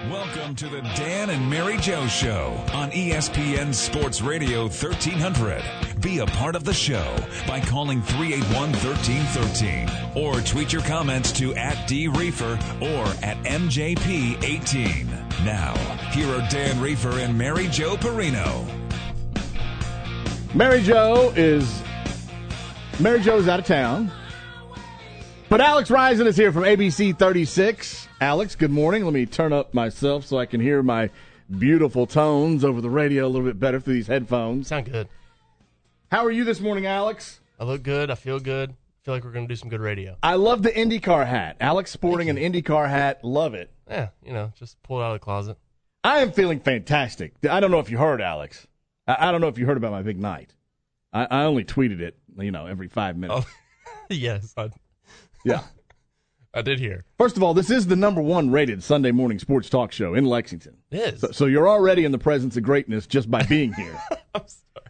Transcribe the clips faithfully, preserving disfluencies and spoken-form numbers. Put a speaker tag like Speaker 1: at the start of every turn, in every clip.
Speaker 1: Welcome to the Dan and Mary Jo Show on E S P N Sports Radio thirteen hundred. Be a part of the show by calling three eight one, one three one three or tweet your comments to at D Reefer or at M J P eighteen. Now, here are Dan Reefer and Mary Jo Perino.
Speaker 2: Mary Jo is Mary Jo is out of town, but Alex Risen is here from A B C thirty-six. Alex, good morning. Let me turn up myself so I can hear my beautiful tones over the radio a little bit better through these headphones.
Speaker 3: Sound good.
Speaker 2: How are you this morning, Alex?
Speaker 3: I look good. I feel good. I feel like we're going to do some good radio.
Speaker 2: I love the IndyCar hat. Alex sporting an IndyCar hat. Love it.
Speaker 3: Yeah, you know, just pull it out of the closet.
Speaker 2: I am feeling fantastic. I don't know if you heard, Alex. I, I don't know if you heard about my big night. I, I only tweeted it, you know, every five minutes.
Speaker 3: Oh, yes. I,
Speaker 2: yeah.
Speaker 3: I did hear.
Speaker 2: First of all, this is the number one rated Sunday morning sports talk show in Lexington.
Speaker 3: It is.
Speaker 2: So, so you're already in the presence of greatness just by being here.
Speaker 3: I'm sorry.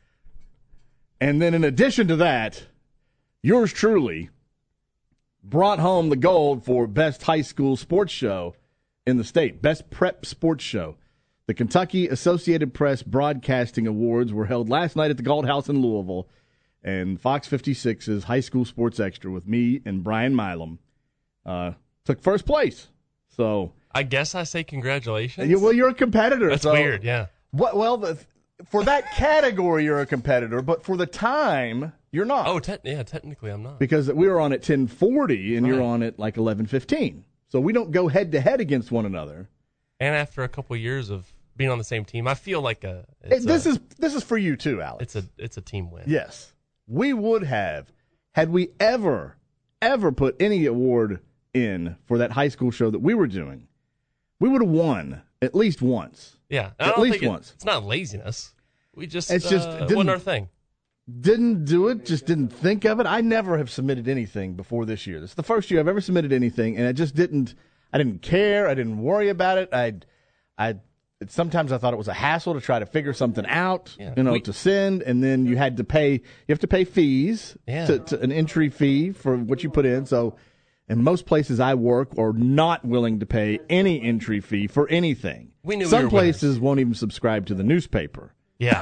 Speaker 2: And then in addition to that, yours truly brought home the gold for best high school sports show in the state, best prep sports show. The Kentucky Associated Press Broadcasting Awards were held last night at the Galt House in Louisville, and Fox fifty-six's High School Sports Extra with me and Brian Milam Uh, took first place. So
Speaker 3: I guess I say congratulations.
Speaker 2: You, well, you're a competitor.
Speaker 3: That's
Speaker 2: so,
Speaker 3: weird, yeah.
Speaker 2: What, well, the, for that category, you're a competitor, but for the time, you're not.
Speaker 3: Oh, te- yeah, technically I'm not.
Speaker 2: Because we were on at ten forty, and
Speaker 3: right.
Speaker 2: you're on at like eleven fifteen. So we don't go head-to-head against one another.
Speaker 3: And after a couple of years of being on the same team, I feel like a... It's
Speaker 2: this
Speaker 3: a,
Speaker 2: is this is for you, too, Alex.
Speaker 3: It's a, it's a team win.
Speaker 2: Yes. We would have, had we ever, ever put any award in for that high school show that we were doing, we would have won at least once.
Speaker 3: Yeah, I
Speaker 2: at
Speaker 3: don't
Speaker 2: least
Speaker 3: think it,
Speaker 2: once.
Speaker 3: It's not laziness. We just
Speaker 2: it's just
Speaker 3: uh, wasn't our thing.
Speaker 2: Didn't do it. Just didn't think of it. I never have submitted anything before this year. This is the first year I've ever submitted anything, and I just didn't. I didn't care. I didn't worry about it. I, I. Sometimes I thought it was a hassle to try to figure something out,
Speaker 3: yeah,
Speaker 2: you know,
Speaker 3: we,
Speaker 2: to send, and then you had to pay. You have to pay fees,
Speaker 3: yeah.
Speaker 2: to, to an entry fee for what you put in. So. And most places I work are not willing to pay any entry fee for anything.
Speaker 3: We knew
Speaker 2: Some
Speaker 3: we were
Speaker 2: places
Speaker 3: winners.
Speaker 2: Won't even subscribe to the newspaper.
Speaker 3: Yeah.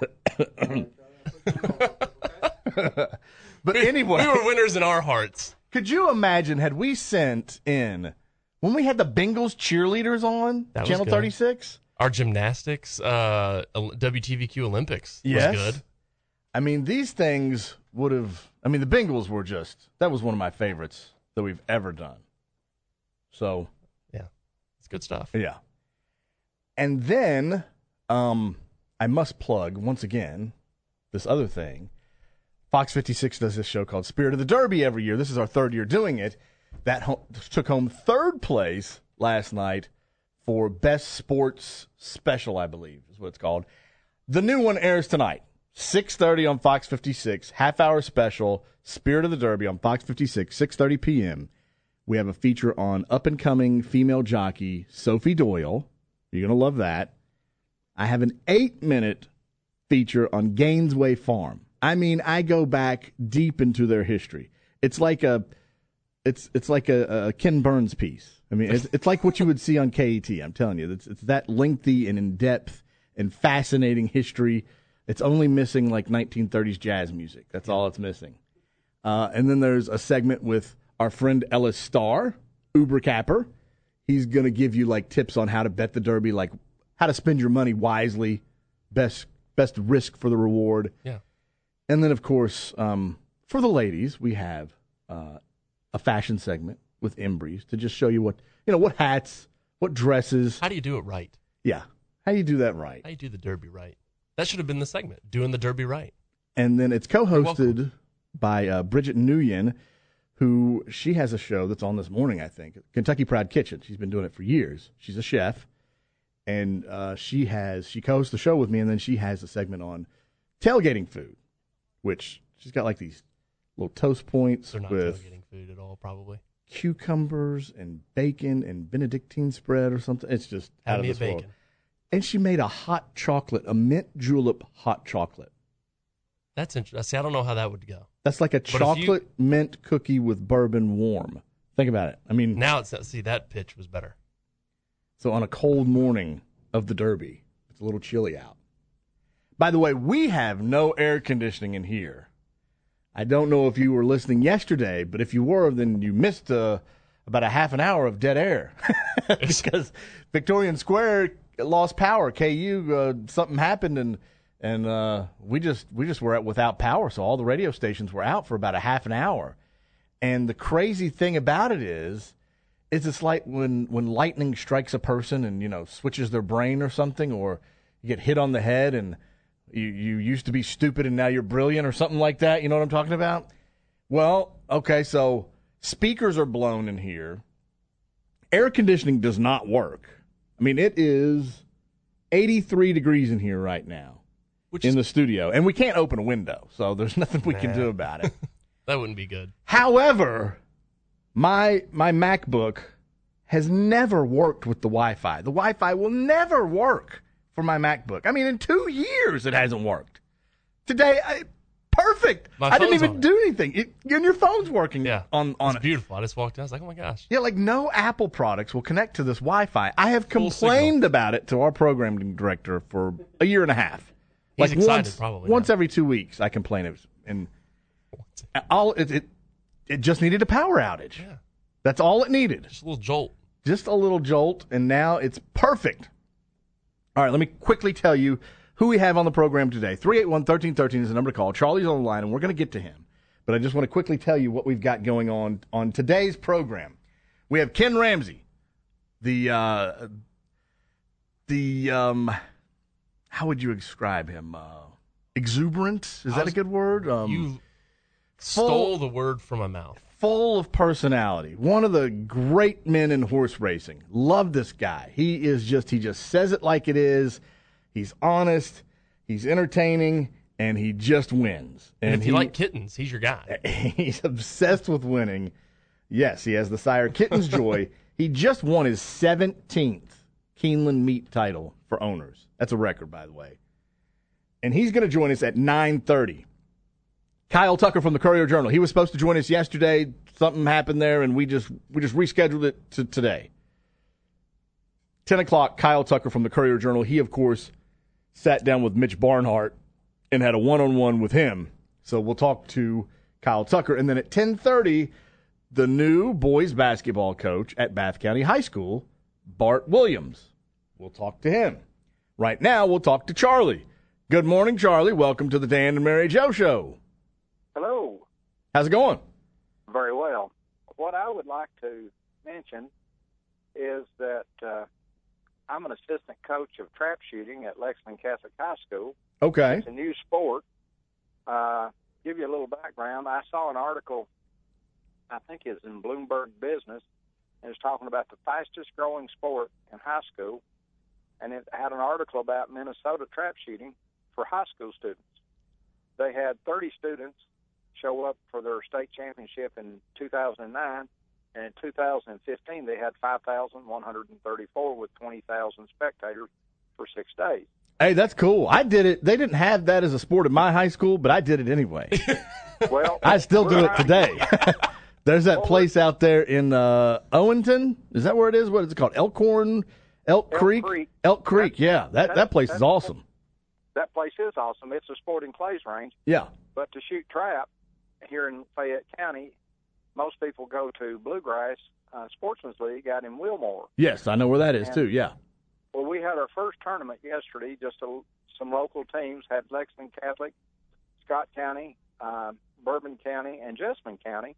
Speaker 2: But anyway.
Speaker 3: We were winners in our hearts.
Speaker 2: Could you imagine, had we sent in, when we had the Bengals cheerleaders on
Speaker 3: That was
Speaker 2: Channel
Speaker 3: good.
Speaker 2: thirty-six?
Speaker 3: Our gymnastics, uh, W T V Q Olympics
Speaker 2: Yes.
Speaker 3: was good.
Speaker 2: I mean, these things would have, I mean, the Bengals were just, that was one of my favorites that we've ever done. So,
Speaker 3: yeah, it's good stuff.
Speaker 2: yeah. And then um, I must plug, once again, this other thing. Fox fifty-six does this show called Spirit of the Derby every year. This is our third year doing it. That ho- took home third place last night for Best Sports Special, I believe is what it's called. The new one airs tonight, six thirty on Fox fifty-six, half-hour special, Spirit of the Derby on Fox fifty-six, six thirty p.m. We have a feature on up-and-coming female jockey Sophie Doyle. You're going to love that. I have an eight-minute feature on Gainesway Farm. I mean, I go back deep into their history. It's like a, it's it's like a, a Ken Burns piece. I mean, it's, it's like what you would see on K E T. I'm telling you, it's it's that lengthy and in depth and fascinating history. It's only missing like nineteen thirties jazz music. That's all it's missing. Uh, and then there's a segment with our friend Ellis Starr, Uber Capper. He's going to give you like tips on how to bet the Derby, like how to spend your money wisely, best best risk for the reward.
Speaker 3: Yeah.
Speaker 2: And then, of course, um, for the ladies, we have uh, a fashion segment with Embreeze to just show you what, you know, what hats, what dresses.
Speaker 3: How do you do it right?
Speaker 2: Yeah. How do you do that right?
Speaker 3: How do you do the Derby right? That should have been the segment, doing the Derby right.
Speaker 2: And then it's co-hosted by uh, Bridget Nguyen, who she has a show that's on this morning, I think, Kentucky Proud Kitchen. She's been doing it for years. She's a chef, and uh, she has she co-hosts the show with me, and then she has a segment on tailgating food, which she's got like these little toast points
Speaker 3: They're not
Speaker 2: with
Speaker 3: tailgating food at all, probably.
Speaker 2: cucumbers and bacon and Benedictine spread or something. It's just
Speaker 3: Have
Speaker 2: out of
Speaker 3: me a
Speaker 2: this world.
Speaker 3: bacon.
Speaker 2: And she made a hot chocolate, a mint julep hot chocolate.
Speaker 3: That's interesting. See, I don't know how that would go.
Speaker 2: That's like a
Speaker 3: if you-
Speaker 2: chocolate mint cookie with bourbon warm. Think about it. I mean,
Speaker 3: Now it's see that pitch was better.
Speaker 2: So on a cold morning of the Derby, it's a little chilly out. By the way, we have no air conditioning in here. I don't know if you were listening yesterday, but if you were, then you missed uh, about a half an hour of dead air because Victorian Square lost power. K U, uh, something happened, and and uh, we just we just were at, without power, so all the radio stations were out for about a half an hour. And the crazy thing about it is, is it's like when, when lightning strikes a person and, you know, switches their brain or something, or you get hit on the head and you, you used to be stupid and now you're brilliant or something like that. You know what I'm talking about? Well, okay, so speakers are blown in here. Air conditioning does not work. I mean, it is eighty-three degrees in here right now Which in is- the studio, and we can't open a window, so there's nothing we nah. can do about it.
Speaker 3: That wouldn't be good.
Speaker 2: However, my my MacBook has never worked with the Wi-Fi. The Wi-Fi will never work for my MacBook. I mean, in two years it hasn't worked. Today, I, perfect.
Speaker 3: My
Speaker 2: I didn't
Speaker 3: phone's
Speaker 2: even
Speaker 3: on
Speaker 2: do anything. It, and your phone's working
Speaker 3: yeah,
Speaker 2: on, on
Speaker 3: it's
Speaker 2: it.
Speaker 3: beautiful. I just walked in. I was like, oh, my gosh.
Speaker 2: Yeah, like no Apple products will connect to this Wi-Fi. I have
Speaker 3: Full
Speaker 2: complained
Speaker 3: signal.
Speaker 2: about it to our programming director for a year and a half.
Speaker 3: He's
Speaker 2: like
Speaker 3: excited,
Speaker 2: once,
Speaker 3: probably.
Speaker 2: Once
Speaker 3: now.
Speaker 2: every two weeks, I complain. It was, and all it, it it just needed a power outage.
Speaker 3: Yeah.
Speaker 2: That's all it needed.
Speaker 3: Just a little jolt.
Speaker 2: Just a little jolt, and now it's perfect. All right, let me quickly tell you who we have on the program today. three eight one, one three one three is the number to call. Charlie's on the line, and we're going to get to him. But I just want to quickly tell you what we've got going on on today's program. We have Ken Ramsey, the, uh, the um, how would you describe him? Uh, exuberant? Is that
Speaker 3: was,
Speaker 2: a good word? Um,
Speaker 3: you stole the word from my mouth.
Speaker 2: Full of personality. One of the great men in horse racing. Love this guy. He is just, he just says it like it is. He's honest. He's entertaining. And he just wins.
Speaker 3: And, and if
Speaker 2: he,
Speaker 3: you like kittens, he's your guy.
Speaker 2: He's obsessed with winning. Yes, he has the sire Kitten's Joy. He just won his seventeenth Keeneland Meat title for owners. That's a record, by the way. And he's going to join us at nine thirty. Kyle Tucker from the Courier-Journal. He was supposed to join us yesterday. Something happened there, and we just we just rescheduled it to today. ten o'clock, Kyle Tucker from the Courier-Journal. He, of course, sat down with Mitch Barnhart and had a one-on-one with him. So we'll talk to Kyle Tucker. And then at ten thirty, the new boys basketball coach at Bath County High School, Bart Williams. We'll talk to him. Right now, we'll talk to Charlie. Good morning, Charlie. Welcome to the Dan and Mary Jo Show.
Speaker 4: Hello.
Speaker 2: How's it going?
Speaker 4: Very well. What I would like to mention is that uh, I'm an assistant coach of trap shooting at Lexington Catholic High School.
Speaker 2: Okay.
Speaker 4: It's a new sport. Uh, give you a little background. I saw an article, I think it's in Bloomberg Business, and it's talking about the fastest growing sport in high school, and it had an article about Minnesota trap shooting for high school students. They had thirty students show up for their state championship in two thousand nine, and in two thousand fifteen they had five thousand one hundred thirty-four with twenty thousand spectators for six days.
Speaker 2: Hey, that's cool. I did it. They didn't have that as a sport at my high school, but I did it anyway.
Speaker 4: Well,
Speaker 2: I still do it today. There's that place out there in uh, Owenton. Is that where it is? What is it called? Elkhorn? Elk,
Speaker 4: Elk
Speaker 2: Creek?
Speaker 4: Creek.
Speaker 2: Elk Creek,
Speaker 4: That's,
Speaker 2: yeah. That that place is awesome.
Speaker 4: That place is awesome. It's a sporting clays range.
Speaker 2: Yeah.
Speaker 4: But to shoot trap here in Fayette County, most people go to Bluegrass uh, Sportsman's League out in Wilmore.
Speaker 2: Yes, I know where that is
Speaker 4: and,
Speaker 2: too, yeah.
Speaker 4: Well, we had our first tournament yesterday. Just a, some local teams had Lexington Catholic, Scott County, uh, Bourbon County, and Jessamine County.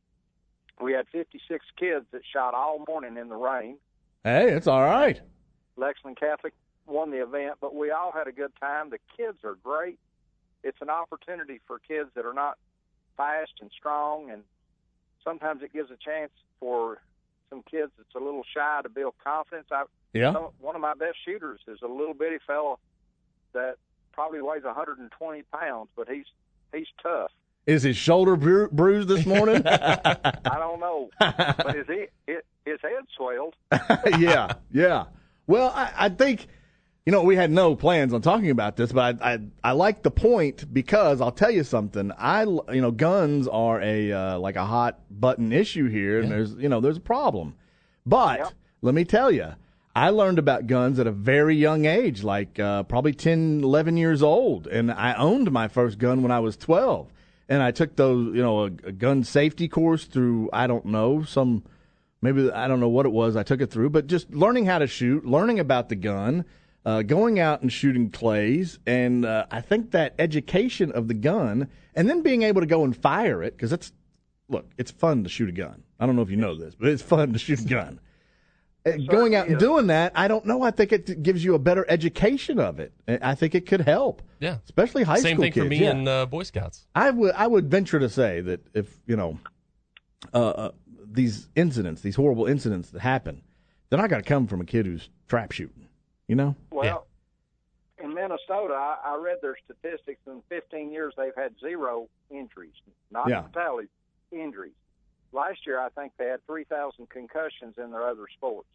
Speaker 4: We had fifty-six kids that shot all morning in the rain.
Speaker 2: Hey, it's all right.
Speaker 4: Lexington Catholic won the event, but we all had a good time. The kids are great. It's an opportunity for kids that are not fast and strong, and sometimes it gives a chance for some kids that's a little shy to build confidence. I,
Speaker 2: yeah.
Speaker 4: Some, one of my best shooters is a little bitty fella that probably weighs one hundred twenty pounds, but he's he's tough.
Speaker 2: Is his shoulder bru- bruised this morning?
Speaker 4: I don't know, but his his, his head swelled.
Speaker 2: yeah, yeah. Well, I, I think, you know, we had no plans on talking about this, but I, I I like the point because I'll tell you something. I you know guns are a uh, like a hot button issue here, and
Speaker 3: yeah.
Speaker 2: there's you know there's a problem. But
Speaker 4: yep.
Speaker 2: let me tell you, I learned about guns at a very young age, like uh, probably ten, eleven years old. And I owned my first gun when I was twelve. And I took those, you know, a, a gun safety course through, I don't know, some, maybe, I don't know what it was I took it through, but just learning how to shoot, learning about the gun, uh, going out and shooting clays. And uh, I think that education of the gun and then being able to go and fire it, because that's, look, it's fun to shoot a gun. I don't know if you know this, but it's fun to shoot a gun. Going out and doing that, I don't know. I think it gives you a better education of it. I think it could help.
Speaker 3: Yeah,
Speaker 2: especially high
Speaker 3: Same
Speaker 2: school kids.
Speaker 3: Same thing for me
Speaker 2: yeah.
Speaker 3: in uh, Boy Scouts.
Speaker 2: I would I would venture to say that if you know uh, uh, these incidents, these horrible incidents that happen, they're not going to come from a kid who's trap shooting. You know?
Speaker 4: Well,
Speaker 3: yeah.
Speaker 4: in Minnesota, I, I read their statistics. In fifteen years, they've had zero injuries, not
Speaker 2: yeah.
Speaker 4: fatality, injuries. Last year, I think they had three thousand concussions in their other sports.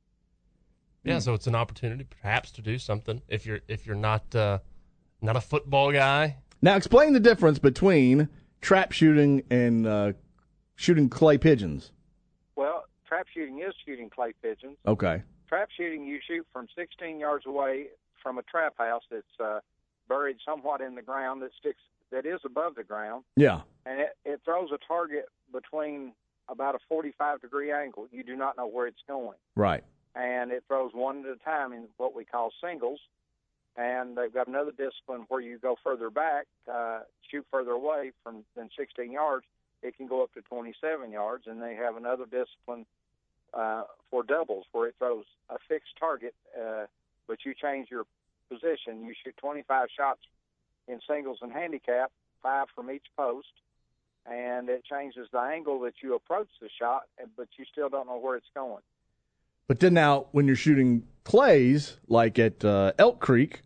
Speaker 3: Yeah, so it's an opportunity, perhaps, to do something if you're if you're not uh, not a football guy.
Speaker 2: Now, explain the difference between trap shooting and uh, shooting clay pigeons.
Speaker 4: Well, trap shooting is shooting clay pigeons.
Speaker 2: Okay.
Speaker 4: Trap shooting, you shoot from sixteen yards away from a trap house that's uh, buried somewhat in the ground that sticks that is above the ground.
Speaker 2: Yeah.
Speaker 4: And it, it throws a target between about a forty-five degree angle. You do not know where it's going.
Speaker 2: Right.
Speaker 4: And it throws one at a time in what we call singles. And they've got another discipline where you go further back, uh, shoot further away from than sixteen yards. It can go up to twenty-seven yards. And they have another discipline uh, for doubles where it throws a fixed target, uh, but you change your position. You shoot twenty-five shots in singles and handicap, five from each post. And it changes the angle that you approach the shot, but you still don't know where it's going.
Speaker 2: But then now, when you're shooting clays, like at uh, Elk Creek,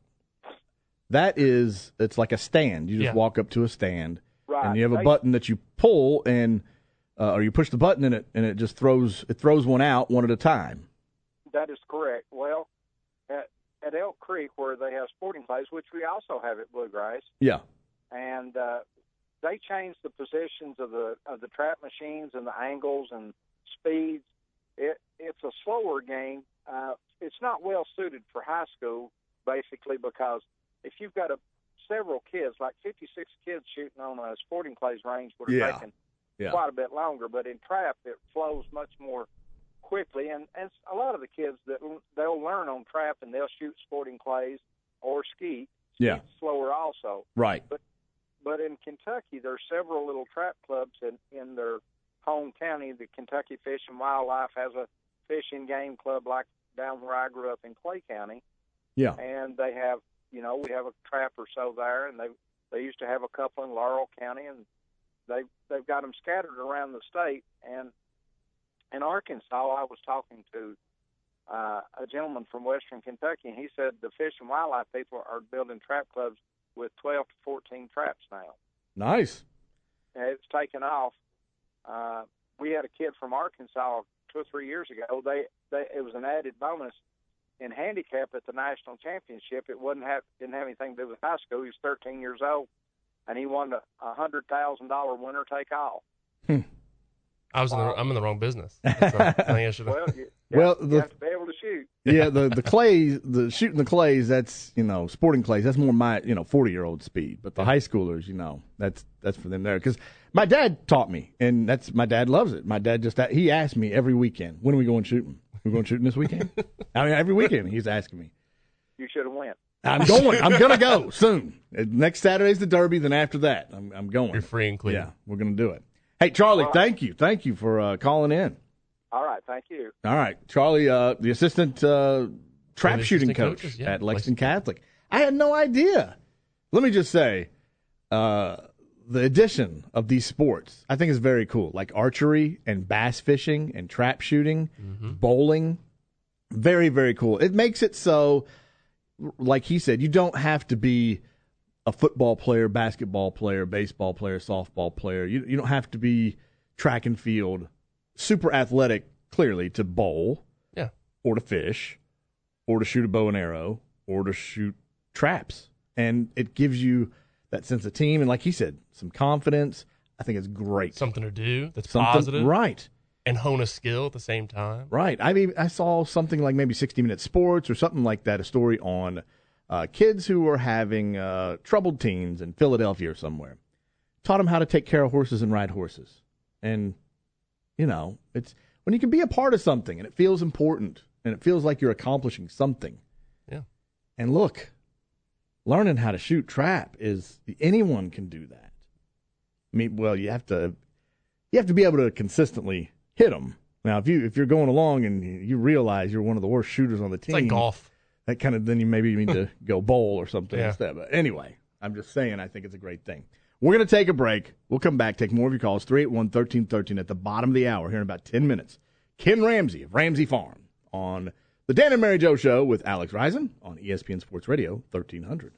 Speaker 2: that is, it's like a stand. You just
Speaker 3: yeah.
Speaker 2: walk up to a stand,
Speaker 4: right.
Speaker 2: and you have a
Speaker 4: they,
Speaker 2: button that you pull, and uh, or you push the button in it, and it just throws it throws one out one at a time.
Speaker 4: That is correct. Well, at, at Elk Creek, where they have sporting clays, which we also have at Bluegrass,
Speaker 2: yeah,
Speaker 4: and uh, they change the positions of the of the trap machines and the angles and speeds. It, it's a slower game. Uh, it's not well suited for high school, basically, because if you've got a, several kids, like fifty-six kids shooting on a sporting clays range would have
Speaker 2: yeah.
Speaker 4: taken
Speaker 2: yeah.
Speaker 4: quite a bit longer. But in trap, it flows much more quickly. And, and a lot of the kids, that they'll learn on trap and they'll shoot sporting clays or skeet.
Speaker 2: Yeah.
Speaker 4: Slower also.
Speaker 2: Right.
Speaker 4: But but in Kentucky, there's several little trap clubs in, in their home county. The Kentucky Fish and Wildlife has a fishing game club like down where I grew up in Clay County.
Speaker 2: Yeah.
Speaker 4: And they have, you know, we have a trap or so there, and they they used to have a couple in Laurel County, and they they've got them scattered around the state. And in Arkansas, I was talking to uh, a gentleman from Western Kentucky, and he said the Fish and Wildlife people are building trap clubs with twelve to fourteen traps now.
Speaker 2: Nice.
Speaker 4: And it's taken off. Uh, we had a kid from Arkansas two or three years ago. They, they it was an added bonus in handicap at the national championship. It wasn't have didn't have anything to do with high school. He was thirteen years old, and he won a, a hundred thousand dollar winner take all.
Speaker 2: Hmm.
Speaker 3: I was in the, I'm in the wrong business. So I think I should
Speaker 4: Well, you, you
Speaker 2: well,
Speaker 4: have,
Speaker 2: the,
Speaker 4: you have to be able to shoot.
Speaker 2: Yeah, the the clays, the shooting the clays, that's, you know, sporting clays. That's more my, you know, forty year old speed. But the high schoolers, you know, that's that's for them there. Because my dad taught me, and that's my dad loves it. My dad just he asked me every weekend, when are we going shooting? We're going shooting this weekend. I mean, every weekend he's asking me.
Speaker 4: You should have went.
Speaker 2: I'm going. I'm gonna go soon. Next Saturday's the Derby. Then after that, I'm I'm going.
Speaker 3: You're free and clear.
Speaker 2: Yeah, we're gonna do it. Hey, Charlie,
Speaker 4: All right.
Speaker 2: thank you, thank you for uh, calling in.
Speaker 4: All right, thank you.
Speaker 2: All right, Charlie, uh, the assistant uh, trap
Speaker 3: the
Speaker 2: shooting
Speaker 3: assistant
Speaker 2: coach
Speaker 3: coaches, yeah,
Speaker 2: at Lexington
Speaker 3: Lexington.
Speaker 2: Catholic. I had no idea. Let me just say, uh, the addition of these sports, I think, is very cool. Like archery and bass fishing and trap shooting,
Speaker 3: Mm-hmm.
Speaker 2: bowling, very, very cool. It makes it so, like he said, you don't have to be a football player, basketball player, baseball player, softball player. You you don't have to be track and field, super athletic, clearly, to bowl,
Speaker 3: Yeah.
Speaker 2: or to fish, or to shoot a bow and arrow, or to shoot traps. And it gives you that sense of team, and like he said, some confidence. I think it's great.
Speaker 3: Something to do that's
Speaker 2: Something,
Speaker 3: positive.
Speaker 2: right?
Speaker 3: and hone a skill at the same time.
Speaker 2: Right. I mean, I saw something like maybe sixty minute Sports or something like that, a story on uh, kids who were having uh, troubled teens in Philadelphia or somewhere. Taught them how to take care of horses and ride horses. And, you know, it's when you can be a part of something and it feels important and it feels like you're accomplishing something.
Speaker 3: Yeah.
Speaker 2: And look, learning how to shoot trap is, anyone can do that. I mean, well, you have to, you have to be able to consistently hit them. Now, if you if you're going along and you realize you're one of the worst shooters on the team,
Speaker 3: It's like golf.
Speaker 2: That kind of, then you maybe need to go bowl or something
Speaker 3: Yeah.
Speaker 2: instead. But anyway, I'm just saying, I think it's a great thing. We're going to take a break. We'll come back, take more of your calls, three eight one, one three one three at the bottom of the hour here in about ten minutes. Ken Ramsey of Ramsey Farm on the Dan and Mary Jo Show with Alex Risen on E S P N Sports Radio thirteen hundred.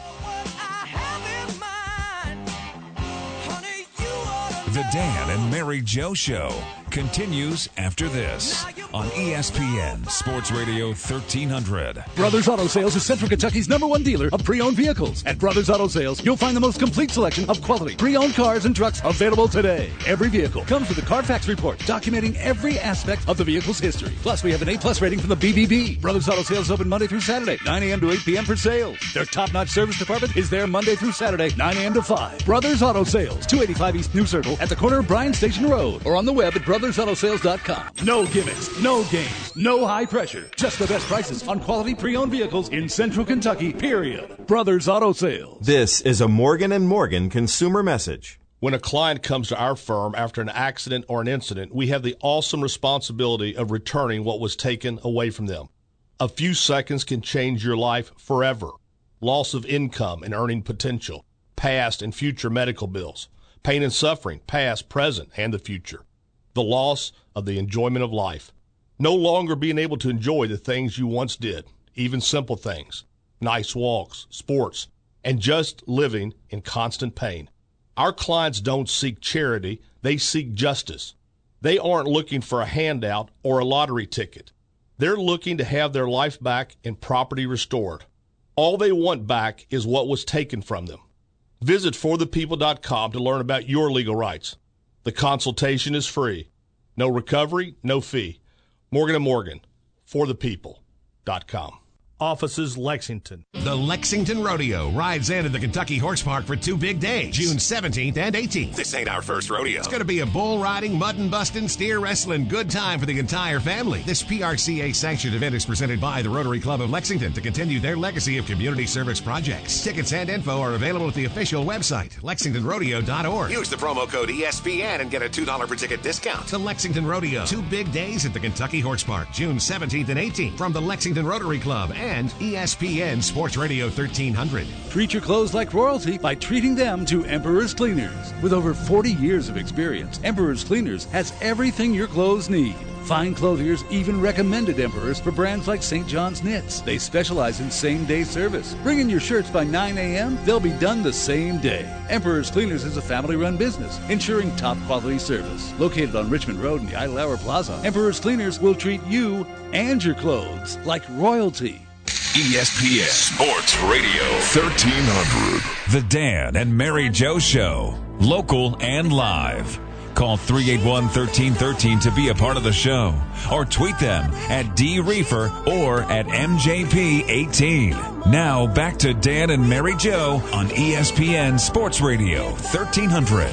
Speaker 1: The Dan and Mary Jo Show continues after this on E S P N Sports Radio thirteen hundred.
Speaker 5: Brothers Auto Sales is Central Kentucky's number one dealer of pre-owned vehicles. At Brothers Auto Sales, you'll find the most complete selection of quality pre-owned cars and trucks available today. Every vehicle comes with a Carfax report documenting every aspect of the vehicle's history. Plus, we have an A-plus rating from the B B B. Brothers Auto Sales open Monday through Saturday, nine a.m. to eight p.m. for sales. Their top-notch service department is there Monday through Saturday, nine a.m. to five. Brothers Auto Sales, two eighty-five East New Circle at the corner of Bryan Station Road, or on the web at brothers auto sales dot com. No gimmicks, no games, no high pressure. Just the best prices on quality pre-owned vehicles in Central Kentucky, period. Brothers Auto Sales.
Speaker 6: This is a Morgan and Morgan consumer message.
Speaker 7: When a client comes to our firm after an accident or an incident, we have the awesome responsibility of returning what was taken away from them. A few seconds can change your life forever. Loss of income and earning potential, past and future medical bills, pain and suffering, past, present, and the future. The loss of the enjoyment of life. No longer being able to enjoy the things you once did, even simple things, nice walks, sports, and just living in constant pain. Our clients don't seek charity, they seek justice. They aren't looking for a handout or a lottery ticket. They're looking to have their life back and property restored. All they want back is what was taken from them. Visit for the people dot com to learn about your legal rights. The consultation is free. No recovery, no fee. Morgan and Morgan, for the people dot com. Offices Lexington.
Speaker 8: The Lexington Rodeo rides into the Kentucky Horse Park for two big days, June seventeenth and eighteenth.
Speaker 9: This ain't our first rodeo.
Speaker 8: It's going to be a bull riding, mud and busting, steer wrestling, good time for the entire family. This P R C A-sanctioned event is presented by the Rotary Club of Lexington to continue their legacy of community service projects. Tickets and info are available at the official website, lexington rodeo dot org.
Speaker 9: Use the promo code E S P N and get a two dollars per ticket discount.
Speaker 8: The Lexington Rodeo, two big days at the Kentucky Horse Park, June seventeenth and eighteenth, from the Lexington Rotary Club and E S P N Sports Radio thirteen hundred.
Speaker 5: Treat your clothes like royalty by treating them to Emperor's Cleaners. With over forty years of experience, Emperor's Cleaners has everything your clothes need. Fine Clothiers even recommended Emperor's for brands like Saint John's Knits. They specialize in same-day service. Bring in your shirts by nine a.m., they'll be done the same day. Emperor's Cleaners is a family-run business, ensuring top-quality service. Located on Richmond Road in the Idle Hour Plaza, Emperor's Cleaners will treat you and your clothes like royalty.
Speaker 1: E S P N Sports Radio thirteen hundred. The Dan and Mary Jo Show, local and live. Call three eight one, one three one three to be a part of the show, or tweet them at D Reefer or at M J P eighteen. Now back to Dan and Mary Jo on E S P N Sports Radio thirteen hundred.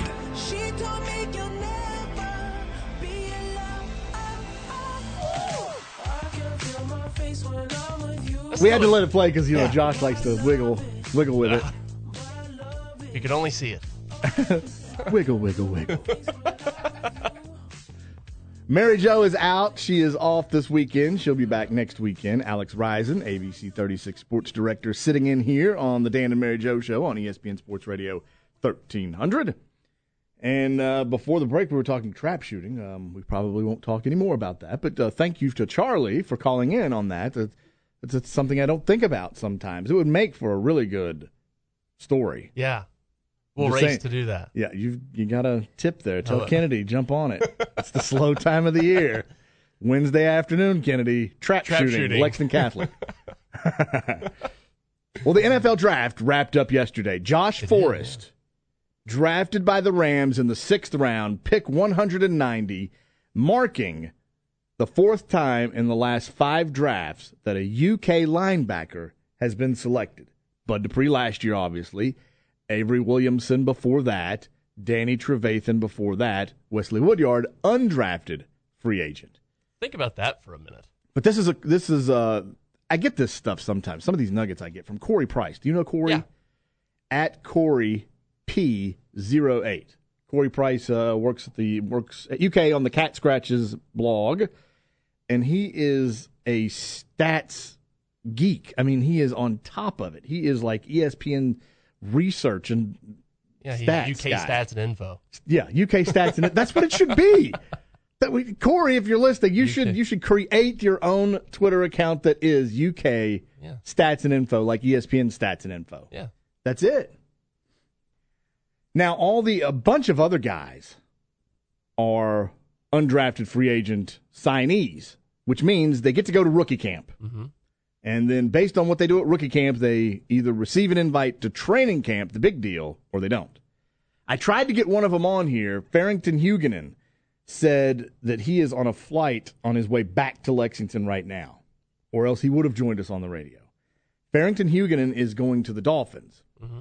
Speaker 2: We had to let it play because, you know,
Speaker 3: Yeah.
Speaker 2: Josh likes to wiggle wiggle with it.
Speaker 3: You could only see it.
Speaker 2: Wiggle, wiggle, wiggle. Mary Jo is out. She is off this weekend. She'll be back next weekend. Alex Risen, A B C thirty-six sports director, sitting in here on the Dan and Mary Jo Show on E S P N Sports Radio thirteen hundred. And uh, before the break, we were talking trap shooting. Um, we probably won't talk any more about that. But uh, thank you to Charlie for calling in on that. It's, it's, it's something I don't think about sometimes. It would make for a really good story.
Speaker 3: Yeah. We'll
Speaker 2: Just
Speaker 3: race
Speaker 2: saying.
Speaker 3: to do that.
Speaker 2: Yeah, you you got a tip there. Tell
Speaker 3: Oh.
Speaker 2: Kennedy, jump on it. It's the slow time of the year. Wednesday afternoon, Kennedy, trap,
Speaker 3: Trap
Speaker 2: shooting,
Speaker 3: shooting.
Speaker 2: Lexington Catholic. Well, the N F L draft wrapped up yesterday. Josh
Speaker 3: It
Speaker 2: Forrest, drafted by the Rams in the sixth round, pick one hundred ninety. marking the fourth time in the last five drafts that a U K linebacker has been selected. Bud Dupree last year, obviously. Avery Williamson before that. Danny Trevathan before that. Wesley Woodyard, undrafted free agent.
Speaker 3: Think about that for a minute.
Speaker 2: But this is a this is a I get this stuff sometimes. Some of these nuggets I get from Corey Price. Do you know Corey?
Speaker 3: Yeah.
Speaker 2: At Corey P zero eight. Corey Price uh, works at the works at U K on the Cat Scratches blog, and he is a stats geek. I mean, he is on top of it. He is like E S P N research and
Speaker 3: yeah, he's
Speaker 2: stats
Speaker 3: U K
Speaker 2: guy.
Speaker 3: stats and info.
Speaker 2: Yeah, U K stats and that's what it should be. That we, Corey, if you're listening, you
Speaker 3: U K.
Speaker 2: should you should create your own Twitter account that is U K
Speaker 3: yeah.
Speaker 2: stats and info, like E S P N stats and info.
Speaker 3: Yeah,
Speaker 2: that's it. Now, all the a bunch of other guys are undrafted free agent signees, which means they get to go to rookie camp.
Speaker 3: Mm-hmm. And
Speaker 2: then based on what they do at rookie camp, they either receive an invite to training camp, the big deal, or they don't. I tried to get one of them on here. Farrington Huguenin said that he is on a flight on his way back to Lexington right now, or else he would have joined us on the radio. Farrington Huguenin is going to the Dolphins.
Speaker 3: Mm-hmm.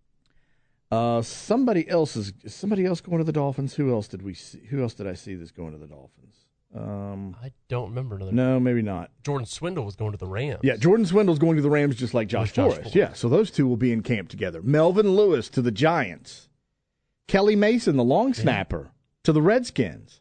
Speaker 2: Uh, somebody else is, is somebody else going to the Dolphins. Who else did we see? Who else did I see that's going to the Dolphins? Um,
Speaker 3: I don't remember another.
Speaker 2: No, maybe not.
Speaker 3: Jordan Swindle was going to the Rams.
Speaker 2: Yeah, Jordan Swindle's going to the Rams just like Josh,
Speaker 3: Josh
Speaker 2: Forrest.
Speaker 3: Forrest.
Speaker 2: Yeah, so those two will be in camp together. Melvin Lewis to the Giants. Kelly Mason, the long snapper, yeah. to the Redskins.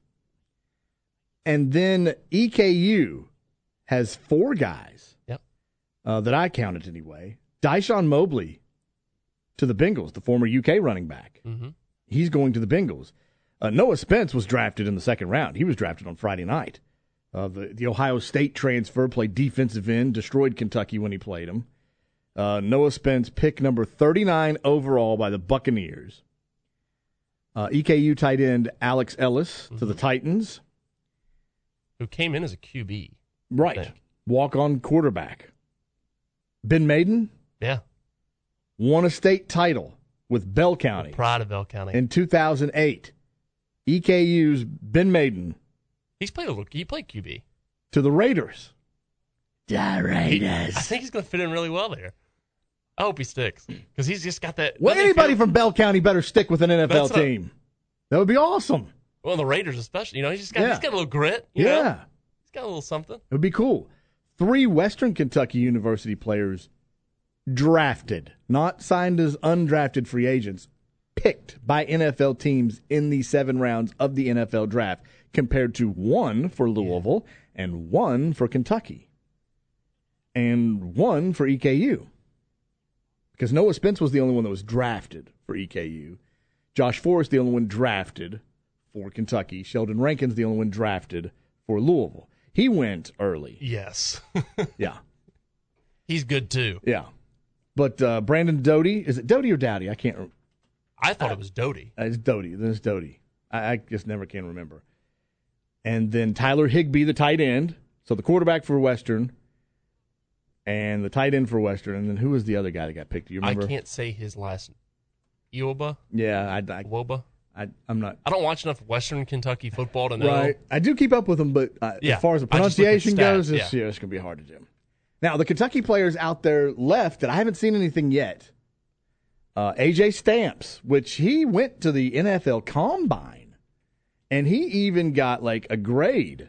Speaker 2: And then E K U has four guys
Speaker 3: yep.
Speaker 2: uh, that I counted anyway. Dyshawn Mobley to the Bengals, the former U K running back.
Speaker 3: Mm-hmm.
Speaker 2: He's going to the Bengals. Uh, Noah Spence was drafted in the second round. He was drafted on Friday night. Uh, the, the Ohio State transfer, played defensive end, destroyed Kentucky when he played him. Uh, Noah Spence, pick number thirty-nine overall by the Buccaneers. Uh, E K U tight end Alex Ellis mm-hmm. to the Titans.
Speaker 3: Who came in as a Q B.
Speaker 2: Right. Walk-on quarterback. Ben Maiden.
Speaker 3: Yeah.
Speaker 2: Won a state title with Bell County.
Speaker 3: The pride of Bell County.
Speaker 2: In two thousand eight. E K U's Ben Maiden.
Speaker 3: He's played a he played Q B.
Speaker 2: To the Raiders.
Speaker 3: The Raiders. He, I think he's going to fit in really well there. I hope he sticks because he's just got that.
Speaker 2: Well, anybody feel, from Bell County better stick with an N F L team. A, that would be awesome.
Speaker 3: Well, the Raiders especially. You know, he's just got
Speaker 2: yeah.
Speaker 3: he's got a little grit. You
Speaker 2: yeah,
Speaker 3: know? He's got a little something.
Speaker 2: It would be cool. Three Western Kentucky University players drafted, not signed as undrafted free agents, picked by N F L teams in the seven rounds of the N F L draft, compared to one for Louisville yeah. and one for Kentucky and one for E K U. Because Noah Spence was the only one that was drafted for E K U. Josh Forrest, the only one drafted for Kentucky. Sheldon Rankin's the only one drafted for Louisville. He went early.
Speaker 3: Yes.
Speaker 2: yeah.
Speaker 3: He's good, too.
Speaker 2: Yeah. But uh, Brandon Doty, is it Doty or Dowdy? I can't remember.
Speaker 3: I thought uh, it was Doty.
Speaker 2: Uh, it's Doty. Then it's Doty. I, I just never can remember. And then Tyler Higbee, the tight end. So the quarterback for Western and the tight end for Western. And then who was the other guy that got picked? Do you remember?
Speaker 3: I can't say his last name. Iwoba?
Speaker 2: Yeah. I, I,
Speaker 3: Woba?
Speaker 2: I, I'm not.
Speaker 3: I don't watch enough Western Kentucky football to know.
Speaker 2: Right. I do keep up with them, but uh,
Speaker 3: yeah,
Speaker 2: as far as the pronunciation goes,
Speaker 3: yeah.
Speaker 2: it's, yeah, it's going to be hard to do. Now, the Kentucky players out there left that I haven't seen anything yet. Uh, A J Stamps, which he went to the N F L Combine, and he even got like a grade.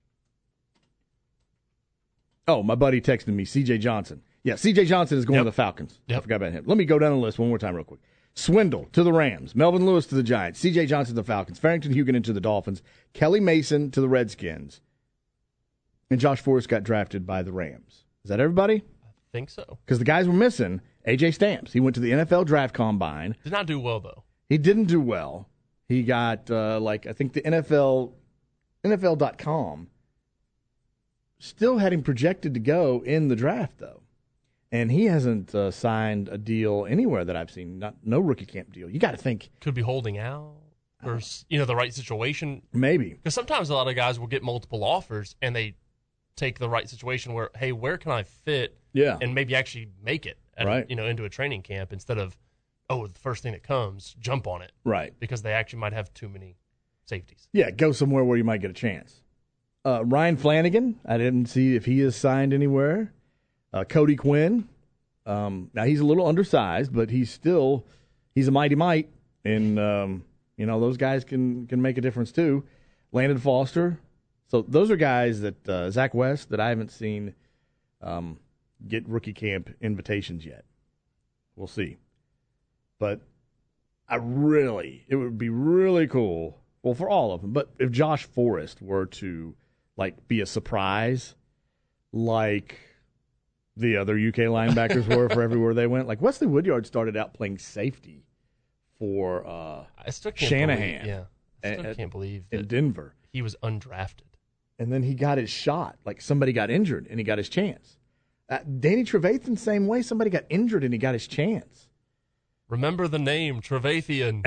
Speaker 2: Oh, my buddy texted me, C J Johnson. Yeah, C J Johnson is going
Speaker 3: yep.
Speaker 2: to the Falcons.
Speaker 3: Yep.
Speaker 2: I forgot about him. Let me go down the list one more time real quick. Swindle to the Rams. Melvin Lewis to the Giants. C J Johnson to the Falcons. Farrington Huguenin to the Dolphins. Kelly Mason to the Redskins. And Josh Forrest got drafted by the Rams. Is that everybody?
Speaker 3: I think so.
Speaker 2: Because the guys were missing A J Stamps. He went to the N F L Draft Combine.
Speaker 3: Did not do well, though.
Speaker 2: He didn't do well. He got, uh, like, I think the N F L, N F L dot com still had him projected to go in the draft, though. And he hasn't uh, signed a deal anywhere that I've seen. Not no rookie camp deal. You got to think.
Speaker 3: Could be holding out or, you know, the right situation.
Speaker 2: Maybe.
Speaker 3: Because sometimes a lot of guys will get multiple offers and they take the right situation where, hey, where can I fit?
Speaker 2: Yeah.
Speaker 3: And maybe actually make it, at
Speaker 2: right.
Speaker 3: a, you know, into a training camp instead of, oh, the first thing that comes, jump on it.
Speaker 2: Right.
Speaker 3: Because they actually might have too many safeties.
Speaker 2: Yeah, go somewhere where you might get a chance. Uh, Ryan Flanagan, I didn't see if he is signed anywhere. Uh, Cody Quinn, um, now he's a little undersized, but he's still he's a mighty mite, and um, you know those guys can can make a difference too. Landon Foster, so those are guys that uh, Zach West that I haven't seen um, get rookie camp invitations yet. We'll see, but I really it would be really cool. Well, for all of them, but if Josh Forrest were to like be a surprise, like the other U K linebackers were for everywhere they went. Like Wesley Woodyard started out playing safety for uh,
Speaker 3: I still can't
Speaker 2: Shanahan.
Speaker 3: Believe, yeah, I still
Speaker 2: at,
Speaker 3: can't believe
Speaker 2: in
Speaker 3: that
Speaker 2: Denver.
Speaker 3: He was undrafted,
Speaker 2: and then he got his shot. Like somebody got injured and he got his chance. Uh, Danny Trevathan, same way. Somebody got injured and he got his chance.
Speaker 3: Remember the name Trevathan.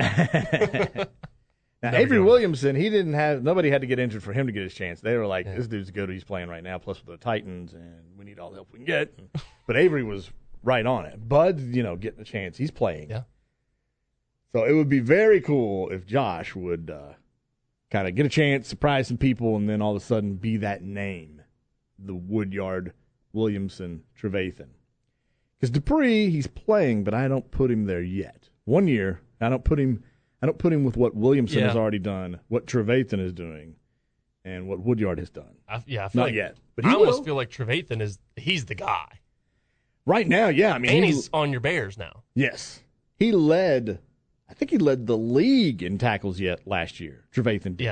Speaker 2: Now,
Speaker 3: Never
Speaker 2: Avery
Speaker 3: going.
Speaker 2: Williamson, he didn't have, nobody had to get injured for him to get his chance. They were like,
Speaker 3: Yeah.
Speaker 2: this dude's good, he's playing right now, plus with the Titans, and we need all the help we can get. But Avery was right on it. Bud, you know, getting a chance. He's playing.
Speaker 3: Yeah.
Speaker 2: So it would be very cool if Josh would uh, kind of get a chance, surprise some people, and then all of a sudden be that name, the Woodyard, Williamson, Trevathan. Because Dupree, he's playing, but I don't put him there yet. One year, I don't put him I don't put him with what Williamson
Speaker 3: Yeah.
Speaker 2: has already done, what Trevathan is doing, and what Woodyard has done.
Speaker 3: I, yeah, I feel
Speaker 2: Not
Speaker 3: like,
Speaker 2: yet, but he
Speaker 3: I almost
Speaker 2: will.
Speaker 3: feel like Trevathan is he's the guy,
Speaker 2: Right now, yeah. I mean,
Speaker 3: and
Speaker 2: he-
Speaker 3: he's on your Bears now.
Speaker 2: yes, he led. I think he led the league in tackles yet last year. Trevathan did.
Speaker 3: Yeah,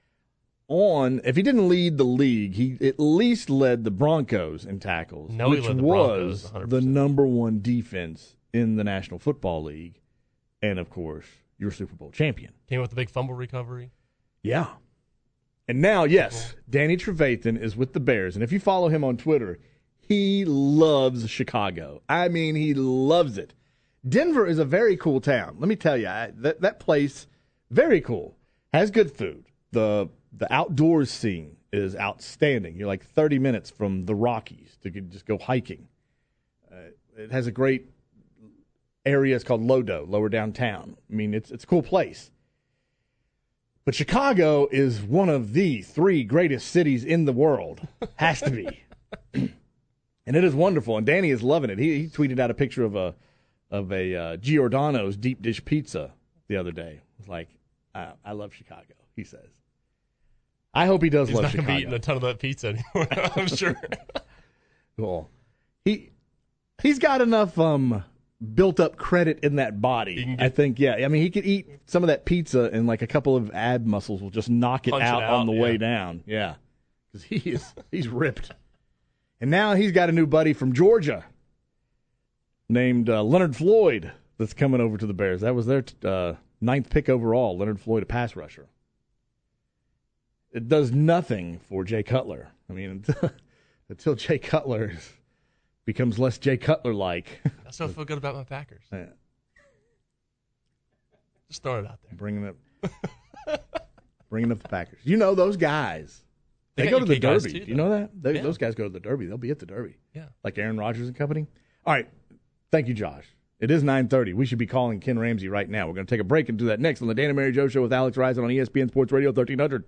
Speaker 2: On, if he didn't lead the league, he at least led the Broncos in tackles,
Speaker 3: No, he
Speaker 2: which
Speaker 3: led the
Speaker 2: was
Speaker 3: Broncos one hundred
Speaker 2: the
Speaker 3: percent.
Speaker 2: number one defense in the National Football League, and of course, your Super Bowl champion.
Speaker 3: came with the big fumble recovery.
Speaker 2: Yeah. And now, yes, Danny Trevathan is with the Bears. And if you follow him on Twitter, he loves Chicago. I mean, he loves it. Denver is a very cool town. Let me tell you, I, that, that place, very cool. Has good food. The the outdoors scene is outstanding. You're like thirty minutes from the Rockies to get- just go hiking. Uh, it has a great area. It's called Lodo, lower downtown. I mean, it's it's a cool place. But Chicago is one of the three greatest cities in the world. Has to be. And it is wonderful. And Danny is loving it. He, he tweeted out a picture of a of a uh, Giordano's deep dish pizza the other day. It's like, I, I love Chicago, he says. I hope he does
Speaker 3: He's
Speaker 2: love
Speaker 3: not going to
Speaker 2: Chicago.
Speaker 3: be eating a ton of that pizza anymore, I'm sure.
Speaker 2: Cool. He he's got enough um built up credit in that body.
Speaker 3: He can
Speaker 2: I
Speaker 3: get-
Speaker 2: think yeah. I mean he could eat some of that pizza and like a couple of ab muscles will just knock it
Speaker 3: Punch it
Speaker 2: out,
Speaker 3: out,
Speaker 2: on the way
Speaker 3: yeah.
Speaker 2: down. Yeah. Cuz he is he's ripped. And now he's got a new buddy from Georgia named uh, Leonard Floyd that's coming over to the Bears. That was their uh, ninth pick overall, Leonard Floyd, a pass rusher. It does nothing for Jay Cutler. I mean, until, until Jay Cutler is, becomes less Jay Cutler-like.
Speaker 3: I still feel good about my Packers.
Speaker 2: Yeah,
Speaker 3: Just throwing it out there.
Speaker 2: bringing up, bringing up the Packers. You know those guys. They,
Speaker 3: They
Speaker 2: go
Speaker 3: got
Speaker 2: to the
Speaker 3: U K guys
Speaker 2: Derby.
Speaker 3: too,
Speaker 2: Do you know that? They,
Speaker 3: Yeah.
Speaker 2: Those guys go to the Derby. They'll be at the Derby.
Speaker 3: Yeah.
Speaker 2: Like Aaron Rodgers and company. All right. Thank you, Josh. It is nine thirty. We should be calling Ken Ramsey right now. We're going to take a break and do that next on the Dan and Mary Joe Show with Alex Risen on E S P N Sports Radio thirteen hundred.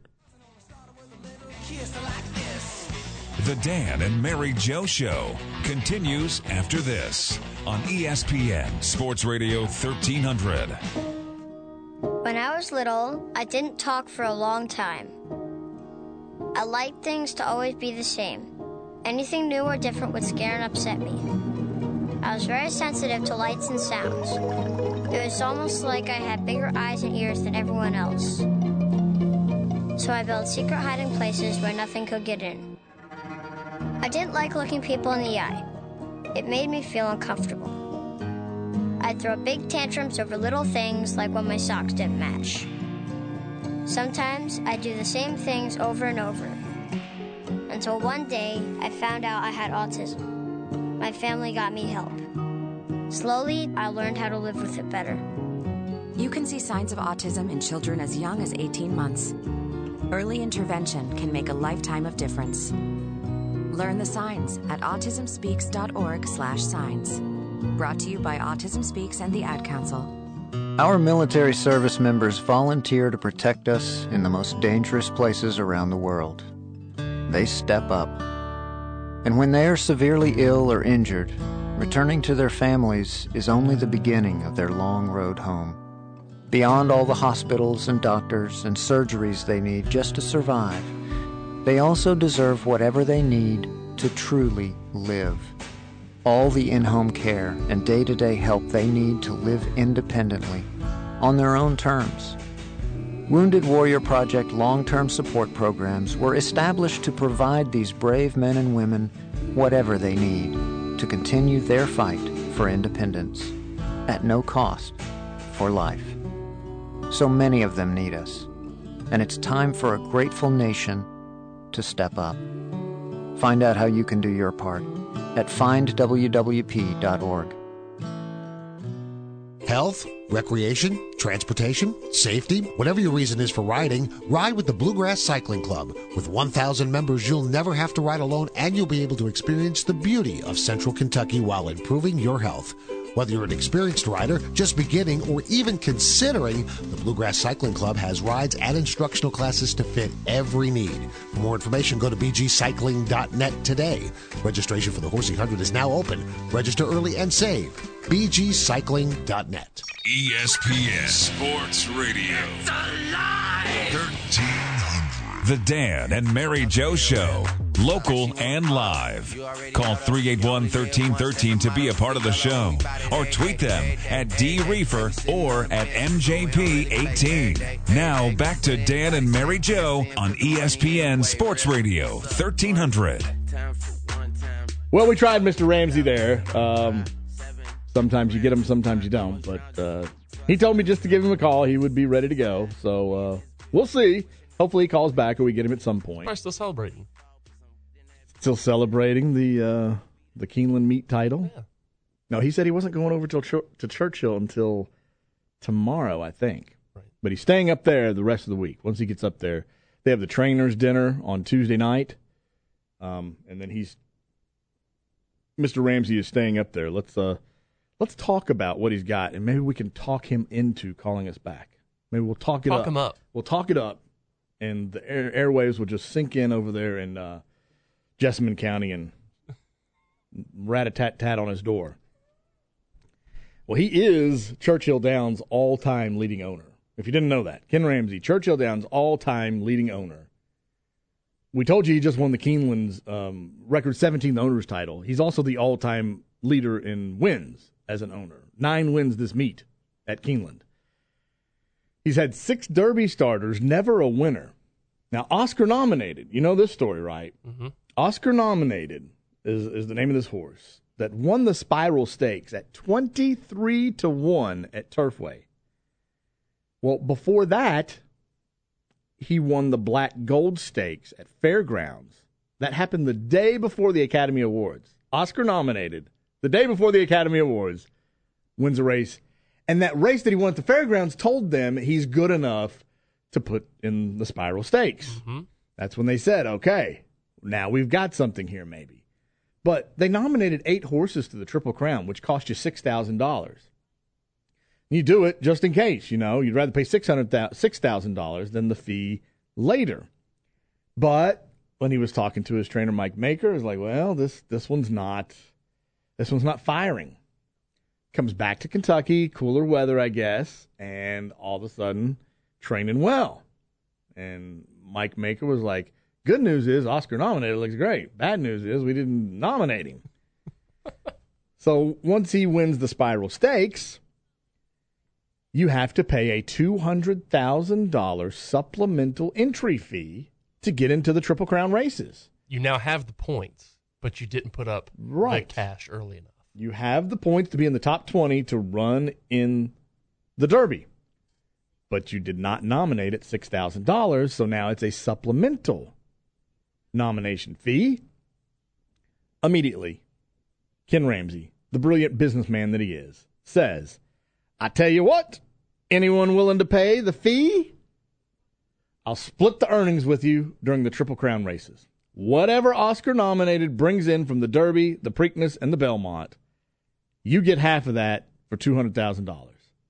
Speaker 1: The Dan and Mary Joe Show continues after this on E S P N Sports Radio thirteen hundred.
Speaker 10: When I was little, I didn't talk for a long time. I liked things to always be the same. Anything new or different would scare and upset me. I was very sensitive to lights and sounds. It was almost like I had bigger eyes and ears than everyone else. So I built secret hiding places where nothing could get in. I didn't like looking people in the eye. It made me feel uncomfortable. I'd throw big tantrums over little things like when my socks didn't match. Sometimes I'd do the same things over and over. Until one day, I found out I had autism. My family got me help. Slowly, I learned how to live with it better.
Speaker 11: You can see signs of autism in children as young as eighteen months. Early intervention can make a lifetime of difference. Learn the signs at autism speaks dot org slash signs. Brought to you by Autism Speaks and the Ad Council.
Speaker 12: Our military service members volunteer to protect us in the most dangerous places around the world. They step up. And when they are severely ill or injured, returning to their families is only the beginning of their long road home. Beyond all the hospitals and doctors and surgeries they need just to survive, they also deserve whatever they need to truly live. All the in-home care and day-to-day help they need to live independently, on their own terms. Wounded Warrior Project long-term support programs were established to provide these brave men and women whatever they need to continue their fight for independence, at no cost, for life. So many of them need us, and it's time for a grateful nation to step up. Find out how you can do your part at find w w p dot org.
Speaker 13: Health, recreation, transportation, safety, whatever your reason is for riding, ride with the Bluegrass Cycling Club. With one thousand members, you'll never have to ride alone, and you'll be able to experience the beauty of Central Kentucky while improving your health. Whether you're an experienced rider, just beginning, or even considering, the Bluegrass Cycling Club has rides and instructional classes to fit every need. For more information, go to b g cycling dot net today. Registration for the Horsey one hundred is now open. Register early and save. b g cycling dot net.
Speaker 1: E S P N Sports Radio. thirteen hundred. The Dan and Mary Jo Show. Local and live. Call three eight one, one three one three to be a part of the show. Or tweet them at D Reefer or at M J P eighteen. Now back to Dan and Mary Jo on E S P N Sports Radio thirteen hundred.
Speaker 2: Well, we tried Mister Ramsey there. Um, sometimes you get him, sometimes you don't. But uh, he told me just to give him a call. He would be ready to go. So uh, we'll see. Hopefully he calls back or we get him at some point.
Speaker 3: We're still celebrating.
Speaker 2: Still celebrating the uh, the Keeneland meet title?
Speaker 3: Yeah.
Speaker 2: No, he said he wasn't going over to, to Churchill until tomorrow, I think.
Speaker 3: Right.
Speaker 2: But he's staying up there the rest of the week. Once he gets up there, they have the trainers' dinner on Tuesday night, um, and then he's Mister Ramsey is staying up there. Let's uh, let's talk about what he's got, and maybe we can talk him into calling us back. Maybe we'll talk it
Speaker 3: talk
Speaker 2: up.
Speaker 3: Talk him up.
Speaker 2: We'll talk it up, and the air, airwaves will just sink in over there in uh, Jessamine County and rat-a-tat-tat on his door. Well, he is Churchill Downs' all-time leading owner. If you didn't know that, Ken Ramsey, Churchill Downs' all-time leading owner. We told you he just won the Keeneland's um, record seventeenth owners title. He's also the all-time leader in wins as an owner. Nine wins this meet at Keeneland. He's had six Derby starters, never a winner. Now, Oscar nominated. You know this story, right?
Speaker 3: Mm-hmm.
Speaker 2: Oscar nominated is, is the name of this horse that won the Spiral Stakes at twenty-three to one at Turfway. Well, before that, he won the Black Gold Stakes at Fairgrounds. That happened the day before the Academy Awards. Oscar nominated the day before the Academy Awards, wins a race. And that race that he won at the Fairgrounds told them he's good enough to put in the Spiral Stakes.
Speaker 3: Mm-hmm.
Speaker 2: That's when they said, okay, now we've got something here maybe. But they nominated eight horses to the Triple Crown, which cost you six thousand dollars. You do it just in case, you know. You'd rather pay six thousand dollars than the fee later. But when he was talking to his trainer, Mike Maker, he was like, well, this this one's not, this one's not firing. Comes back to Kentucky, cooler weather, I guess, and all of a sudden, training well. And Mike Maker was like, good news is Oscar nominated, looks great. Bad news is we didn't nominate him. So once he wins the Spiral Stakes, you have to pay a two hundred thousand dollars supplemental entry fee to get into the Triple Crown races.
Speaker 3: You now have the points, but you didn't put up
Speaker 2: right.
Speaker 3: the cash early enough.
Speaker 2: You have the points to be in the top twenty to run in the Derby, but you did not nominate at six thousand dollars, so now it's a supplemental nomination fee. Immediately, Ken Ramsey, the brilliant businessman that he is, says, I tell you what, anyone willing to pay the fee, I'll split the earnings with you during the Triple Crown races. Whatever Oscar nominated brings in from the Derby, the Preakness, and the Belmont, you get half of that for two hundred thousand dollars.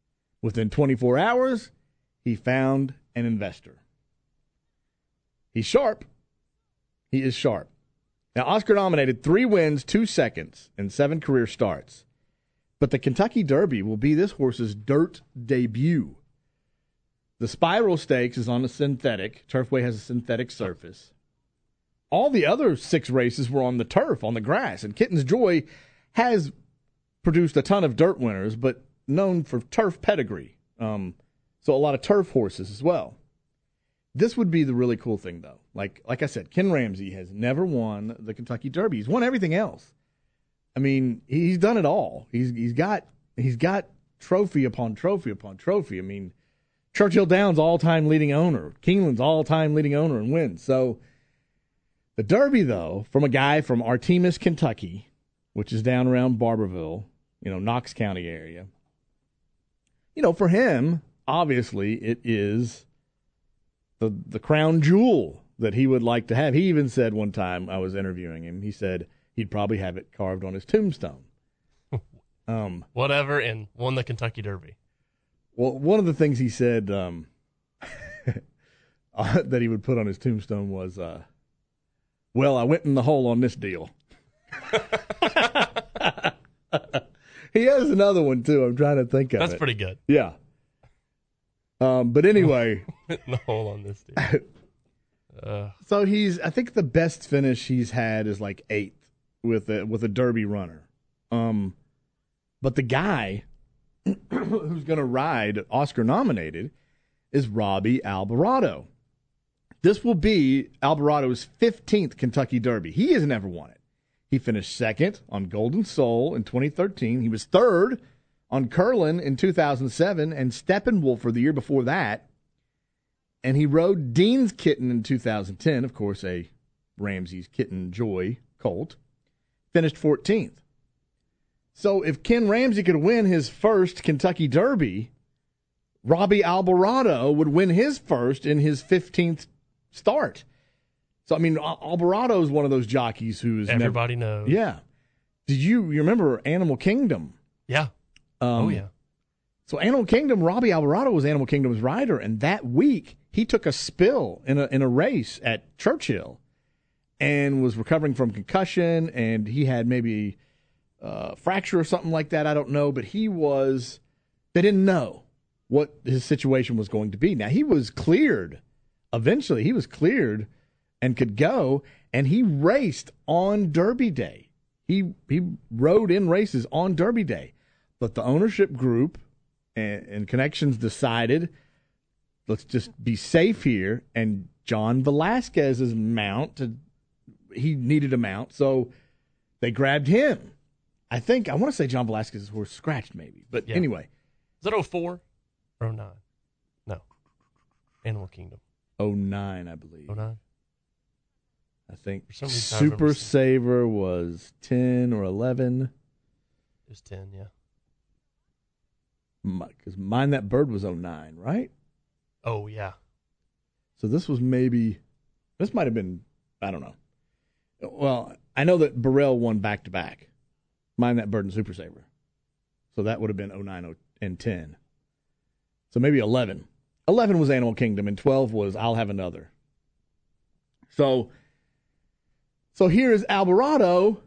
Speaker 2: Within twenty-four hours, he found an investor. He's sharp. He is sharp. Now, Oscar nominated three wins, two seconds, and seven career starts. But the Kentucky Derby will be this horse's dirt debut. The Spiral Stakes is on a synthetic. Turfway has a synthetic surface. All the other six races were on the turf, on the grass. And Kitten's Joy has produced a ton of dirt winners, but known for turf pedigree. Um, so a lot of turf horses as well. This would be the really cool thing, though. Like like I said, Ken Ramsey has never won the Kentucky Derby. He's won everything else. I mean, he's done it all. He's he's got he's got trophy upon trophy upon trophy. I mean, Churchill Downs all-time leading owner, Keeneland's all-time leading owner and wins. So the Derby, though, from a guy from Artemis, Kentucky, which is down around Barberville, you know, Knox County area. You know, for him, obviously, it is the the crown jewel that he would like to have. He even said one time I was interviewing him, he said he'd probably have it carved on his tombstone. Um,
Speaker 3: Whatever, and won the Kentucky Derby.
Speaker 2: Well, one of the things he said um, uh, that he would put on his tombstone was, uh, well, I went in the hole on this deal. He has another one, too. I'm trying to think of
Speaker 3: That's
Speaker 2: it.
Speaker 3: That's pretty good.
Speaker 2: Yeah. Um, but anyway.
Speaker 3: Went in the hole on this deal. Uh,
Speaker 2: so he's, I think the best finish he's had is like eighth with a, with a Derby runner. Um, but the guy who's going to ride Oscar nominated is Robbie Alvarado. This will be Alvarado's fifteenth Kentucky Derby. He has never won it. He finished second on Golden Soul in twenty thirteen. He was third on Curlin in two thousand seven and Steppenwolf for the year before that. And he rode Dean's Kitten in two thousand ten, of course, a Ramsey's Kitten Joy colt. Finished fourteenth. So if Ken Ramsey could win his first Kentucky Derby, Robbie Alvarado would win his first in his fifteenth start. So, I mean, Alvarado is one of those jockeys who's
Speaker 3: everybody
Speaker 2: never,
Speaker 3: knows.
Speaker 2: Yeah. Did you, you remember Animal Kingdom?
Speaker 3: Yeah.
Speaker 2: Um,
Speaker 3: oh, yeah.
Speaker 2: So Animal Kingdom, Robbie Alvarado was Animal Kingdom's rider, and that week he took a spill in a in a race at Churchill and was recovering from concussion, and he had maybe a fracture or something like that. I don't know, but he was, they didn't know what his situation was going to be. Now, he was cleared. Eventually, he was cleared and could go, and he raced on Derby Day. He he rode in races on Derby Day. But the ownership group and, and connections decided, let's just be safe here, and John Velasquez's mount, to, he needed a mount, so they grabbed him. I think, I want to say John Velasquez's horse scratched maybe, but
Speaker 3: yeah.
Speaker 2: anyway.
Speaker 3: Is that oh four or oh nine? No. Animal Kingdom.
Speaker 2: oh nine, I believe.
Speaker 3: oh nine?
Speaker 2: I think
Speaker 3: reason,
Speaker 2: Super Saver was ten or eleven.
Speaker 3: It was ten, yeah.
Speaker 2: Because Mind That Bird was oh nine, right?
Speaker 3: Oh, yeah.
Speaker 2: So this was maybe, this might have been, I don't know. Well, I know that Burrell won back-to-back. Mind That Bird and Super Saver. So that would have been oh nine and ten. So maybe eleven. eleven was Animal Kingdom, and twelve was I'll Have Another. So, so here is Alvarado.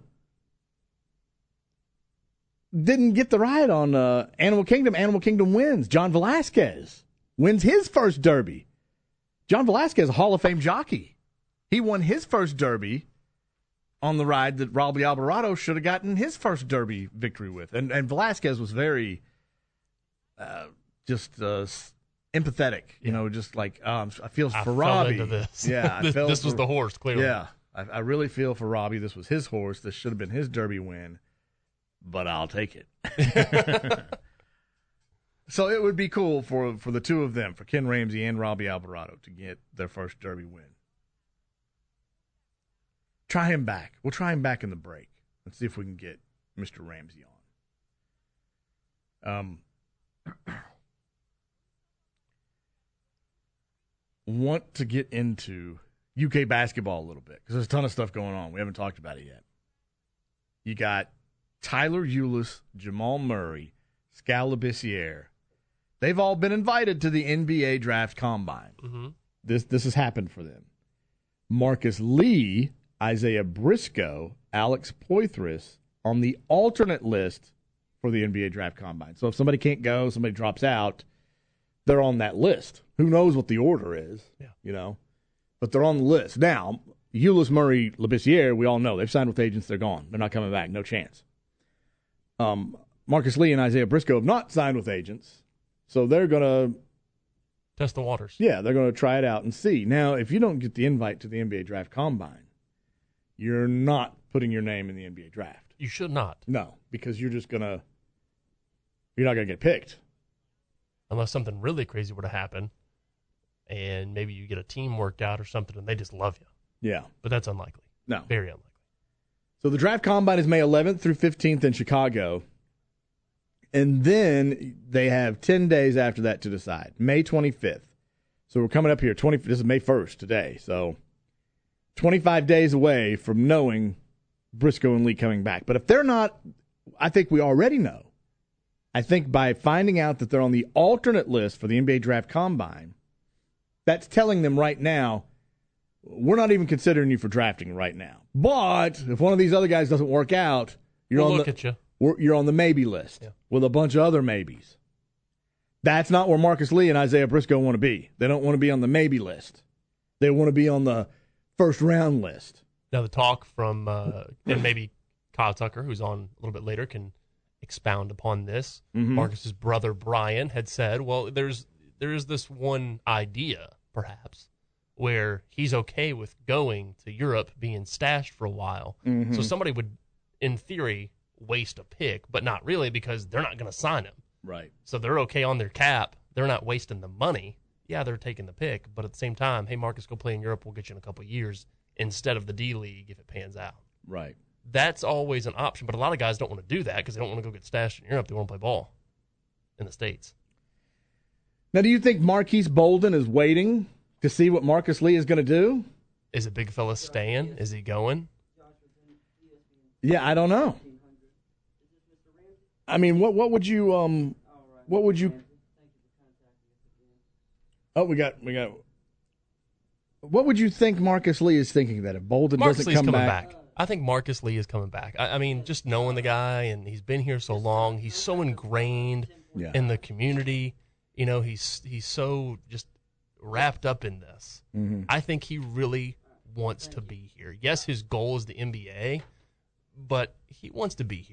Speaker 2: Didn't get the ride on uh, Animal Kingdom. Animal Kingdom wins. John Velasquez wins his first Derby. John Velasquez, a Hall of Fame jockey. He won his first Derby on the ride that Robbie Alvarado should have gotten his first Derby victory with. And, and Velasquez was very uh, just uh, empathetic, you know, just like, um, I feel for
Speaker 3: I
Speaker 2: Robbie.
Speaker 3: Fell into this.
Speaker 2: Yeah, I
Speaker 3: this,
Speaker 2: felt
Speaker 3: this was
Speaker 2: for,
Speaker 3: the horse, clearly.
Speaker 2: Yeah, I, I really feel for Robbie. This was his horse. This should have been his Derby win. But I'll take it. So it would be cool for, for the two of them, for Ken Ramsey and Robbie Alvarado, to get their first Derby win. Try him back. We'll try him back in the break. Let's see if we can get Mister Ramsey on. Um, want to get into U K basketball a little bit, because there's a ton of stuff going on. We haven't talked about it yet. You got Tyler Ulis, Jamal Murray, Skal Labissiere, They've all been invited to the N B A Draft Combine.
Speaker 3: Mm-hmm.
Speaker 2: This this has happened for them. Marcus Lee, Isaiah Briscoe, Alex Poythress on the alternate list for the N B A Draft Combine. So if somebody can't go, somebody drops out, they're on that list. Who knows what the order is,
Speaker 3: yeah.
Speaker 2: you know? But they're on the list. Now, Ulyss Murray Labissiere, we all know. They've signed with agents. They're gone. They're not coming back. No chance. Um, Marcus Lee and Isaiah Briscoe have not signed with agents, so they're going to
Speaker 3: test the waters.
Speaker 2: Yeah, they're going to try it out and see. Now, if you don't get the invite to the N B A Draft Combine, you're not putting your name in the N B A Draft.
Speaker 3: You should not.
Speaker 2: No, because you're just going to – you're not going to get picked.
Speaker 3: Unless something really crazy were to happen, and maybe you get a team worked out or something, and they just love you.
Speaker 2: Yeah.
Speaker 3: But that's unlikely.
Speaker 2: No.
Speaker 3: Very unlikely.
Speaker 2: So the Draft Combine is May eleventh through fifteenth in Chicago. And then they have ten days after that to decide. May twenty-fifth. So we're coming up here. twenty This is May first today. So twenty-five days away from knowing Briscoe and Lee coming back. But if they're not, I think we already know. I think by finding out that they're on the alternate list for the N B A Draft Combine, that's telling them right now, we're not even considering you for drafting right now. But if one of these other guys doesn't work out, you're
Speaker 3: we'll
Speaker 2: on
Speaker 3: look
Speaker 2: the
Speaker 3: at you.
Speaker 2: We're, you're on the maybe list
Speaker 3: yeah.
Speaker 2: with a bunch of other maybes. That's not where Marcus Lee and Isaiah Briscoe want to be. They don't want to be on the maybe list. They want to be on the first round list.
Speaker 3: Now the talk from uh, and maybe Kyle Tucker, who's on a little bit later, can expound upon this.
Speaker 2: Mm-hmm.
Speaker 3: Marcus's brother Brian had said, "Well, there's there's this one idea, perhaps, where he's okay with going to Europe, being stashed for a while.
Speaker 2: Mm-hmm.
Speaker 3: So somebody would, in theory, waste a pick, but not really because they're not going to sign him.
Speaker 2: Right.
Speaker 3: So they're okay on their cap. They're not wasting the money. Yeah, they're taking the pick, but at the same time, hey, Marcus, go play in Europe. We'll get you in a couple of years instead of the D League if it pans out.
Speaker 2: Right.
Speaker 3: That's always an option, but a lot of guys don't want to do that because they don't want to go get stashed in Europe. They want to play ball in the States.
Speaker 2: Now, do you think Marquise Bolden is waiting to see what Marcus Lee is going to do?
Speaker 3: Is it big fella staying? Is he going?
Speaker 2: Yeah, I don't know. I mean, what what would you um, what would you? Oh, we got we got. What would you think Marcus Lee is thinking that if Bolden
Speaker 3: Marcus
Speaker 2: doesn't
Speaker 3: Lee's
Speaker 2: come
Speaker 3: coming
Speaker 2: back?
Speaker 3: back? I think Marcus Lee is coming back. I, I mean, just knowing the guy, and he's been here so long, he's so ingrained
Speaker 2: yeah.
Speaker 3: in the community. You know, he's he's so just wrapped up in this.
Speaker 2: Mm-hmm.
Speaker 3: I think he really wants to be here. Yes, his goal is the N B A, but he wants to be here.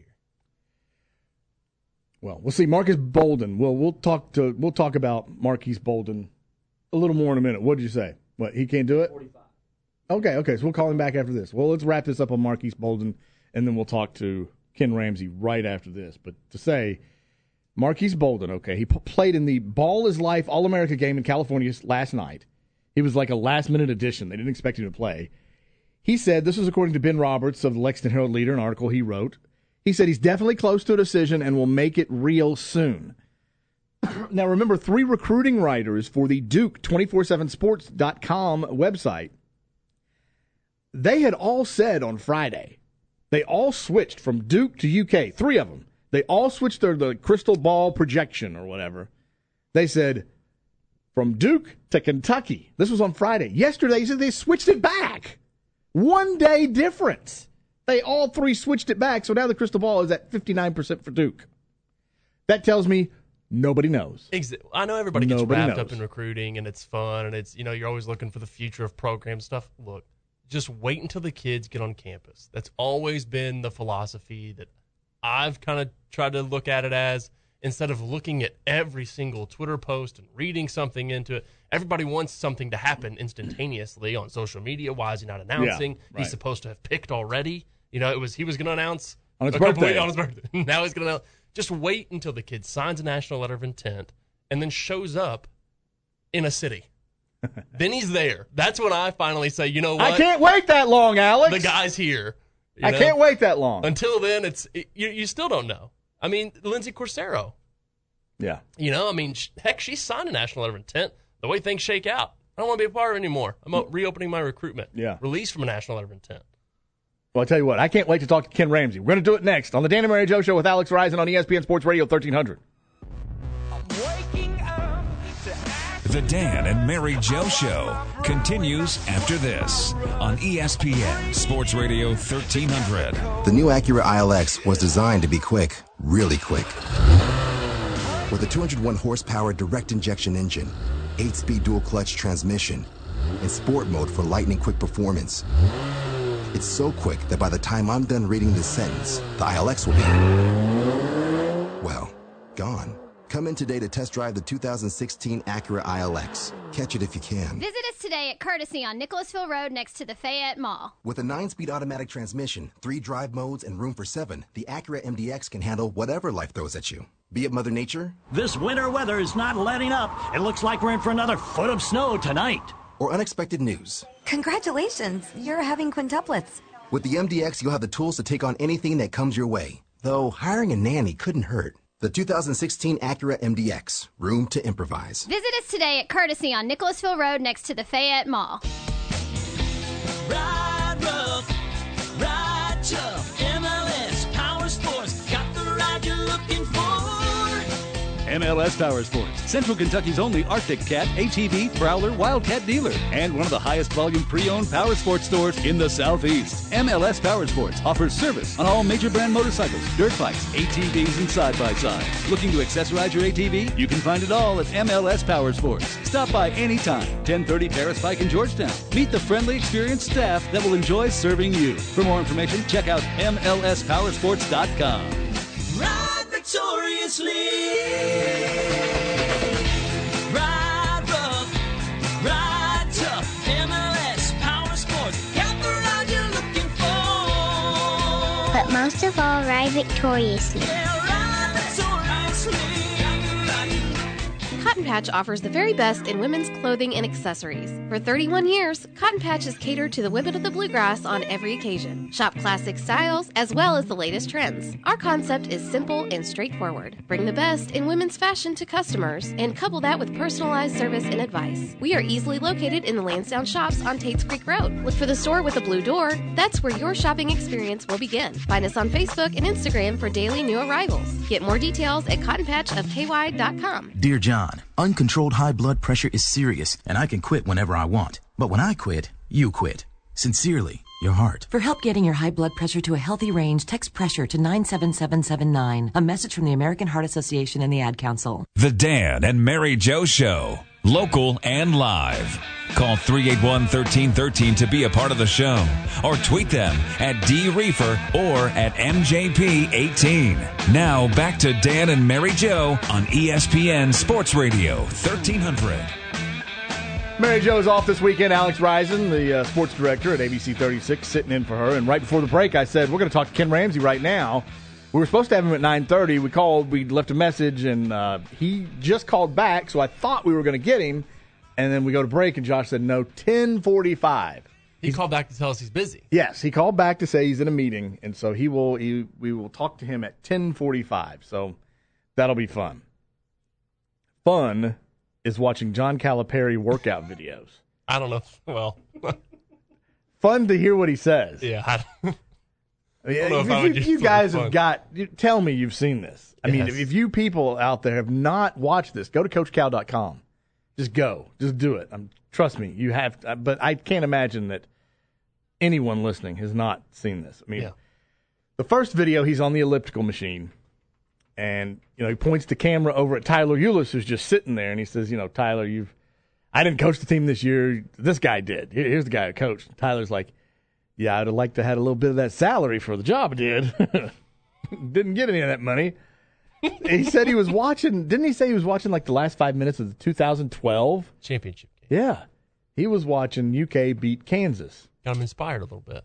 Speaker 2: Well, we'll see. Marcus Bolden. Well, we'll talk to we'll talk about Marquise Bolden a little more in a minute. What did you say? What, he can't do it?
Speaker 14: forty-five.
Speaker 2: Okay, okay. So we'll call him back after this. Well, let's wrap this up on Marquise Bolden, and then we'll talk to Ken Ramsey right after this. But to say, Marquise Bolden, okay, he p- played in the Ball is Life All-America game in California last night. He was like a last-minute addition. They didn't expect him to play. He said, this was according to Ben Roberts of the Lexington Herald-Leader, an article he wrote. He said he's definitely close to a decision and will make it real soon. Now, remember, three recruiting writers for the Duke two forty-seven sports dot com website, they had all said on Friday, they all switched from Duke to U K, three of them. They all switched their the crystal ball projection or whatever. They said, from Duke to Kentucky. This was on Friday. Yesterday, he said they switched it back. One day difference. They all three switched it back, so now the crystal ball is at fifty-nine percent for Duke. That tells me nobody knows.
Speaker 3: Exactly. I know everybody gets
Speaker 2: Nobody
Speaker 3: wrapped
Speaker 2: knows.
Speaker 3: up in recruiting, and it's fun, and it's, you know, you're always looking for the future of program stuff. Look, just wait until the kids get on campus. That's always been the philosophy that I've kind of tried to look at it as. Instead of looking at every single Twitter post and reading something into it, everybody wants something to happen instantaneously on social media. Why is he not announcing?
Speaker 2: Yeah, right.
Speaker 3: He's supposed to have picked already. You know, it was he was going to announce
Speaker 2: On his
Speaker 3: a couple
Speaker 2: birthday.
Speaker 3: weeks- on his birthday. Now he's going to announce. Just wait until the kid signs a national letter of intent and then shows up in a city. Then he's there. That's when I finally say, you know what?
Speaker 2: I can't wait that long, Alex.
Speaker 3: The guy's here. You
Speaker 2: I
Speaker 3: know?
Speaker 2: can't wait that long.
Speaker 3: Until then, it's it, you, you still don't know. I mean, Lindsay Corsaro.
Speaker 2: Yeah.
Speaker 3: You know, I mean, sh- heck, she signed a national letter of intent. The way things shake out, I don't want to be a part of it anymore. I'm out reopening my recruitment.
Speaker 2: Yeah.
Speaker 3: Released from a national letter of intent.
Speaker 2: Well, I'll tell you what, I can't wait to talk to Ken Ramsey. We're going to do it next on the Dan and Mary Jo Show with Alex Risen on E S P N Sports Radio thirteen hundred.
Speaker 15: I'm waking
Speaker 1: The Dan and Mary Joe Show continues after this on E S P N Sports Radio thirteen hundred.
Speaker 14: The new Acura I L X was designed to be quick, really quick. With a two hundred one horsepower direct injection engine, eight speed dual clutch transmission, and sport mode for lightning quick performance. It's so quick that by the time I'm done reading this sentence, the I L X will be, well, gone. Come in today to test drive the two thousand sixteen Acura I L X. Catch it if you can.
Speaker 15: Visit us today at Courtesy on Nicholasville Road next to the Fayette Mall.
Speaker 14: With a nine speed automatic transmission, three drive modes, and room for seven, the Acura M D X can handle whatever life throws at you. Be it Mother Nature.
Speaker 16: This winter weather is not letting up. It looks like we're in for another foot of snow tonight.
Speaker 14: Or unexpected news.
Speaker 17: Congratulations, you're having quintuplets.
Speaker 14: With the M D X, you'll have the tools to take on anything that comes your way. Though hiring a nanny couldn't hurt. The two thousand sixteen Acura M D X. Room to improvise.
Speaker 15: Visit us today at Courtesy on Nicholasville Road next to the Fayette Mall.
Speaker 18: Ride rough, ride tough, M L S Power Sports, got the ride you're looking for.
Speaker 5: M L S Power Sports, Central Kentucky's only Arctic Cat, A T V, Prowler, Wildcat dealer, and one of the highest volume pre-owned power sports stores in the Southeast. M L S Power Sports offers service on all major brand motorcycles, dirt bikes, A T Vs, and side-by-sides. Looking to accessorize your A T V? You can find it all at M L S Power Sports. Stop by anytime, ten thirty Paris Pike in Georgetown. Meet the friendly, experienced staff that will enjoy serving you. For more information, check out M L S power sports dot com.
Speaker 18: Ride victoriously. Ride rough, ride tough. M L S Power Sports, got the ride you're looking for.
Speaker 10: But most of all, ride victoriously.
Speaker 18: Yeah, ride victoriously.
Speaker 19: Cotton Patch offers the very best in women's clothing and accessories. For thirty-one years, Cotton Patch has catered to the women of the bluegrass on every occasion. Shop classic styles as well as the latest trends. Our concept is simple and straightforward. Bring the best in women's fashion to customers and couple that with personalized service and advice. We are easily located in the Lansdowne shops on Tates Creek Road. Look for the store with a blue door. That's where your shopping experience will begin. Find us on Facebook and Instagram for daily new arrivals. Get more details at cotton patch of k y dot com.
Speaker 20: Dear John, uncontrolled high blood pressure is serious, and I can quit whenever I want. But when I quit, you quit. Sincerely, your heart.
Speaker 11: For help getting your high blood pressure to a healthy range, text pressure to nine seven seven seven nine. A message from the American Heart Association and the Ad Council.
Speaker 1: The Dan and Mary Joe Show. Local and live. Call three eight one, one three one three to be a part of the show. Or tweet them at D Reefer or at M J P eighteen. Now back to Dan and Mary Joe on E S P N Sports Radio thirteen hundred.
Speaker 2: Mary Jo is off this weekend. Alex Risen, the uh, sports director at A B C thirty-six, sitting in for her. And right before the break, I said, we're going to talk to Ken Ramsey right now. We were supposed to have him at nine thirty. We called, we left a message, and uh, he just called back, so I thought we were going to get him. And then we go to break, and Josh said, no, ten forty-five.
Speaker 3: He called back to tell us he's busy.
Speaker 2: Yes, he called back to say he's in a meeting, and so he will. He, we will talk to him at ten forty-five, so that'll be fun. Fun is watching John Calipari workout videos.
Speaker 3: I don't know. Well,
Speaker 2: fun to hear what he says.
Speaker 3: Yeah, I don't,
Speaker 2: I mean,
Speaker 3: I don't know
Speaker 2: if,
Speaker 3: if I
Speaker 2: if
Speaker 3: would
Speaker 2: you,
Speaker 3: use
Speaker 2: you
Speaker 3: the
Speaker 2: guys
Speaker 3: word
Speaker 2: have
Speaker 3: fun.
Speaker 2: got, you, tell me you've seen this. I mean,
Speaker 3: Yes.
Speaker 2: if, if you people out there have not watched this, go to coach cal dot com. Just go. Just do it. Um, trust me, you have. To, but I can't imagine that anyone listening has not seen this. I mean,
Speaker 3: Yeah.
Speaker 2: the first video, he's on the elliptical machine, and you know he points the camera over at Tyler Eulis, who's just sitting there, and he says, "You know, Tyler, you've I didn't coach the team this year. This guy did. Here- Here's the guy who coached." And Tyler's like, "Yeah, I'd have liked to have had a little bit of that salary for the job I did. Didn't get any of that money." He said he was watching. Didn't he say he was watching like the last five minutes of the two thousand twelve
Speaker 3: championship game?
Speaker 2: Yeah, he was watching U K beat Kansas.
Speaker 3: Got him inspired a little bit.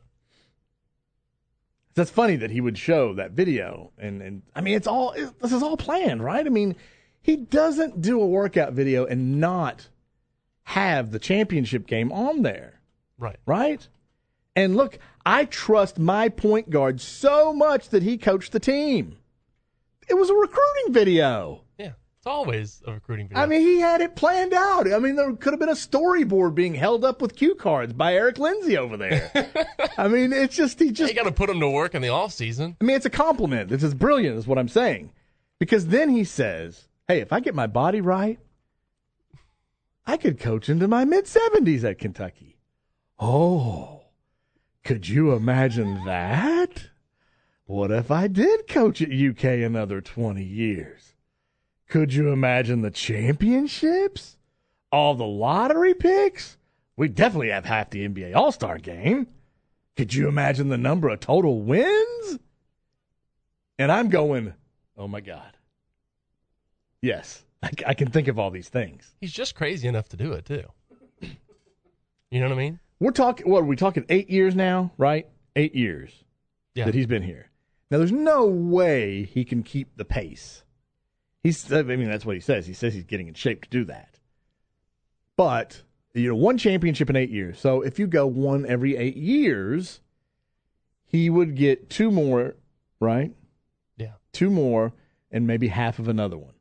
Speaker 2: That's funny that he would show that video, and, and I mean, it's all it, this is all planned, right? I mean, he doesn't do a workout video and not have the championship game on there,
Speaker 3: Right.
Speaker 2: right? And look, I trust my point guard so much that he coached the team. It was a recruiting video.
Speaker 3: Yeah. It's always a recruiting video.
Speaker 2: I mean, he had it planned out. I mean, there could have been a storyboard being held up with cue cards by Eric Lindsay over there. I mean, it's just, he just.
Speaker 3: You got to put him to work in the off season.
Speaker 2: I mean, it's a compliment. This is brilliant, is what I'm saying. Because then he says, hey, if I get my body right, I could coach into my mid-seventies at Kentucky. Oh, could you imagine that? What if I did coach at U K another twenty years? Could you imagine the championships? All the lottery picks? We definitely have half the N B A All-Star game. Could you imagine the number of total wins? And I'm going, oh, my God. Yes, I, I can think of all these things.
Speaker 3: He's just crazy enough to do it, too. You know what I mean?
Speaker 2: We're talking, what, are we talking eight years now, right? Eight years
Speaker 3: Yeah.
Speaker 2: that he's been here. Now, there's no way he can keep the pace. He's, I mean, that's what he says. He says he's getting in shape to do that. But, you know, one championship in eight years. So if you go one every eight years, he would get two more, right?
Speaker 3: Yeah.
Speaker 2: Two more and maybe half of another one.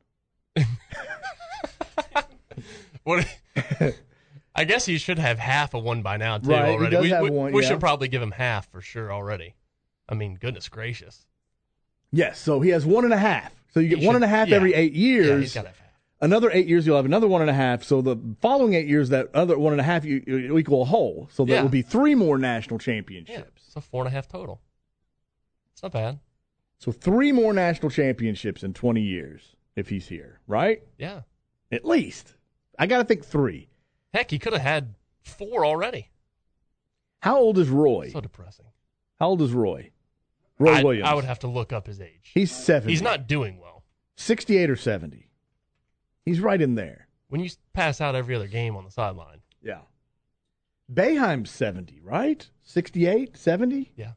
Speaker 3: What? I guess he should have half of one by now, too,
Speaker 2: Right, he
Speaker 3: already.
Speaker 2: does
Speaker 3: we
Speaker 2: have
Speaker 3: we,
Speaker 2: one,
Speaker 3: we
Speaker 2: yeah.
Speaker 3: should probably give him half for sure already. I mean, goodness gracious.
Speaker 2: Yes, so he has one and a half. So you get
Speaker 3: He
Speaker 2: one
Speaker 3: should-
Speaker 2: and a half
Speaker 3: yeah.
Speaker 2: every eight years.
Speaker 3: Yeah, he's got to have half.
Speaker 2: Another eight years, you'll have another one and a half. So the following eight years, that other one and a half, you, you equal a whole. So there
Speaker 3: Yeah.
Speaker 2: will be three more national championships.
Speaker 3: Yeah, so four and a half total. It's not bad.
Speaker 2: So three more national championships in twenty years if he's here, right?
Speaker 3: Yeah.
Speaker 2: At least. I got to think three.
Speaker 3: Heck, he could have had four already.
Speaker 2: How old is Roy?
Speaker 3: So depressing.
Speaker 2: How old is Roy? Roy
Speaker 3: I,
Speaker 2: Williams.
Speaker 3: I would have to look up his age.
Speaker 2: He's seventy.
Speaker 3: He's not doing well.
Speaker 2: sixty-eight or seventy. He's right in there.
Speaker 3: When you pass out every other game on the sideline.
Speaker 2: Yeah. Boeheim's seventy, right? sixty-eight, seventy?
Speaker 3: Yeah.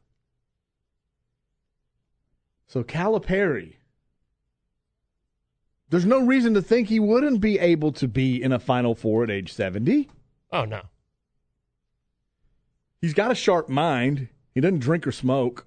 Speaker 2: So Calipari, there's no reason to think he wouldn't be able to be in a Final Four at age seventy.
Speaker 3: Oh, no.
Speaker 2: He's got a sharp mind. He doesn't drink or smoke.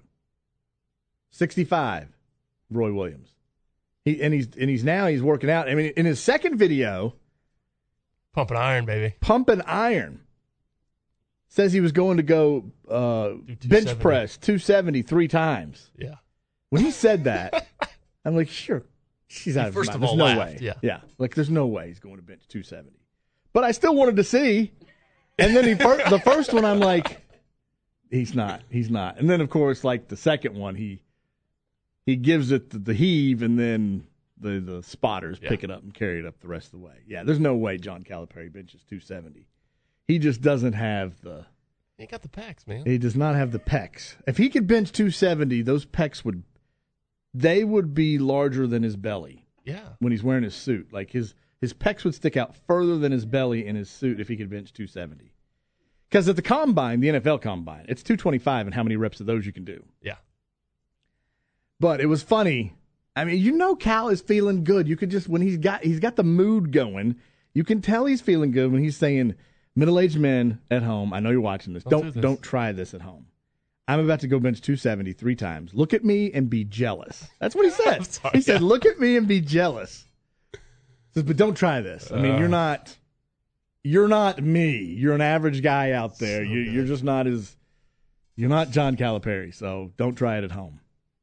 Speaker 2: sixty-five, Roy Williams. He and he's and he's now he's working out. I mean, in his second video,
Speaker 3: Pumping iron, baby.
Speaker 2: Pumping Iron, says he was going to go uh, bench press two seventy three times.
Speaker 3: Yeah.
Speaker 2: When he said that, I'm like, sure, she's out of
Speaker 3: First
Speaker 2: his
Speaker 3: of
Speaker 2: mind.
Speaker 3: all,
Speaker 2: There's no
Speaker 3: laughed,
Speaker 2: way.
Speaker 3: yeah.
Speaker 2: yeah, like there's no way he's going to bench two seventy. But I still wanted to see. And then he fir- the first one, I'm like, he's not, he's not. And then of course, like the second one, he he gives it the, the heave, and then the the spotters
Speaker 3: Yeah.
Speaker 2: pick it up and carry it up the rest of the way. Yeah, there's no way John Calipari benches two seventy. He just doesn't have the.
Speaker 3: He ain't got the packs, man.
Speaker 2: He does not have the pecs. If he could bench two seventy, those pecs would, they would be larger than his belly.
Speaker 3: Yeah.
Speaker 2: When he's wearing his suit, like his his pecs would stick out further than his belly in his suit if he could bench two seventy. Because at the combine, the N F L combine, it's two twenty-five, and how many reps of those you can do.
Speaker 3: Yeah.
Speaker 2: But it was funny. I mean, you know, Cal is feeling good. You could just when he's got he's got the mood going. You can tell he's feeling good when he's saying, "Middle-aged men at home, I know you're watching this.
Speaker 3: Don't
Speaker 2: Don't
Speaker 3: do
Speaker 2: don't,
Speaker 3: this."
Speaker 2: try this at home. I'm about to go bench two seventy three times. Look at me and be jealous." That's what he said.
Speaker 3: sorry,
Speaker 2: he said,
Speaker 3: yeah.
Speaker 2: "Look at me and be jealous." He says, "But don't try this. I mean,
Speaker 3: Uh.
Speaker 2: you're not you're not me. You're an average guy out there.
Speaker 3: So
Speaker 2: you,
Speaker 3: good.
Speaker 2: you're just not as you're not John Calipari. So don't try it at home."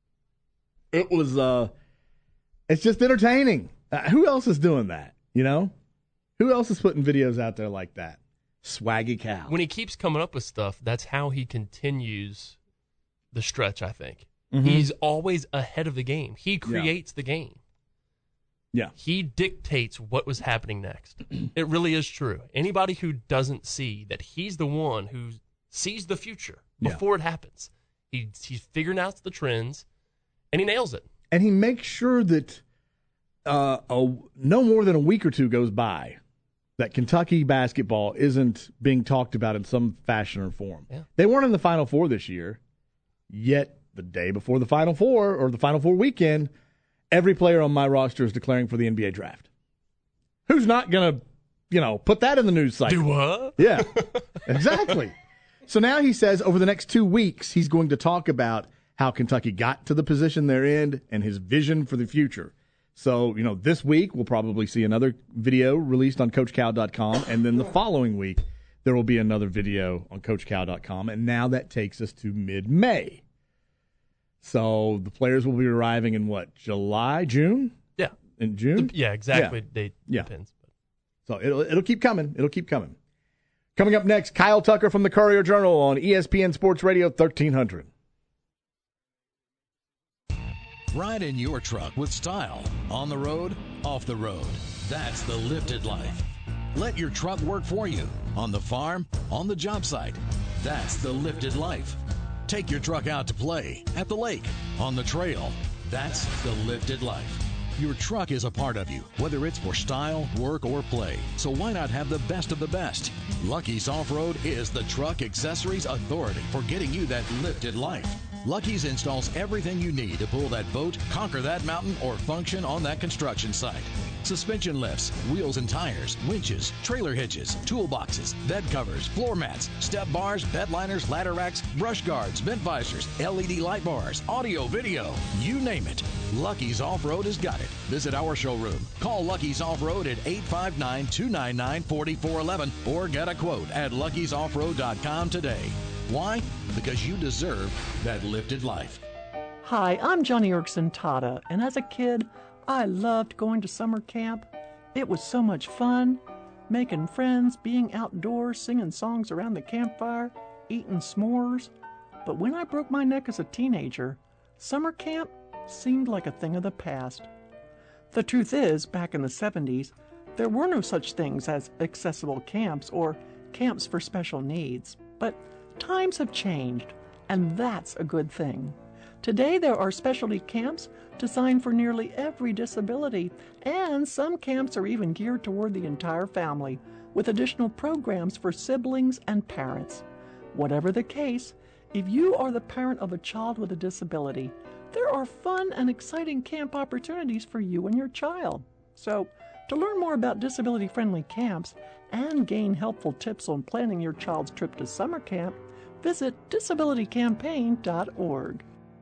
Speaker 2: It was uh, it's just entertaining. Uh, who else is doing that? You know, who else is putting videos out there like that? Swaggy Cal.
Speaker 3: When he keeps coming up with stuff, that's how he continues the stretch, I think.
Speaker 2: Mhm.
Speaker 3: He's always ahead of the game. He creates the game.
Speaker 2: Yeah.
Speaker 3: He dictates what was happening next. It really is true. Anybody who doesn't see that he's the one who sees the future
Speaker 2: Yeah.
Speaker 3: before it happens, he, he's figuring out the trends, and he nails it.
Speaker 2: And he makes sure that uh, a, no more than a week or two goes by that Kentucky basketball isn't being talked about in some fashion or form.
Speaker 3: Yeah.
Speaker 2: They weren't in the Final Four this year, yet the day before the Final Four or the Final Four weekend, every player on my roster is declaring for the N B A draft. Who's not going to, you know, put that in the news cycle?
Speaker 3: Do what?
Speaker 2: Yeah, exactly. So now he says over the next two weeks, he's going to talk about how Kentucky got to the position they're in and his vision for the future. So, you know, this week we'll probably see another video released on Coach Cal dot com, and then the following week there will be another video on Coach Cal dot com, and now that takes us to mid-May. So the players will be arriving in what, July, June?
Speaker 3: Yeah.
Speaker 2: In June?
Speaker 3: Yeah, exactly. Date
Speaker 2: Yeah.
Speaker 3: depends.
Speaker 2: So it'll it'll keep coming. It'll keep coming. Coming up next, Kyle Tucker from the Courier-Journal on E S P N Sports Radio thirteen hundred.
Speaker 5: Ride in your truck with style. On the road, off the road. That's the lifted life. Let your truck work for you. On the farm, on the job site. That's the lifted life. Take your truck out to play, at the lake, on the trail. That's the lifted life. Your truck is a part of you, whether it's for style, work, or play. So why not have the best of the best? Lucky's Off-Road is the truck accessories authority for getting you that lifted life. Lucky's installs everything you need to pull that boat, conquer that mountain, or function on that construction site. Suspension lifts, wheels and tires, winches, trailer hitches, toolboxes, bed covers, floor mats, step bars, bed liners, ladder racks, brush guards, vent visors, L E D light bars, audio, video, you name it. Lucky's Off-Road has got it. Visit our showroom. Call Lucky's Off-Road at eight five nine, two nine nine, four four one one or get a quote at luckys off road dot com today. Why? Because you deserve that lifted life.
Speaker 21: Hi, I'm Johnny Erickson Tata, and as a kid, I loved going to summer camp. It was so much fun, making friends, being outdoors, singing songs around the campfire, eating s'mores. But when I broke my neck as a teenager, summer camp seemed like a thing of the past. The truth is, back in the seventies, there were no such things as accessible camps or camps for special needs. But times have changed, and that's a good thing. Today there are specialty camps designed for nearly every disability, and some camps are even geared toward the entire family, with additional programs for siblings and parents. Whatever the case, if you are the parent of a child with a disability, there are fun and exciting camp opportunities for you and your child. So, to learn more about disability-friendly camps and gain helpful tips on planning your child's trip to summer camp, visit disability campaign dot org.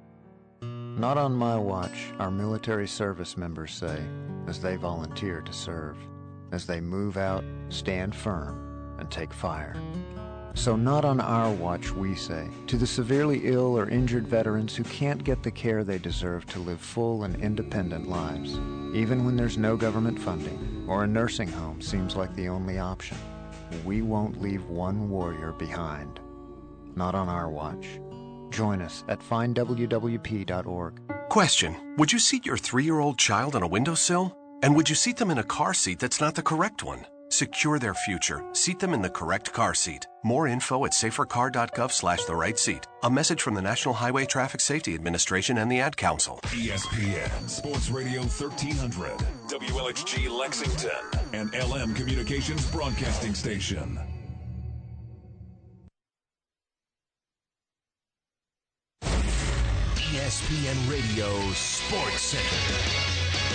Speaker 12: Not on my watch, our military service members say, as they volunteer to serve, as they move out, stand firm, and take fire. So not on our watch, we say, to the severely ill or injured veterans who can't get the care they deserve to live full and independent lives, even when there's no government funding or a nursing home seems like the only option. We won't leave one warrior behind. Not on our watch. Join us at find w w p dot org.
Speaker 9: Question: would you seat your three-year-old child on a windowsill? And would you seat them in a car seat that's not the correct one? Secure their future. Seat them in the correct car seat. More info at safer car dot gov slash the right seat. A message from the National Highway Traffic Safety Administration and the Ad Council.
Speaker 1: E S P N Sports Radio thirteen hundred, W L H G Lexington, and L M Communications Broadcasting Station.
Speaker 8: E S P N Radio Sports Center.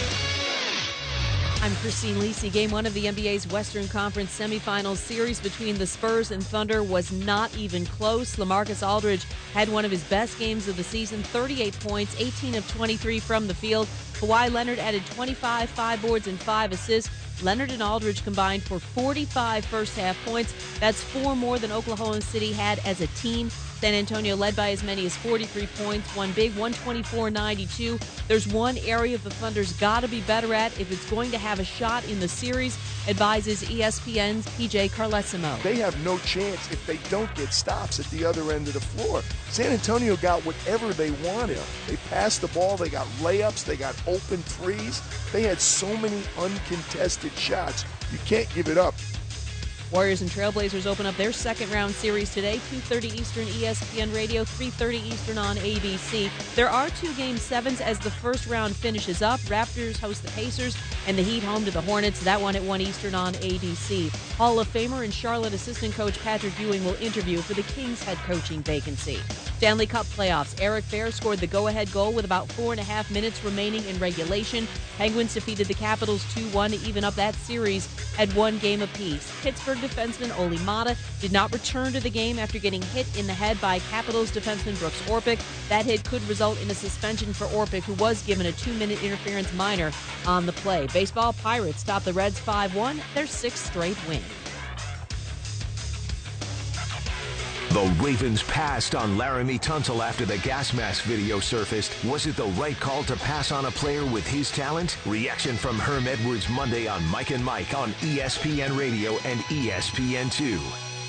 Speaker 22: I'm Christine Lisi. Game one of the N B A's Western Conference semifinals series between the Spurs and Thunder was not even close. LaMarcus Aldridge had one of his best games of the season, thirty-eight points, eighteen of twenty-three from the field. Kawhi Leonard added twenty-five, five boards, and five assists. Leonard and Aldridge combined for forty-five first-half points. That's four more than Oklahoma City had as a team. San Antonio led by as many as forty-three points, won big, one twenty-four ninety-two. There's one area the Thunder's got to be better at if it's going to have a shot in the series, advises E S P N's P J Carlesimo.
Speaker 23: They have no chance if they don't get stops at the other end of the floor. San Antonio got whatever they wanted. They passed the ball, they got layups, they got open threes. They had so many uncontested shots. You can't give it up.
Speaker 22: Warriors and Trailblazers open up their second-round series today, two thirty Eastern E S P N Radio, three thirty Eastern on A B C. There are two Game sevens as the first round finishes up. Raptors host the Pacers, and the Heat home to the Hornets. That one at one Eastern on A B C. Hall of Famer and Charlotte assistant coach Patrick Ewing will interview for the Kings head coaching vacancy. Stanley Cup playoffs. Eric Fair scored the go-ahead goal with about four and a half minutes remaining in regulation. Penguins defeated the Capitals two one to even up that series at one game apiece. Pittsburgh defenseman Oli Mata did not return to the game after getting hit in the head by Capitals defenseman Brooks Orpik. That hit could result in a suspension for Orpik, who was given a two-minute interference minor on the play. Baseball, Pirates stop the Reds five one, their sixth straight win.
Speaker 4: The Ravens passed on Laramie Tunsil after the gas mask video surfaced. Was it the right call to pass on a player with his talent? Reaction from Herm Edwards Monday on Mike and Mike on E S P N Radio and E S P N two.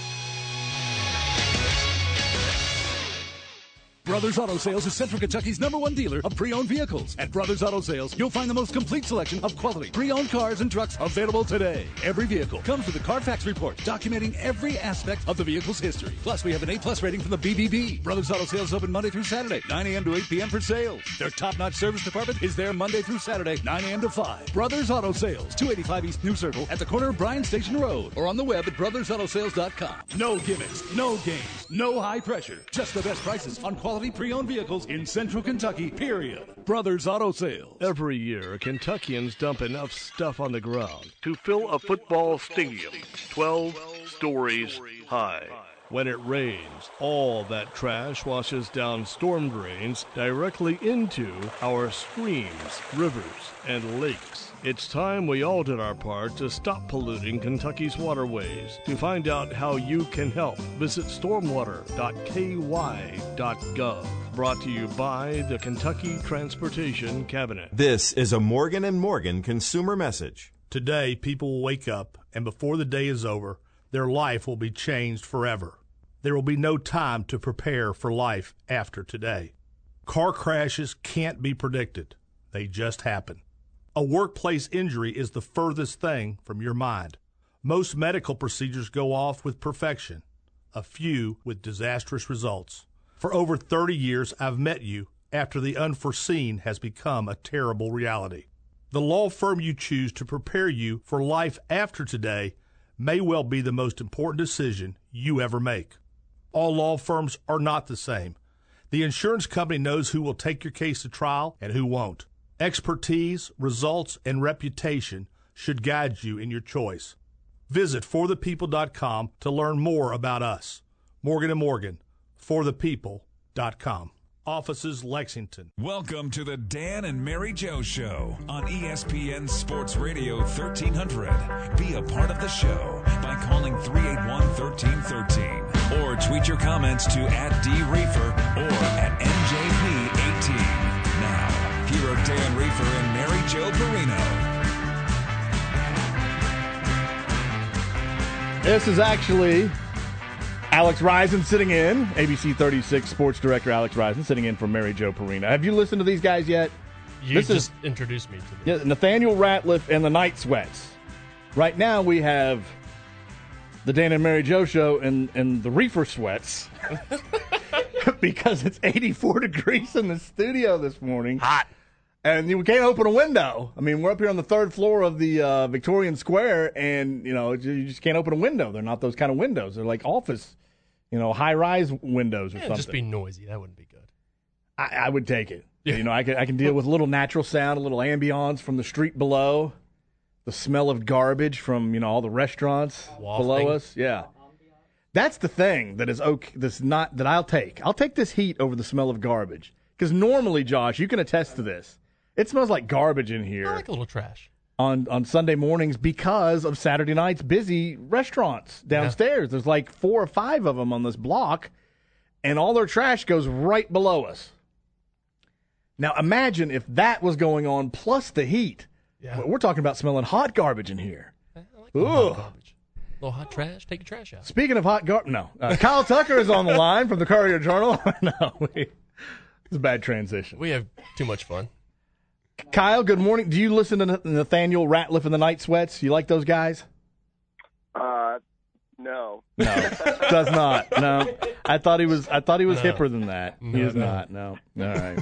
Speaker 5: Brothers Auto Sales is Central Kentucky's number one dealer of pre-owned vehicles. At Brothers Auto Sales, you'll find the most complete selection of quality pre-owned cars and trucks available today. Every vehicle comes with a Carfax report documenting every aspect of the vehicle's history. Plus, we have an A-plus rating from the B B B. Brothers Auto Sales open Monday through Saturday, nine a.m. to eight p.m. for sales. Their top-notch service department is there Monday through Saturday, nine a.m. to five. Brothers Auto Sales, two eighty-five East New Circle at the corner of Bryan Station Road, or on the web at brothers auto sales dot com. No gimmicks, no games, no high pressure. Just the best prices on quality pre-owned vehicles in Central Kentucky, period. Brothers Auto Sales.
Speaker 6: Every year, Kentuckians dump enough stuff on the ground to fill a football stadium twelve stories high. When it rains, all that trash washes down storm drains directly into our streams, rivers, and lakes. It's time we all did our part to stop polluting Kentucky's waterways. To find out how you can help, visit stormwater dot k y dot gov. Brought to you by the Kentucky Transportation Cabinet.
Speaker 7: This is a Morgan and Morgan consumer message.
Speaker 24: Today, people will wake up, and before the day is over, their life will be changed forever. There will be no time to prepare for life after today. Car crashes can't be predicted. They just happen. A workplace injury is the furthest thing from your mind. Most medical procedures go off with perfection, a few with disastrous results. For over thirty years, I've met you after the unforeseen has become a terrible reality. The law firm you choose to prepare you for life after today may well be the most important decision you ever make. All law firms are not the same. The insurance company knows who will take your case to trial and who won't. Expertise, results, and reputation should guide you in your choice. Visit for the people dot com to learn more about us. Morgan and Morgan, for the people dot com. Offices, Lexington.
Speaker 1: Welcome to the Dan and Mary Jo Show on E S P N Sports Radio thirteen hundred. Be a part of the show by calling three eight one, one three one three or tweet your comments to at D Reefer or at N J P eighteen. Now, here are Dan Reefer and Mary Jo Perino.
Speaker 2: This is actually Alex Risen sitting in, A B C thirty-six sports director Alex Risen sitting in for Mary Jo Perino. Have you listened to these guys yet?
Speaker 3: You
Speaker 2: this
Speaker 3: just
Speaker 2: is,
Speaker 3: introduced me to them.
Speaker 2: Yeah, Nathaniel Ratliff and the Night Sweats. Right now we have the Dan and Mary Jo Show and, and the Reefer Sweats because it's eighty-four degrees in the studio this morning.
Speaker 3: Hot.
Speaker 2: And we can't open a window. I mean, we're up here on the third floor of the uh, Victorian Square, and, you know, you just can't open a window. They're not those kind of windows. They're like office, you know, high-rise windows or
Speaker 3: Yeah,
Speaker 2: something.
Speaker 3: just be noisy. That wouldn't be good.
Speaker 2: I, I would take it. Yeah. You know, I can, I can deal with a little natural sound, a little ambiance from the street below, the smell of garbage from, you know, all the restaurants
Speaker 3: Wafting.
Speaker 2: below us. Yeah. That's the thing that is okay, that's not, that I'll take. I'll take this heat over the smell of garbage. Because normally, Josh, you can attest to this. It smells like garbage in here.
Speaker 3: I like a little trash.
Speaker 2: On on Sunday mornings because of Saturday night's busy restaurants downstairs. Yeah. There's like four or five of them on this block, and all their trash goes right below us. Now imagine if that was going on plus the heat.
Speaker 3: Yeah.
Speaker 2: We're talking about smelling hot garbage in here.
Speaker 3: I like a little hot garbage. A little hot trash. Take your trash out.
Speaker 2: Speaking of hot garbage, no. Uh, Kyle Tucker is on the line from the Courier Journal. no, we, it's a bad transition.
Speaker 3: We have too much fun.
Speaker 2: Kyle, good morning. Do you listen to Nathaniel Ratliff and the Night Sweats? You like those guys?
Speaker 25: Uh, no.
Speaker 2: No, does not. No, I thought he was. I thought he was
Speaker 25: No.
Speaker 2: hipper than that.
Speaker 25: No,
Speaker 2: he is
Speaker 25: no.
Speaker 2: not. No. All right.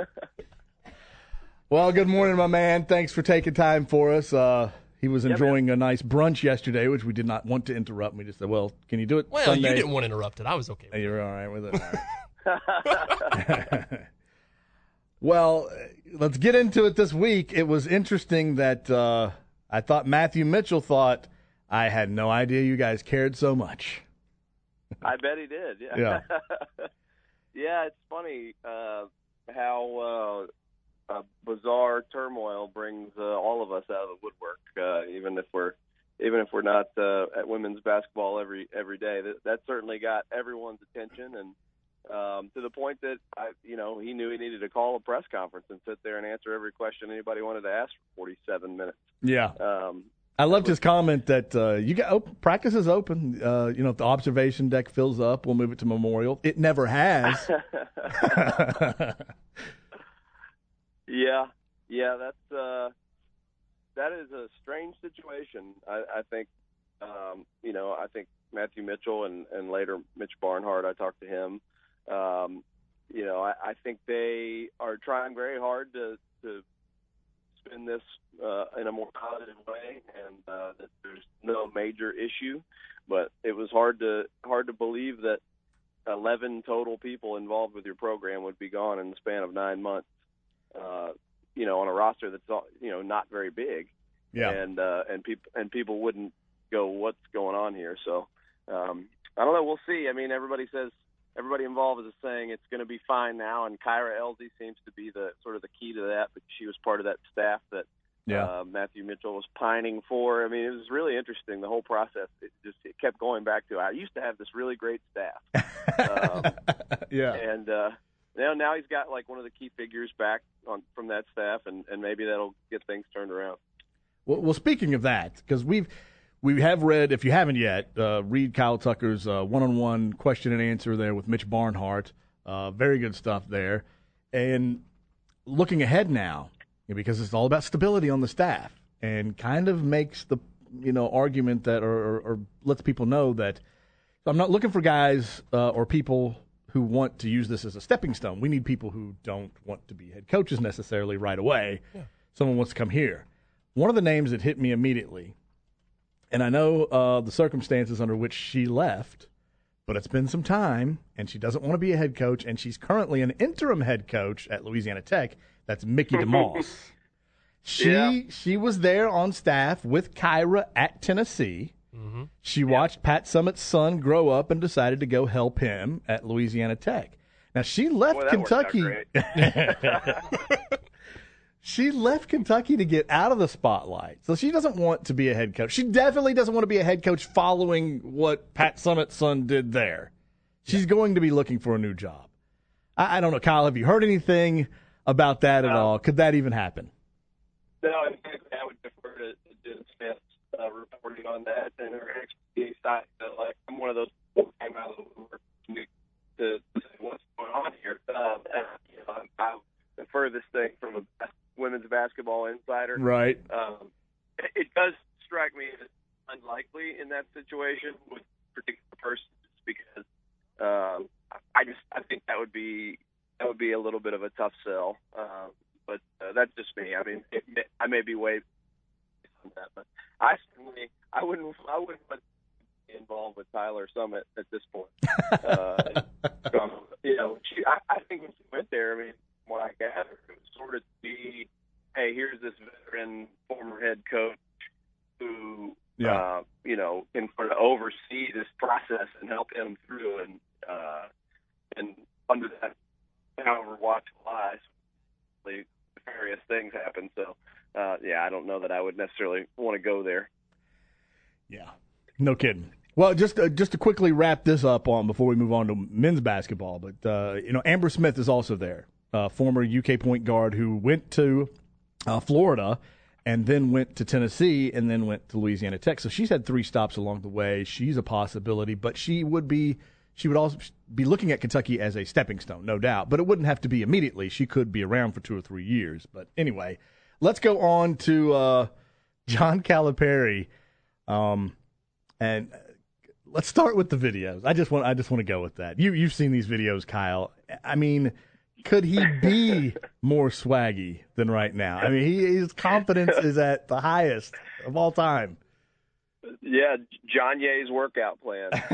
Speaker 2: Well, good morning, my man. Thanks for taking time for us. Uh, he was
Speaker 25: Yeah,
Speaker 2: enjoying a nice brunch yesterday, which we did not want to interrupt. We just said, "Well, can you do it
Speaker 3: Well,
Speaker 2: Sunday?"
Speaker 3: you didn't want to interrupt it. I was okay with
Speaker 2: You're all right with it. All right. Well, let's get into it this week. It was interesting that uh, I thought Matthew Mitchell thought I had no idea you guys cared so much.
Speaker 25: I bet he did. Yeah.
Speaker 2: Yeah.
Speaker 25: Yeah, it's funny uh, how uh, a bizarre turmoil brings uh, all of us out of the woodwork, uh, even if we're even if we're not uh, at women's basketball every every day. That, that certainly got everyone's attention, and um, to the point that I, you know, he knew he needed to call a press conference and sit there and answer every question anybody wanted to ask for forty-seven minutes.
Speaker 2: Yeah.
Speaker 25: Um,
Speaker 2: I loved his comment that uh, you got open, practice is open. Uh, you know, if the observation deck fills up, we'll move it to Memorial. It never has.
Speaker 25: yeah, yeah, that's uh, that is a strange situation. I, I think, um, you know, I think Matthew Mitchell and, and later Mitch Barnhart. I talked to him. Um, you know, I, I think they are trying very hard to. to spin this uh, in a more positive way, and uh, that there's no major issue. But it was hard to hard to believe that eleven total people involved with your program would be gone in the span of nine months. Uh, you know, on a roster that's you know not very big,
Speaker 2: yeah,
Speaker 25: and uh, and people and people wouldn't go, what's going on here? So um, I don't know. We'll see. I mean, everybody says. Everybody involved is saying it's going to be fine now, and Kyra Elzy seems to be the sort of the key to that, because she was part of that staff that
Speaker 2: yeah.
Speaker 25: uh, Matthew Mitchell was pining for. I mean, it was really interesting, the whole process. It just it kept going back to, I used to have this really great staff. um,
Speaker 2: yeah.
Speaker 25: And uh, now, now he's got like one of the key figures back on from that staff, and, and maybe that'll get things turned around.
Speaker 2: Well, well speaking of that, because we've We have read, if you haven't yet, uh, read Kyle Tucker's uh, one-on-one question and answer there with Mitch Barnhart. Uh, very good stuff there. And looking ahead now, because it's all about stability on the staff, and kind of makes the you know argument that, or, or, or lets people know that I'm not looking for guys uh, or people who want to use this as a stepping stone. We need people who don't want to be head coaches necessarily right away. Yeah. Someone wants to come here. One of the names that hit me immediately, and I know uh, the circumstances under which she left, but it's been some time, and she doesn't want to be a head coach, and she's currently an interim head coach at Louisiana Tech. That's Mickey DeMoss. She
Speaker 25: Yeah.
Speaker 2: she was there on staff with Kyra at Tennessee.
Speaker 3: Mm-hmm.
Speaker 2: She watched Pat Summitt's son grow up and decided to go help him at Louisiana Tech. Now, she left
Speaker 25: Boy, that worked out
Speaker 2: Kentucky.
Speaker 25: great.
Speaker 2: She left Kentucky to get out of the spotlight. So she doesn't want to be a head coach. She definitely doesn't want to be a head coach following what Pat Summitt's son did there. She's yeah. going to be looking for a new job. I, I don't know, Kyle, have you heard anything about that at
Speaker 25: No.
Speaker 2: all? Could that even happen?
Speaker 25: No, in fact, I would defer to, to Jen Smith's uh, reporting on that and her expertise. I feel like I'm one of those people who came out of the woodwork to, to say what's going on here. Um, and, you know, I'm, I'm the furthest thing from a women's basketball insider.
Speaker 2: Right.
Speaker 25: Um, it, it does strike me as unlikely in that situation with a particular person, just because um, I just I think that would be that would be a little bit of a tough sell. Um, but uh, that's just me. I mean, it, it, I may be way on that, but I certainly I wouldn't I wouldn't want to be involved with Tyler Summit at this point. uh, um, you know, she, I, I think when she went there, I mean, what I gathered, it was sort of to be, hey, here's this veteran former head coach who,
Speaker 2: yeah.
Speaker 25: uh, you know, can sort of oversee this process and help him through, and uh, and under that, however, watchful eyes, the various things happen. So, uh, yeah, I don't know that I would necessarily want to go there.
Speaker 2: Yeah, no kidding. Well, just uh, just to quickly wrap this up on before we move on to men's basketball, but uh, you know, Amber Smith is also there. Uh, former U K point guard who went to uh, Florida and then went to Tennessee and then went to Louisiana Tech. So she's had three stops along the way. She's a possibility, but she would be she would also be looking at Kentucky as a stepping stone, no doubt. But it wouldn't have to be immediately. She could be around for two or three years. But anyway, let's go on to uh, John Calipari, um, and let's start with the videos. I just want I just want to go with that. You you've seen these videos, Kyle. I mean, could he be more swaggy than right now? I mean, he, his confidence is at the highest of all time.
Speaker 25: Yeah, John Ye's workout plan. uh,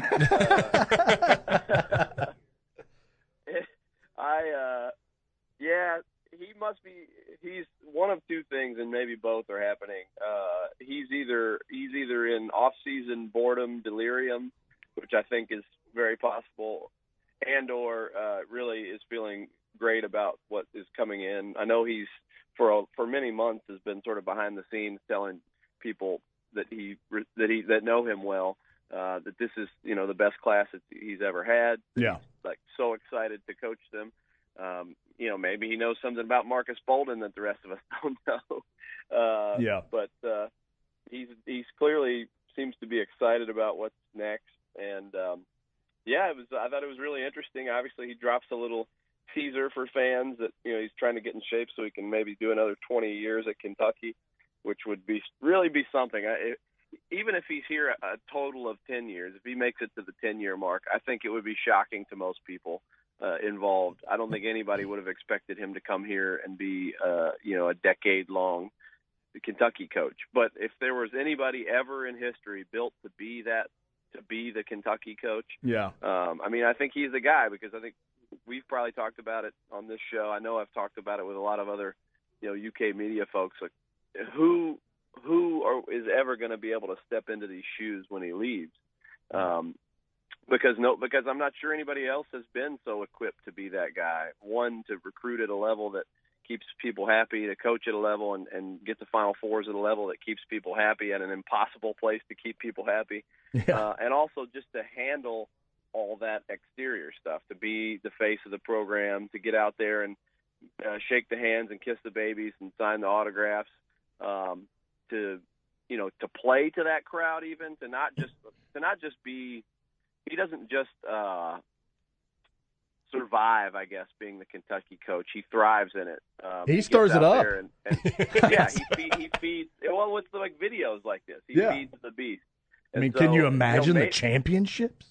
Speaker 25: I, uh, yeah, he must be. He's one of two things, and maybe both are happening. Uh, he's either he's either in off-season boredom, delirium, which I think is very possible, and or uh, really is feeling great about what is coming in. I know he's for a, for many months has been sort of behind the scenes telling people that he that he that know him well uh, that this is you know the best class that he's ever had.
Speaker 2: Yeah,
Speaker 25: he's, like so excited to coach them. Um, you know, maybe he knows something about Marcus Bolden that the rest of us don't know. Uh,
Speaker 2: yeah,
Speaker 25: but uh, he's he's clearly seems to be excited about what's next, and um, yeah, it was. I thought it was really interesting. Obviously, he drops a little teaser for fans that you know he's trying to get in shape so he can maybe do another twenty years at Kentucky, which would be really be something. I, it, even if he's here a, a total of ten years, if he makes it to the ten-year mark, I think it would be shocking to most people uh, involved. I don't think anybody would have expected him to come here and be, uh, you know, a decade-long Kentucky coach. But if there was anybody ever in history built to be that, to be the Kentucky coach,
Speaker 2: yeah.
Speaker 25: Um, I mean, I think he's the guy because I think we've probably talked about it on this show. I know I've talked about it with a lot of other, you know, U K media folks. Like, who who are, is ever going to be able to step into these shoes when he leaves? Um, because no, because I'm not sure anybody else has been so equipped to be that guy. One, to recruit at a level that keeps people happy, to coach at a level and, and get to Final Fours at a level that keeps people happy, at an impossible place to keep people happy,
Speaker 2: yeah.
Speaker 25: uh, and also just to handle all that exterior stuff, to be the face of the program, to get out there and uh, shake the hands and kiss the babies and sign the autographs, um, to, you know, to play to that crowd, even to not just, to not just be, he doesn't just uh, survive, I guess, being the Kentucky coach. He thrives in it. Um,
Speaker 2: he,
Speaker 25: he
Speaker 2: stirs it up.
Speaker 25: And, and, yeah, he, feed, he feeds, well, with like videos like this, he
Speaker 2: yeah.
Speaker 25: feeds the beast.
Speaker 2: I mean,
Speaker 25: and
Speaker 2: can
Speaker 25: so,
Speaker 2: you imagine
Speaker 25: you know,
Speaker 2: the
Speaker 25: maybe,
Speaker 2: championships?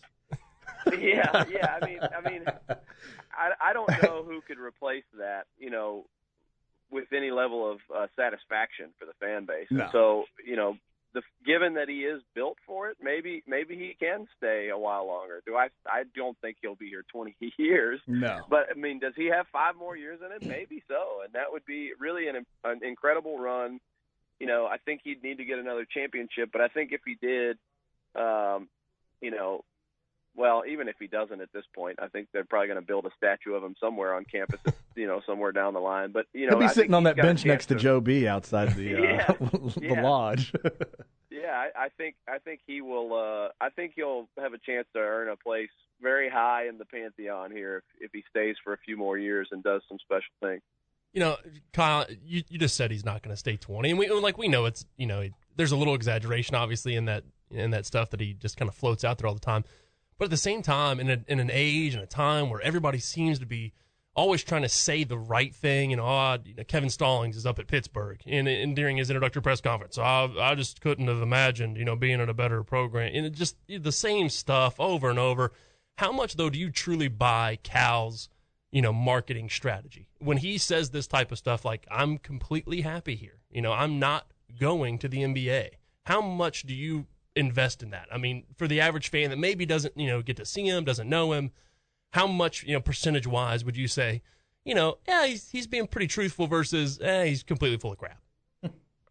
Speaker 25: yeah, yeah. I mean, I mean, I, I don't know who could replace that, you know, with any level of uh, satisfaction for the fan base.
Speaker 2: No.
Speaker 25: And so, you know, the, given that he is built for it, maybe maybe he can stay a while longer. Do I? I don't think he'll be here twenty years.
Speaker 2: No.
Speaker 25: But I mean, does he have five more years in him? Maybe so, and that would be really an, an incredible run. You know, I think he'd need to get another championship, but I think if he did, um, you know. Well, even if he doesn't at this point, I think they're probably going to build a statue of him somewhere on campus, you know, somewhere down the line. But you know,
Speaker 2: he'll be
Speaker 25: I
Speaker 2: sitting on that
Speaker 25: got a
Speaker 2: bench next to
Speaker 25: to,
Speaker 2: Joe B outside the uh,
Speaker 25: yeah,
Speaker 2: the
Speaker 25: yeah.
Speaker 2: lodge.
Speaker 25: yeah, I, I think I think he will. Uh, I think he'll have a chance to earn a place very high in the pantheon here if, if he stays for a few more years and does some special things.
Speaker 3: You know, Kyle, you, you just said he's not going to stay twenty, and we like we know it's you know there's a little exaggeration obviously in that in that stuff that he just kind of floats out there all the time. But at the same time, in, a, in an age and a time where everybody seems to be always trying to say the right thing, you know, oh, you know Kevin Stallings is up at Pittsburgh and, and during his introductory press conference, I, I just couldn't have imagined, you know, being in a better program. And it just the same stuff over and over. How much, though, do you truly buy Cal's, you know, marketing strategy? When he says this type of stuff like, I'm completely happy here, you know, I'm not going to the N B A. How much do you invest in that? I mean, for the average fan that maybe doesn't, you know, get to see him, doesn't know him, how much, you know, percentage wise would you say, you know, yeah, he's he's being pretty truthful versus, eh, he's completely full of crap?
Speaker 25: Uh,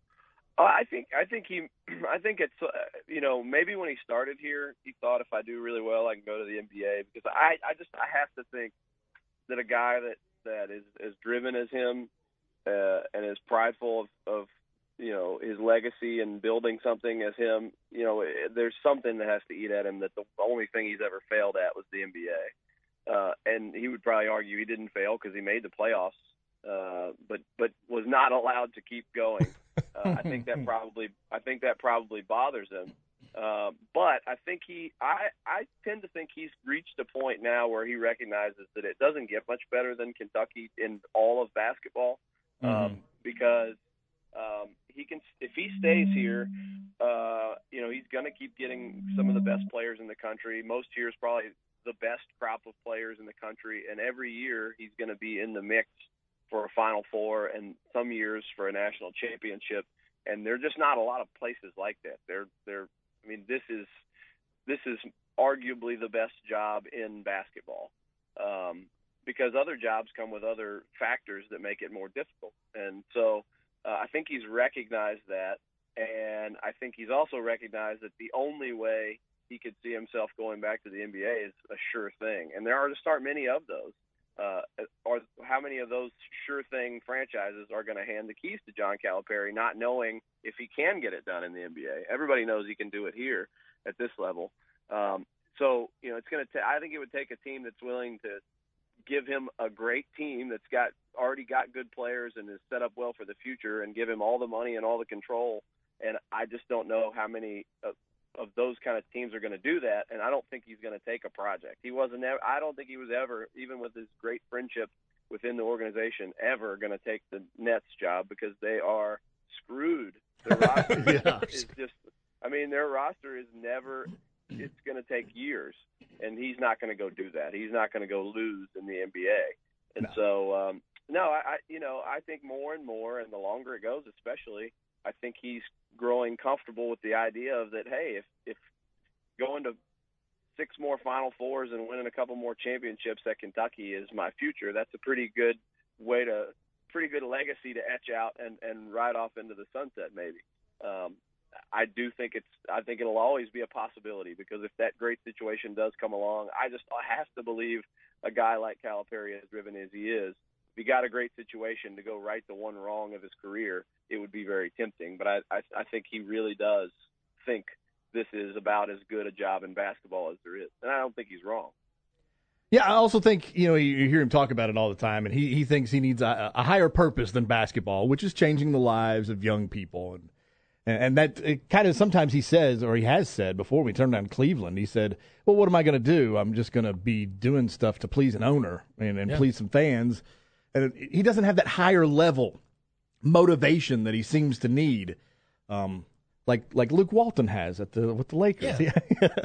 Speaker 25: I think I think he I think it's uh, you know maybe when he started here he thought if I do really well I can go to the N B A, because I I just I have to think that a guy that that is as driven as him uh, and as prideful of, of you know, his legacy and building something as him, you know, there's something that has to eat at him that the only thing he's ever failed at was the N B A. Uh, and he would probably argue he didn't fail because he made the playoffs, uh, but, but was not allowed to keep going. Uh, I think that probably, I think that probably bothers him. Uh, but I think he, I, I tend to think he's reached a point now where he recognizes that it doesn't get much better than Kentucky in all of basketball, um,
Speaker 2: mm-hmm.
Speaker 25: because Um, he can, if he stays here, uh, you know, he's going to keep getting some of the best players in the country. Most years, probably the best crop of players in the country. And every year he's going to be in the mix for a Final Four and some years for a national championship. And there are just not a lot of places like that. They're, they're, I mean, this is, this is arguably the best job in basketball. Um, because other jobs come with other factors that make it more difficult. And so, Uh, I think he's recognized that, and I think he's also recognized that the only way he could see himself going back to the N B A is a sure thing. And there are just aren't many of those. Uh, or how many of those sure thing franchises are going to hand the keys to John Calipari, not knowing if he can get it done in the N B A? Everybody knows he can do it here at this level. Um, so, you know, it's going to, I think it would take a team that's willing to give him a great team that's got already got good players and is set up well for the future, and give him all the money and all the control. And I just don't know how many of, of those kind of teams are going to do that. And I don't think he's going to take a project. He wasn't ever, I don't think he was ever, even with his great friendship within the organization, ever going to take the Nets job, because they are screwed. Their roster
Speaker 2: Yeah.
Speaker 25: is just, I mean, their roster is never, it's going to take years, and he's not going to go do that. He's not going to go lose in the N B A. And no. so, um, no, I, I, you know, I think more and more, and the longer it goes, especially, I think he's growing comfortable with the idea of that, hey, if, if going to six more Final Fours and winning a couple more championships at Kentucky is my future, that's a pretty good way to, pretty good legacy to etch out and, and ride off into the sunset, maybe. Um, I do think it's, I think it'll always be a possibility, because if that great situation does come along, I just, I have to believe a guy like Calipari, as driven as he is, if he got a great situation to go right the one wrong of his career, it would be very tempting. But I, I, I think he really does think this is about as good a job in basketball as there is. And I don't think he's wrong.
Speaker 2: Yeah, I also think, you know, you, you hear him talk about it all the time, and he, he thinks he needs a, a higher purpose than basketball, which is changing the lives of young people. And and that it kind of sometimes he says, or he has said before we turned down Cleveland, he said, well, what am I going to do? I'm just going to be doing stuff to please an owner and, and yeah. please some fans. And it, he doesn't have that higher level motivation that he seems to need, um, like like Luke Walton has at the with the Lakers. Yeah.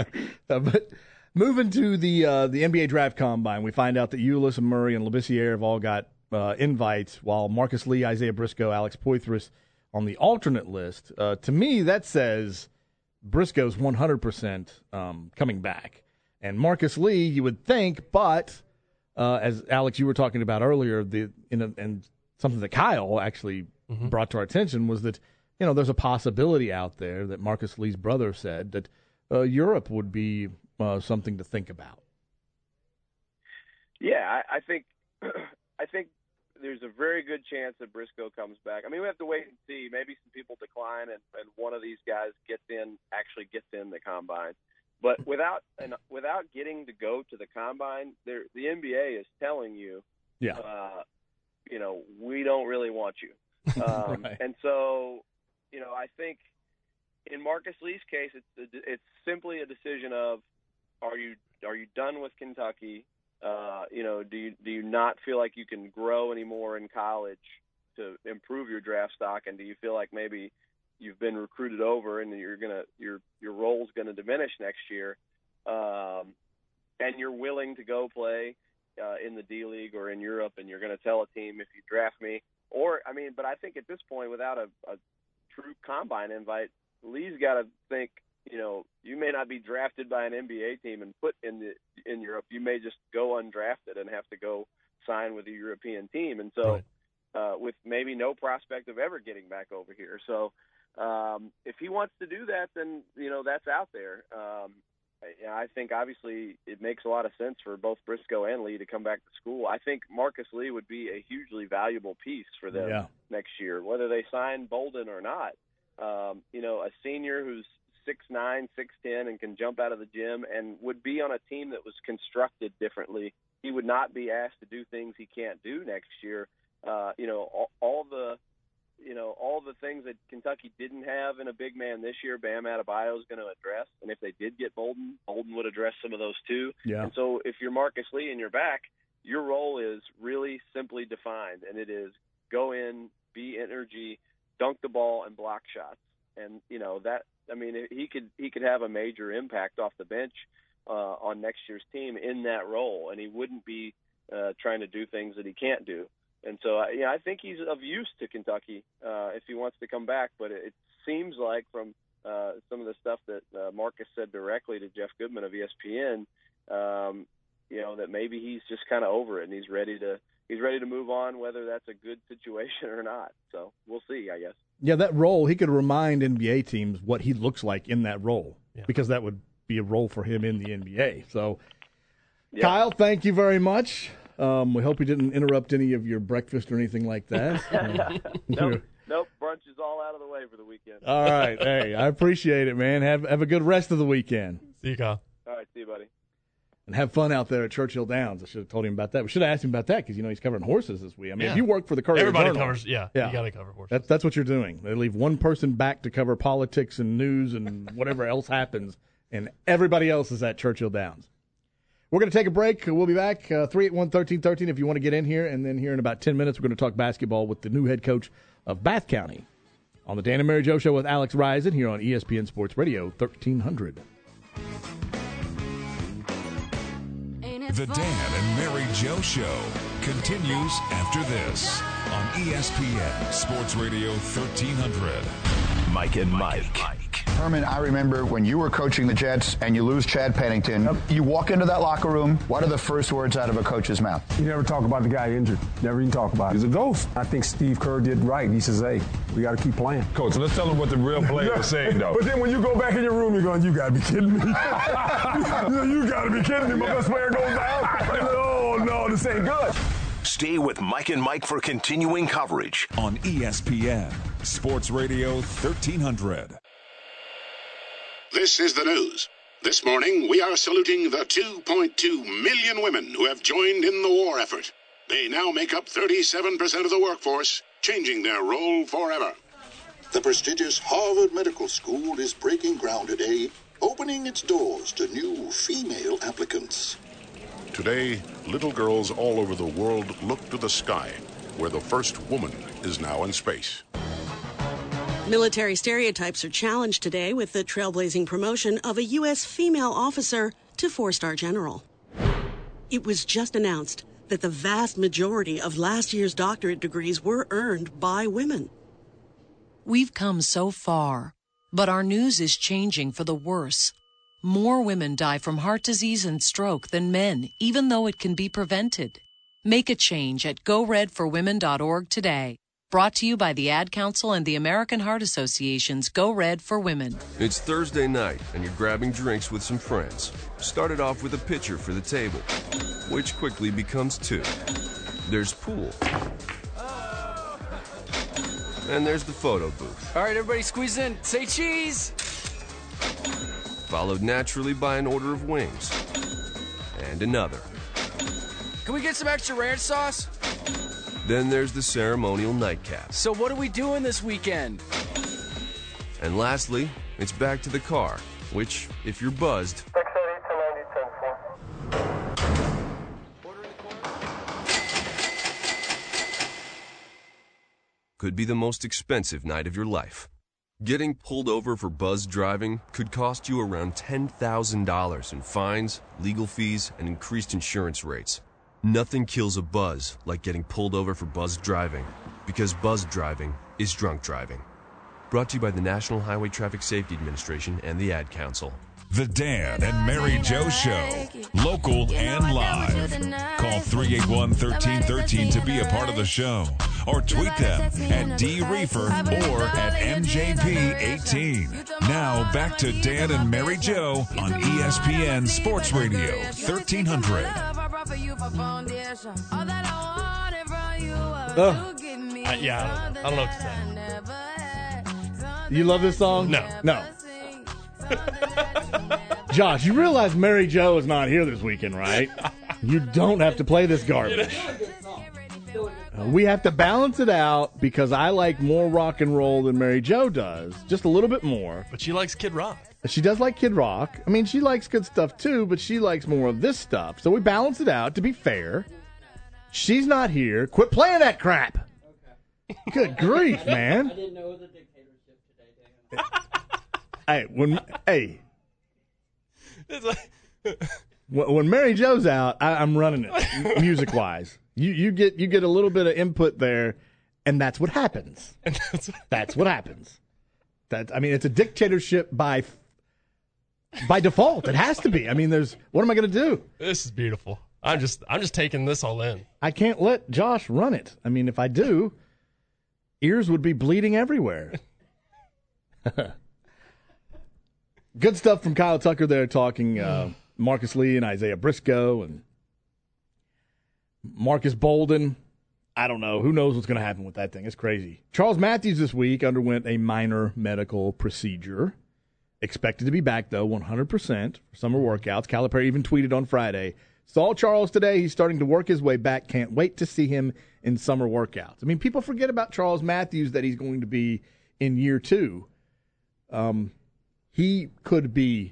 Speaker 2: uh, but moving to the uh, the N B A Draft Combine, we find out that Ulis and Murray and Labissiere have all got uh, invites, while Marcus Lee, Isaiah Briscoe, Alex Poythress on the alternate list. Uh, to me, that says Briscoe's one hundred percent um, coming back. And Marcus Lee, you would think, but uh, as Alex, you were talking about earlier, the in a, and something that Kyle actually mm-hmm. brought to our attention was that, you know, there's a possibility out there that Marcus Lee's brother said that uh, Europe would be uh, something to think about.
Speaker 25: Yeah, I, I think I think there's a very good chance that Briscoe comes back. I mean, we have to wait and see. Maybe some people decline, and, and one of these guys gets in, actually gets in the combine. But without and without getting to go to the combine, there, the N B A is telling you,
Speaker 2: yeah,
Speaker 25: uh, you know, we don't really want you. Um,
Speaker 2: right.
Speaker 25: And so, you know, I think in Marcus Lee's case, it's it's simply a decision of, are you are you done with Kentucky? Uh, you know, do you do you not feel like you can grow anymore in college to improve your draft stock, and do you feel like maybe you've been recruited over and you're gonna your your role's gonna diminish next year, um, and you're willing to go play uh, in the D League or in Europe, and you're gonna tell a team, if you draft me, or I mean, but I think at this point, without a, a true combine invite, Lee's got to think, you know, you may not be drafted by an N B A team and put in the in Europe. You may just go undrafted and have to go sign with a European team. And so, right. uh, with maybe no prospect of ever getting back over here. So, um, if he wants to do that, then, you know, that's out there. Um, I, I think obviously it makes a lot of sense for both Briscoe and Lee to come back to school. I think Marcus Lee would be a hugely valuable piece for them
Speaker 2: yeah.
Speaker 25: next year, whether they sign Bolden or not. Um, you know, a senior who's six nine, six ten, and can jump out of the gym and would be on a team that was constructed differently. He would not be asked to do things he can't do next year. Uh, you know, all, all the, you know, all the things that Kentucky didn't have in a big man this year, Bam Adebayo is going to address. And if they did get Bolden, Bolden would address some of those too.
Speaker 2: Yeah.
Speaker 25: And so if you're Marcus Lee and you're back, your role is really simply defined, and it is go in, be energy, dunk the ball, and block shots. And, you know, that, I mean, he could he could have a major impact off the bench uh, on next year's team in that role, and he wouldn't be uh, trying to do things that he can't do. And so, uh, yeah, I think he's of use to Kentucky uh, if he wants to come back. But it, it seems like from uh, some of the stuff that uh, Marcus said directly to Jeff Goodman of E S P N, um, you know, that maybe he's just kind of over it and he's ready to he's ready to move on, whether that's a good situation or not. So we'll see, I guess.
Speaker 2: Yeah, that role, he could remind N B A teams what he looks like in that role, yeah. because that would be a role for him in the N B A. So, yeah. Kyle, thank you very much. Um, we hope we didn't interrupt any of your breakfast or anything like that. Uh,
Speaker 25: nope, nope. Brunch is all out of the way for the weekend.
Speaker 2: All right. Hey, I appreciate it, man. Have have a good rest of the weekend.
Speaker 3: See you, Kyle.
Speaker 25: All right, see you, buddy.
Speaker 2: And have fun out there at Churchill Downs. I should have told him about that. We should have asked him about that because, you know, he's covering horses this week. I mean,
Speaker 3: Yeah.
Speaker 2: if you work for the Courier
Speaker 3: Everybody
Speaker 2: Journal,
Speaker 3: covers, yeah,
Speaker 2: yeah.
Speaker 3: you got to cover horses.
Speaker 2: That's, that's what you're doing. They leave one person back to cover politics and news and whatever else happens, and everybody else is at Churchill Downs. We're going to take a break. We'll be back, uh, three eight one, one three one three if you want to get in here. And then here in about ten minutes, we're going to talk basketball with the new head coach of Bath County on the Dan and Mary Jo Show with Alex Risen here on E S P N Sports Radio thirteen hundred.
Speaker 1: The Dan and Mary Jo Show continues after this on E S P N Sports Radio thirteen hundred.
Speaker 4: Mike and Mike.
Speaker 13: Herman, I remember when you were coaching the Jets and you lose Chad Pennington, yep. You walk into that locker room, what are the first words out of a coach's mouth?
Speaker 14: You never talk about the guy injured. Never even talk about it. He's a ghost. I think Steve Kerr did right. He says, hey, we got to keep playing.
Speaker 15: Coach, let's tell him what the real player is saying, though.
Speaker 14: But then when you go back in your room, you're going, you got to be kidding me. you got to be kidding me. My best player goes down. Oh, no, this ain't good.
Speaker 4: Stay with Mike and Mike for continuing coverage
Speaker 1: on E S P N Sports Radio thirteen hundred.
Speaker 16: This is the news. This morning, we are saluting the two point two million women who have joined in the war effort. They now make up thirty-seven percent of the workforce, changing their role forever.
Speaker 17: The prestigious Harvard Medical School is breaking ground today, opening its doors to new female applicants.
Speaker 16: Today, little girls all over the world look to the sky, where the first woman is now in space.
Speaker 26: Military stereotypes are challenged today with the trailblazing promotion of a U S female officer to four-star general. It was just announced that the vast majority of last year's doctorate degrees were earned by women.
Speaker 27: We've come so far, but our news is changing for the worse. More women die from heart disease and stroke than men, even though it can be prevented. Make a change at go red for women dot org today. Brought to you by the Ad Council and the American Heart Association's Go Red for Women.
Speaker 28: It's Thursday night, and you're grabbing drinks with some friends. Started off with a pitcher for the table, which quickly becomes two. There's pool. And there's the photo booth.
Speaker 29: All right, everybody squeeze in. Say cheese!
Speaker 28: Followed naturally by an order of wings. And another.
Speaker 29: Can we get some extra ranch sauce?
Speaker 28: Then there's the ceremonial nightcap.
Speaker 29: So what are we doing this weekend?
Speaker 28: And lastly, it's back to the car, which, if you're buzzed, could be the most expensive night of your life. Getting pulled over for buzzed driving could cost you around ten thousand dollars in fines, legal fees, and increased insurance rates. Nothing kills a buzz like getting pulled over for buzzed driving, because buzzed driving is drunk driving. Brought to you by the National Highway Traffic Safety Administration and the Ad Council.
Speaker 1: The Dan and Mary Jo Show, local and live. Call three eight one, one three one three to be a part of the show, or tweet them at D Reefer or at M J P eighteen. Now back to Dan and Mary Jo on E S P N Sports Radio thirteen hundred.
Speaker 2: Oh.
Speaker 3: Uh, yeah, I don't, I don't know what to say.
Speaker 2: You love this song?
Speaker 3: No.
Speaker 2: No. Josh, you realize Mary Jo is not here this weekend, right? You don't have to play this garbage. Uh, we have to balance it out because I like more rock and roll than Mary Jo does, just a little bit more.
Speaker 3: But she likes Kid Rock.
Speaker 2: She does like Kid Rock. I mean, she likes good stuff too, but she likes more of this stuff. So we balance it out to be fair. She's not here. Quit playing that crap. Okay. Good grief, man.
Speaker 30: I didn't know it was a dictatorship today, Dan.
Speaker 2: Hey, when hey,
Speaker 3: It's like,
Speaker 2: when, when Mary Jo's out, I, I'm running it music wise. You you get you get a little bit of input there, and that's what happens. That's what happens. That I mean, it's a dictatorship by by default. It has to be. I mean, there's what am I going to do?
Speaker 3: This is beautiful. I'm just I'm just taking this all in.
Speaker 2: I can't let Josh run it. I mean, if I do, ears would be bleeding everywhere. Good stuff from Kyle Tucker there talking uh, Marcus Lee and Isaiah Briscoe. And Marcus Bolden, I don't know. Who knows what's going to happen with that thing? It's crazy. Charles Matthews this week underwent a minor medical procedure. Expected to be back, though, one hundred percent for summer workouts. Calipari even tweeted on Friday, saw Charles today. He's starting to work his way back. Can't wait to see him in summer workouts. I mean, people forget about Charles Matthews, that he's going to be in year two. Um, he could be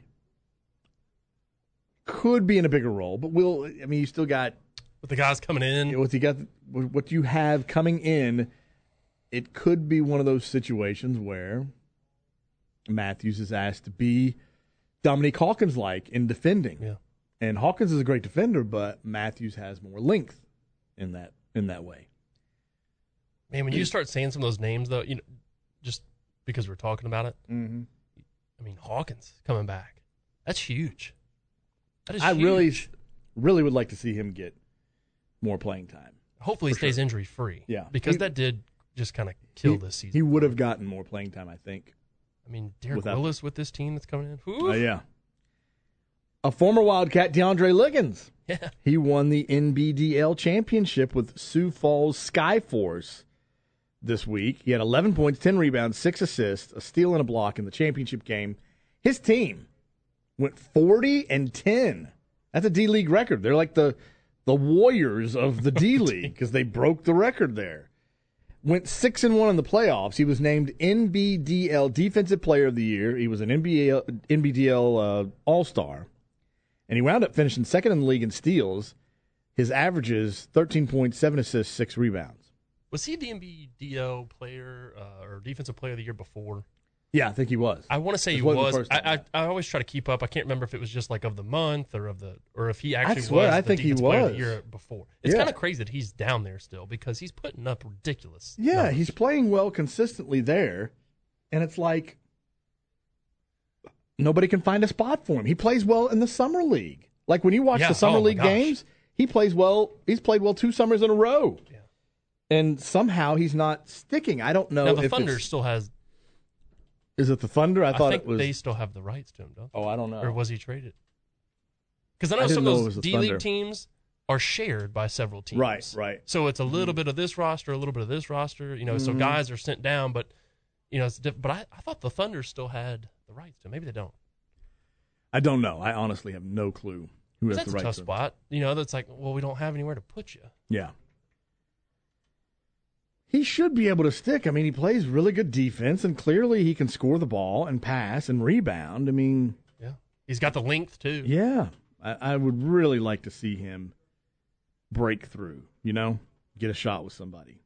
Speaker 2: could be in a bigger role, but we'll. I mean, you still got
Speaker 3: with the guys coming in.
Speaker 2: What you got, what you have coming in, it could be one of those situations where Matthews is asked to be Dominique Hawkins-like in defending.
Speaker 3: Yeah.
Speaker 2: And Hawkins is a great defender, but Matthews has more length in that in that way.
Speaker 3: Man, when you start saying some of those names, though, you know, just because we're talking about it,
Speaker 2: mm-hmm.
Speaker 3: I mean, Hawkins coming back. That's huge. That is
Speaker 2: I
Speaker 3: huge.
Speaker 2: really, really would like to see him get more playing time.
Speaker 3: Hopefully he stays
Speaker 2: sure.
Speaker 3: injury-free.
Speaker 2: Yeah.
Speaker 3: Because
Speaker 2: he,
Speaker 3: that did just kind of kill
Speaker 2: he,
Speaker 3: this season.
Speaker 2: He would have gotten more playing time, I think.
Speaker 3: I mean, Derek
Speaker 2: Without
Speaker 3: Willis with this team that's coming in.
Speaker 2: Oh, uh, yeah. A former Wildcat, DeAndre Liggins.
Speaker 3: Yeah.
Speaker 2: He won the N B D L championship with Sioux Falls Skyforce this week. He had eleven points, ten rebounds, six assists, a steal and a block in the championship game. His team went forty and ten. That's a D-League record. They're like the the Warriors of the D-League because they broke the record there. Went six and one in the playoffs. He was named N B D L Defensive Player of the Year. He was an N B A, N B D L uh, All-Star. And he wound up finishing second in the league in steals. His average is thirteen points, seven assists, six rebounds.
Speaker 3: Was he the N B D L player uh, or defensive player of the year before?
Speaker 2: Yeah, I think he was.
Speaker 3: I want to say
Speaker 2: this
Speaker 3: he
Speaker 2: was.
Speaker 3: was. I, I I always try to keep up. I can't remember if it was just like of the month or of the or if he actually
Speaker 2: I swear,
Speaker 3: was
Speaker 2: I
Speaker 3: the
Speaker 2: think he
Speaker 3: defensive player of
Speaker 2: was.
Speaker 3: the year before. It's
Speaker 2: Yeah.
Speaker 3: kind of crazy that he's down there still because he's putting up ridiculous.
Speaker 2: Yeah,
Speaker 3: numbers.
Speaker 2: he's playing well consistently there. And it's like nobody can find a spot for him. He plays well in the summer league. Like when you watch
Speaker 3: Yeah,
Speaker 2: the summer
Speaker 3: oh my
Speaker 2: league
Speaker 3: gosh.
Speaker 2: games, he plays well. He's played well two summers in a row.
Speaker 3: Yeah.
Speaker 2: And somehow he's not sticking. I don't know
Speaker 3: Now the
Speaker 2: if
Speaker 3: Thunder
Speaker 2: it's,
Speaker 3: still has.
Speaker 2: Is it the Thunder? I,
Speaker 3: I
Speaker 2: thought
Speaker 3: think
Speaker 2: it was.
Speaker 3: they still have the rights to him, don't they?
Speaker 2: Oh, I don't know.
Speaker 3: Or was he traded? Because I know
Speaker 2: I
Speaker 3: some
Speaker 2: didn't
Speaker 3: of
Speaker 2: know it
Speaker 3: those
Speaker 2: was the
Speaker 3: D League
Speaker 2: Thunder.
Speaker 3: teams are shared by several teams.
Speaker 2: Right, right.
Speaker 3: So it's a little bit of this roster, a little bit of this roster. You know, so
Speaker 2: Mhm.
Speaker 3: guys are sent down, but you know, it's diff- but I, I thought the Thunder still had the rights to him. Maybe they don't.
Speaker 2: I don't know. I honestly have no clue who has
Speaker 3: That's
Speaker 2: the
Speaker 3: a
Speaker 2: right
Speaker 3: tough
Speaker 2: to him.
Speaker 3: spot. You know, that's like, well, we don't have anywhere to put you.
Speaker 2: Yeah. He should be able to stick. I mean, he plays really good defense, and clearly he can score the ball and pass and rebound. I mean,
Speaker 3: Yeah, he's got the length too.
Speaker 2: yeah, I, I would really like to see him break through, you know, get a shot with somebody.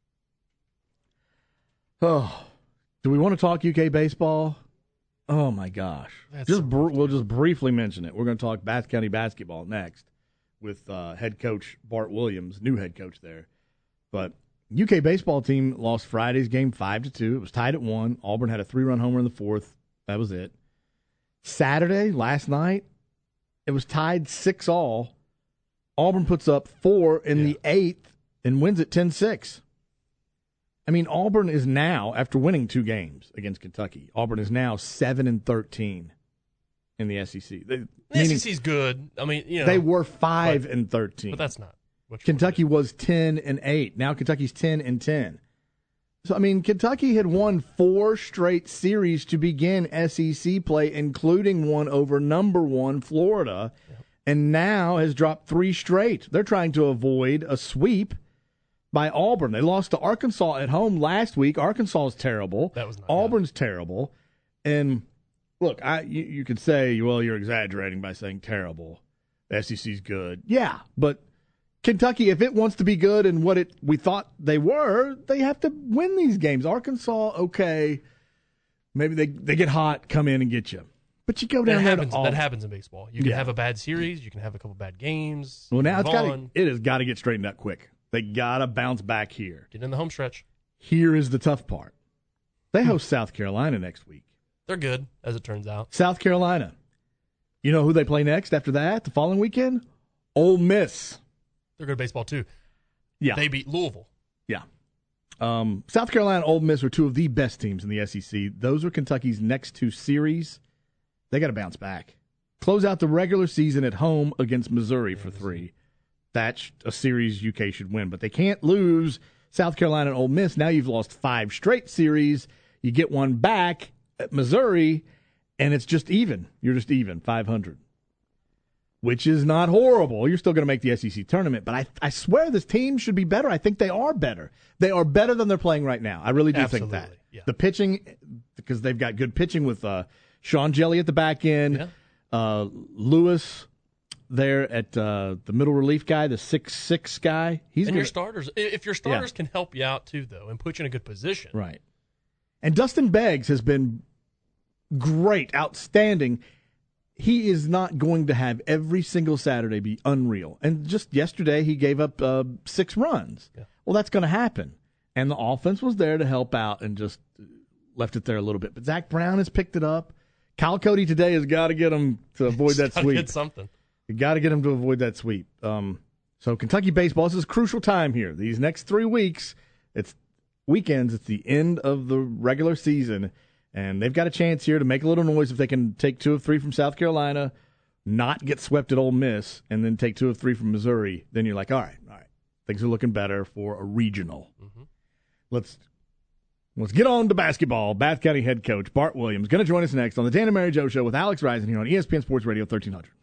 Speaker 2: Oh, do we want to talk U K baseball? Oh, my gosh.
Speaker 3: That's
Speaker 2: just
Speaker 3: so
Speaker 2: br- We'll just briefly mention it. We're going to talk Bath County basketball next with uh, head coach Bart Williams, new head coach there. But U K baseball team lost Friday's game five to two. It was tied at one. Auburn had a three-run homer in the fourth. That was it. Saturday, last night, it was tied six all. Auburn puts up four in
Speaker 3: Yeah.
Speaker 2: the eighth and wins it ten six. I mean, Auburn is now, after winning two games against Kentucky, Auburn is now seven and thirteen in the S E C. They,
Speaker 3: The
Speaker 2: meaning
Speaker 3: S E C's good. I mean, you know,
Speaker 2: they were five
Speaker 3: but-
Speaker 2: and thirteen.
Speaker 3: but that's not. What you
Speaker 2: Kentucky was ten and eight. Now Kentucky's ten and ten. So I mean, Kentucky had won four straight series to begin S E C play, including one over number one Florida,
Speaker 3: Yep.
Speaker 2: and now has dropped three straight. They're trying to avoid a sweep by Auburn. They lost to Arkansas at home last week. Arkansas is terrible.
Speaker 3: That was not
Speaker 2: Auburn's terrible. And look, I you, you could say, well, you're exaggerating by saying terrible. The S E C's good. Yeah, but Kentucky, if it wants to be good and what it we thought they were, they have to win these games. Arkansas, okay, maybe they, they get hot, come in and get you. But you go
Speaker 3: That
Speaker 2: down there
Speaker 3: happens.
Speaker 2: to Auburn.
Speaker 3: That happens in baseball. You can
Speaker 2: Yeah.
Speaker 3: have a bad series. You can have a couple bad games.
Speaker 2: Well, now
Speaker 3: move
Speaker 2: it's got
Speaker 3: on.
Speaker 2: it has got to get straightened out quick. They got to bounce back here.
Speaker 3: Get in the home stretch.
Speaker 2: Here is the tough part. They host South Carolina next week.
Speaker 3: They're good, as it turns out.
Speaker 2: South Carolina. You know who they play next after that, the following weekend? Ole Miss.
Speaker 3: They're good at baseball too.
Speaker 2: Yeah.
Speaker 3: They beat Louisville.
Speaker 2: Yeah. Um, South Carolina and Ole Miss are two of the best teams in the S E C. Those are Kentucky's next two series. They got to bounce back. Close out the regular season at home against Missouri for three. That's a series U K should win. But they can't lose South Carolina and Ole Miss. Now you've lost five straight series. You get one back at Missouri, and it's just even. You're just even, five hundred. Which is not horrible. You're still going to make the S E C tournament. But I, I swear this team should be better. I think they are better. They are better than they're playing right now. I really do
Speaker 3: Absolutely,
Speaker 2: think that.
Speaker 3: yeah.
Speaker 2: The pitching, because they've got good pitching with uh, Sean Jelly at the back end,
Speaker 3: Yeah.
Speaker 2: uh, Lewis there at uh, the middle relief guy, the six six guy. He's
Speaker 3: and
Speaker 2: gonna,
Speaker 3: your starters, if your starters
Speaker 2: Yeah.
Speaker 3: can help you out too, though, and put you in a good position.
Speaker 2: Right. And Dustin Beggs has been great, outstanding. He is not going to have every single Saturday be unreal. And just yesterday, he gave up uh, six runs.
Speaker 3: Yeah.
Speaker 2: Well, that's going to happen. And the offense was there to help out and just left it there a little bit. But Zach Brown has picked it up. Kyle Cody today has got to get him to avoid that
Speaker 3: Gotta
Speaker 2: sweep.
Speaker 3: Get something.
Speaker 2: You got to get him to avoid that sweep. Um, so Kentucky baseball, this is a crucial time here. These next three weeks, it's weekends. It's the end of the regular season. And they've got a chance here to make a little noise if they can take two of three from South Carolina, not get swept at Ole Miss, and then take two of three from Missouri. Then you're like, all right, all right, things are looking better for a regional. Mm-hmm. Let's let's get on to basketball. Bath County head coach Bart Williams going to join us next on the Dan and Mary Jo Show with Alex Risen here on E S P N Sports Radio thirteen hundred.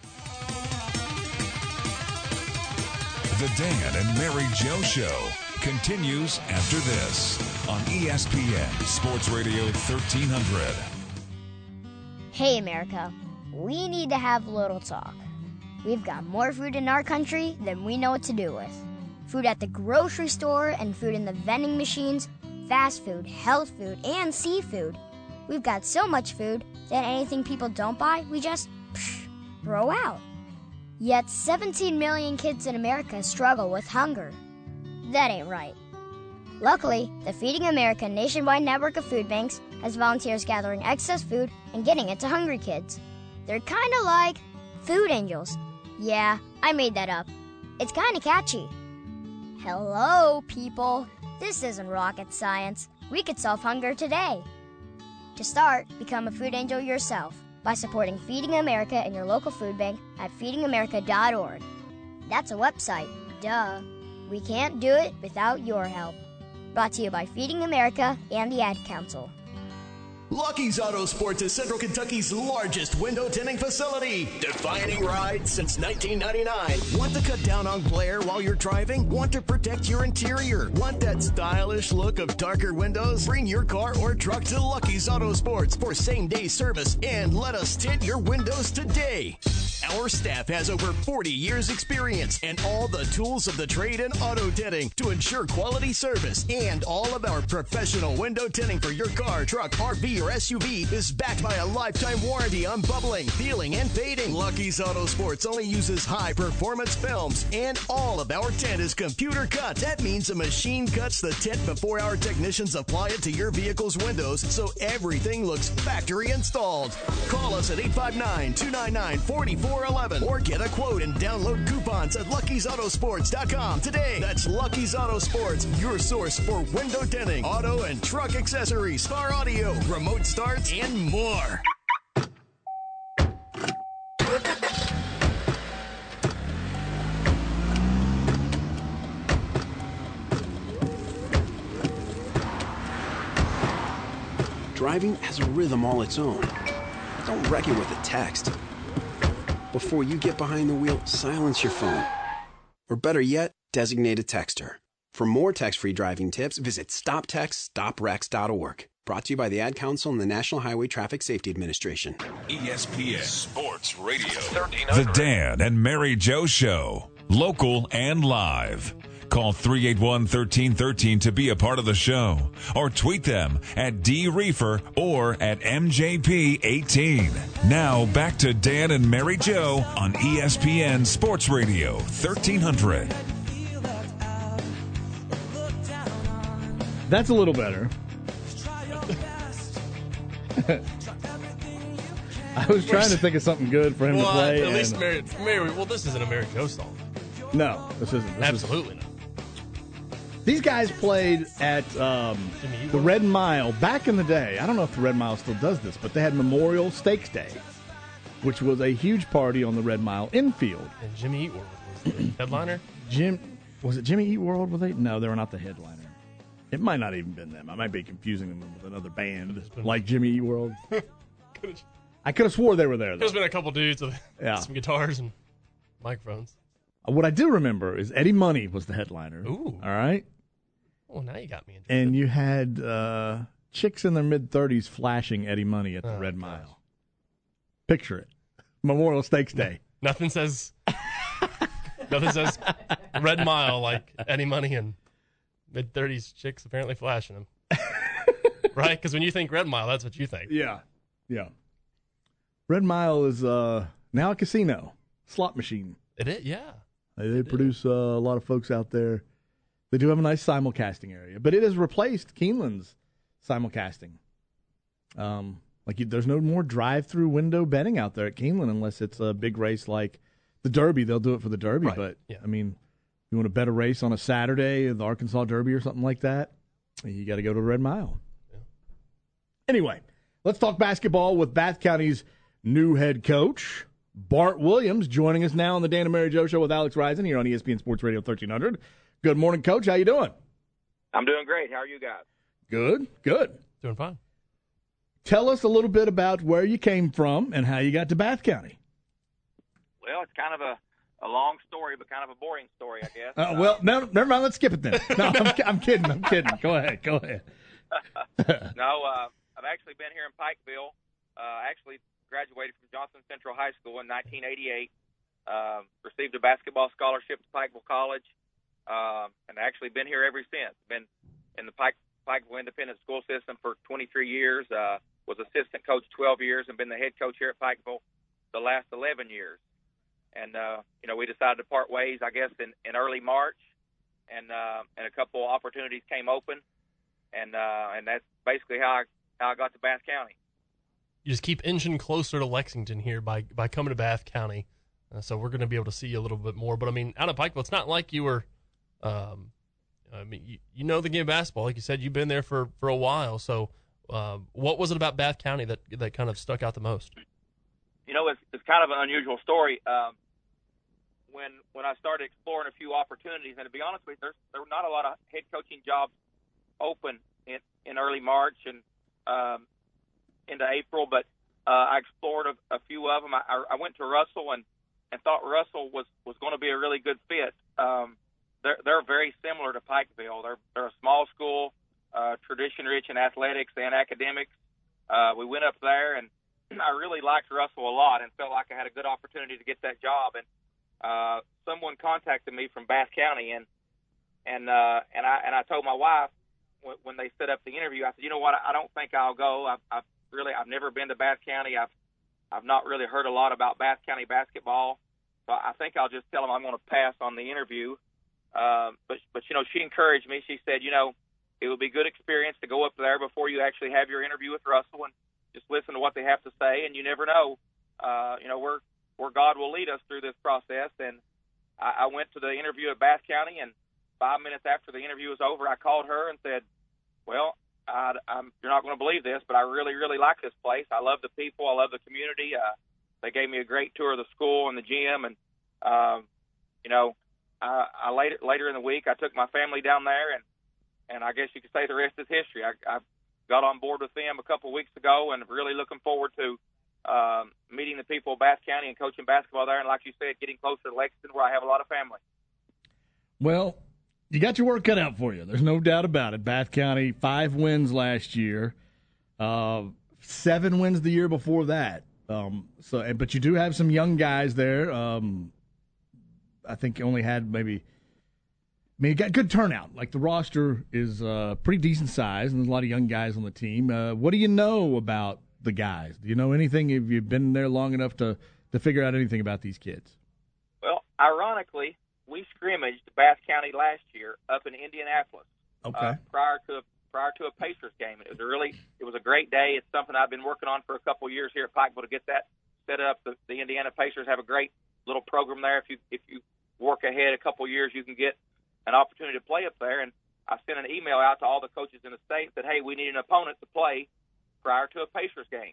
Speaker 1: The Dan and Mary Jo Show continues after this on E S P N Sports Radio thirteen hundred.
Speaker 8: Hey, America. We need to have a little talk. We've got more food in our country than we know what to do with. Food at the grocery store and food in the vending machines, fast food, health food, and seafood. We've got so much food that anything people don't buy, we just psh, throw out. Yet seventeen million kids in America struggle with hunger. That ain't right. Luckily, the Feeding America nationwide network of food banks has volunteers gathering excess food and getting it to hungry kids. They're kind of like food angels. Yeah, I made that up. It's kind of catchy. Hello, people. This isn't rocket science. We could solve hunger today. To start, become a food angel yourself by supporting Feeding America in your local food bank at feeding america dot org. That's a website, duh. We can't do it without your help. Brought to you by Feeding America and the Ad Council.
Speaker 9: Lucky's Auto Sports is Central Kentucky's largest window tinting facility. Defining rides since nineteen ninety-nine. Want to cut down on glare while you're driving? Want to protect your interior? Want that stylish look of darker windows? Bring your car or truck to Lucky's Auto Sports for same-day service and let us tint your windows today. Our staff has over forty years experience and all the tools of the trade in auto tinting to ensure quality service. And all of our professional window tinting for your car, truck, R V, or S U V is backed by a lifetime warranty on bubbling, peeling, and fading. Lucky's Auto Sports only uses high-performance films, and all of our tint is computer cut. That means a machine cuts the tint before our technicians apply it to your vehicle's windows, so everything looks factory installed. Call us at eight five nine, two nine nine, four four one one or get a quote and download coupons at lucky's auto sports dot com today. That's Lucky's Auto Sports, your source for window tinting, auto and truck accessories, Star Audio, remote starts, and more.
Speaker 10: Driving has a rhythm all its own. Don't wreck it with a text. Before you get behind the wheel, silence your phone. Or better yet, designate a texter. For more text-free driving tips, visit stop text stop wrecks dot org. Brought to you by the Ad Council and the National Highway Traffic Safety Administration.
Speaker 1: E S P N Sports Radio The Dan and Mary Jo Show. Local and live. Call three eight one, one three one three to be a part of the show. Or tweet them at D Reefer or at M J P eighteen. Now back to Dan and Mary Jo on E S P N Sports Radio thirteen hundred.
Speaker 2: That's a little better. I was trying to think of something good for him
Speaker 3: well,
Speaker 2: to play.
Speaker 3: At least
Speaker 2: and...
Speaker 3: Mary, Mary, well, this isn't a Mary Jo song.
Speaker 2: No, this isn't. This
Speaker 3: Absolutely
Speaker 2: is...
Speaker 3: not.
Speaker 2: These guys played at um, the Red Mile back in the day. I don't know if the Red Mile still does this, but they had Memorial Stakes Day, which was a huge party on the Red Mile infield.
Speaker 3: And Jimmy Eatworth was there. Headliner?
Speaker 2: Jim, was it Jimmy Eat World? Were they? No, they were not the headliner. It might not even been them. I might be confusing them with another band like Jimmy Eat World. I could have swore they were there, though.
Speaker 3: There's been a couple dudes with
Speaker 2: Yeah.
Speaker 3: some guitars and microphones.
Speaker 2: What I do remember is Eddie Money was the headliner.
Speaker 3: Ooh.
Speaker 2: All right?
Speaker 3: Oh, now you got me interested.
Speaker 2: And you had uh, chicks in their mid-thirties flashing Eddie Money at the
Speaker 3: Oh,
Speaker 2: Red Mile. Picture it. Memorial Stakes Day.
Speaker 3: Nothing says nothing says Red Mile like Eddie Money and mid-thirties chicks apparently flashing him. Right? Because when you think Red Mile, that's what you think.
Speaker 2: Yeah. Yeah. Red Mile is uh, now a casino, slot machine.
Speaker 3: It is, yeah.
Speaker 2: They, they produce uh, a lot of folks out there. They do have a nice simulcasting area, but it has replaced Keeneland's simulcasting. Um, like you, there's no more drive-through window betting out there at Keeneland unless it's a big race like the Derby. They'll do it for the Derby,
Speaker 3: Right.
Speaker 2: but
Speaker 3: Yeah.
Speaker 2: I mean, you want to bet a race on a Saturday, the Arkansas Derby or something like that, you got to go to the Red Mile.
Speaker 3: Yeah.
Speaker 2: Anyway, let's talk basketball with Bath County's new head coach, Bart Williams, joining us now on the Dan and Mary Jo Show with Alex Risen here on E S P N Sports Radio thirteen hundred. Good morning, Coach. How you doing?
Speaker 5: I'm doing great. How are you guys?
Speaker 2: Good, good.
Speaker 3: Doing fine.
Speaker 2: Tell us a little bit about where you came from and how you got to Bath County.
Speaker 5: Well, it's kind of a, a long story, but kind of a boring story, I guess.
Speaker 2: Uh, well, no, never mind. Let's skip it then. No, I'm, I'm kidding. I'm kidding. Go ahead. Go ahead.
Speaker 5: no, uh, I've actually been here in Pikeville. Uh, I actually graduated from Johnson Central High School in nineteen eighty-eight. Um, received a basketball scholarship to Pikeville College, um, and actually been here ever since. Been in the Pike, Pikeville Independent School System for twenty-three years. Uh, was assistant coach twelve years, and been the head coach here at Pikeville the last eleven years. And uh, you know, we decided to part ways, I guess, in, in early March, and uh, and a couple opportunities came open, and uh, and that's basically how I how I got to Bath County.
Speaker 3: You just keep inching closer to Lexington here by by coming to Bath County. Uh, so we're going to be able to see you a little bit more. But, I mean, out of Pikeville, it's not like you were um, – I mean, you, you know the game of basketball. Like you said, you've been there for, for a while. So um, what was it about Bath County that, that kind of stuck out the most?
Speaker 5: You know, it's, it's kind of an unusual story. Um, when when I started exploring a few opportunities, and to be honest with you, there's, there were not a lot of head coaching jobs open in, in early March and um, into April, but uh, I explored a, a few of them. I, I went to Russell and, and thought Russell was, was going to be a really good fit. Um, they're, they're very similar to Pikeville. They're, they're a small school, uh, tradition-rich in athletics and academics. Uh, we went up there, and I really liked Russell a lot and felt like I had a good opportunity to get that job. And uh, someone contacted me from Bath County, and and uh, and I and I told my wife when, when they set up the interview, I said, you know what, I don't think I'll go. I've, I've really I've never been to Bath County. I've I've not really heard a lot about Bath County basketball, so I think I'll just tell them I'm going to pass on the interview. Um, but but you know, she encouraged me. She said, you know, it would be a good experience to go up there before you actually have your interview with Russell and just listen to what they have to say. And you never know, uh, you know, where where God will lead us through this process. And I, I went to the interview at Bath County, and five minutes after the interview was over, I called her and said, well, I, I'm, you're not going to believe this, but I really, really like this place. I love the people. I love the community. Uh, they gave me a great tour of the school and the gym. And, um, you know, I, I later, later in the week, I took my family down there, and, and I guess you could say the rest is history. I, I got on board with them a couple of weeks ago, and really looking forward to um, meeting the people of Bath County and coaching basketball there. And like you said, getting closer to Lexington, where I have a lot of family.
Speaker 2: Well, you got your work cut out for you. There's no doubt about it. Bath County, five wins last year, uh, seven wins the year before that. Um, so, but you do have some young guys there. Um, I think you only had maybe, I mean, you got good turnout. Like the roster is uh, pretty decent size, and there's a lot of young guys on the team. Uh, what do you know about the guys? Do you know anything? Have you been there long enough to, to figure out anything about these kids?
Speaker 5: Well, ironically, we scrimmaged Bath County last year up in Indianapolis.
Speaker 2: Okay.
Speaker 5: Uh, prior to prior to a Pacers game, and it was a really it was a great day. It's something I've been working on for a couple of years here at Pikeville to get that set up. The, the Indiana Pacers have a great little program there. If you if you work ahead a couple of years, you can get an opportunity to play up there. And I sent an email out to all the coaches in the state that, hey, we need an opponent to play prior to a Pacers game.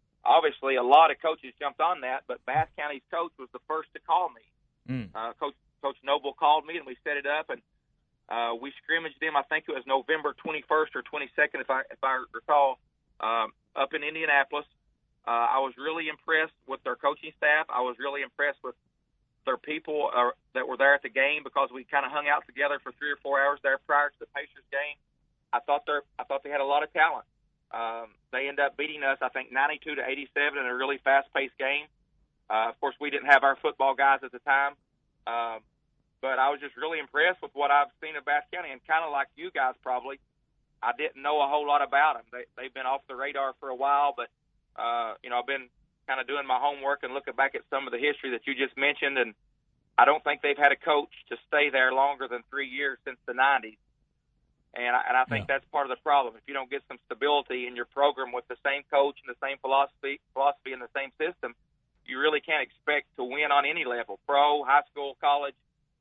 Speaker 5: Obviously, a lot of coaches jumped on that, but Bath County's coach was the first to call me.
Speaker 2: Mm.
Speaker 5: Uh, Coach Coach Noble called me, and we set it up, and uh, we scrimmaged them. I think it was November twenty-first or twenty-second, if I if I recall, um, up in Indianapolis. Uh, I was really impressed with their coaching staff. I was really impressed with their people uh, that were there at the game, because we kind of hung out together for three or four hours there prior to the Pacers game. I thought they I thought they had a lot of talent. Um, they ended up beating us, I think, ninety-two to eighty-seven in a really fast-paced game. Uh, of course, we didn't have our football guys at the time, um, but I was just really impressed with what I've seen of Bath County, and kind of like you guys probably, I didn't know a whole lot about them. They, they've been off the radar for a while, but uh, you know, I've been kind of doing my homework and looking back at some of the history that you just mentioned, and I don't think they've had a coach to stay there longer than three years since the nineties. And I, and I think yeah. that's part of the problem. If you don't get some stability in your program with the same coach and the same philosophy, philosophy and the same system, you really can't expect to win on any level, pro, high school, college.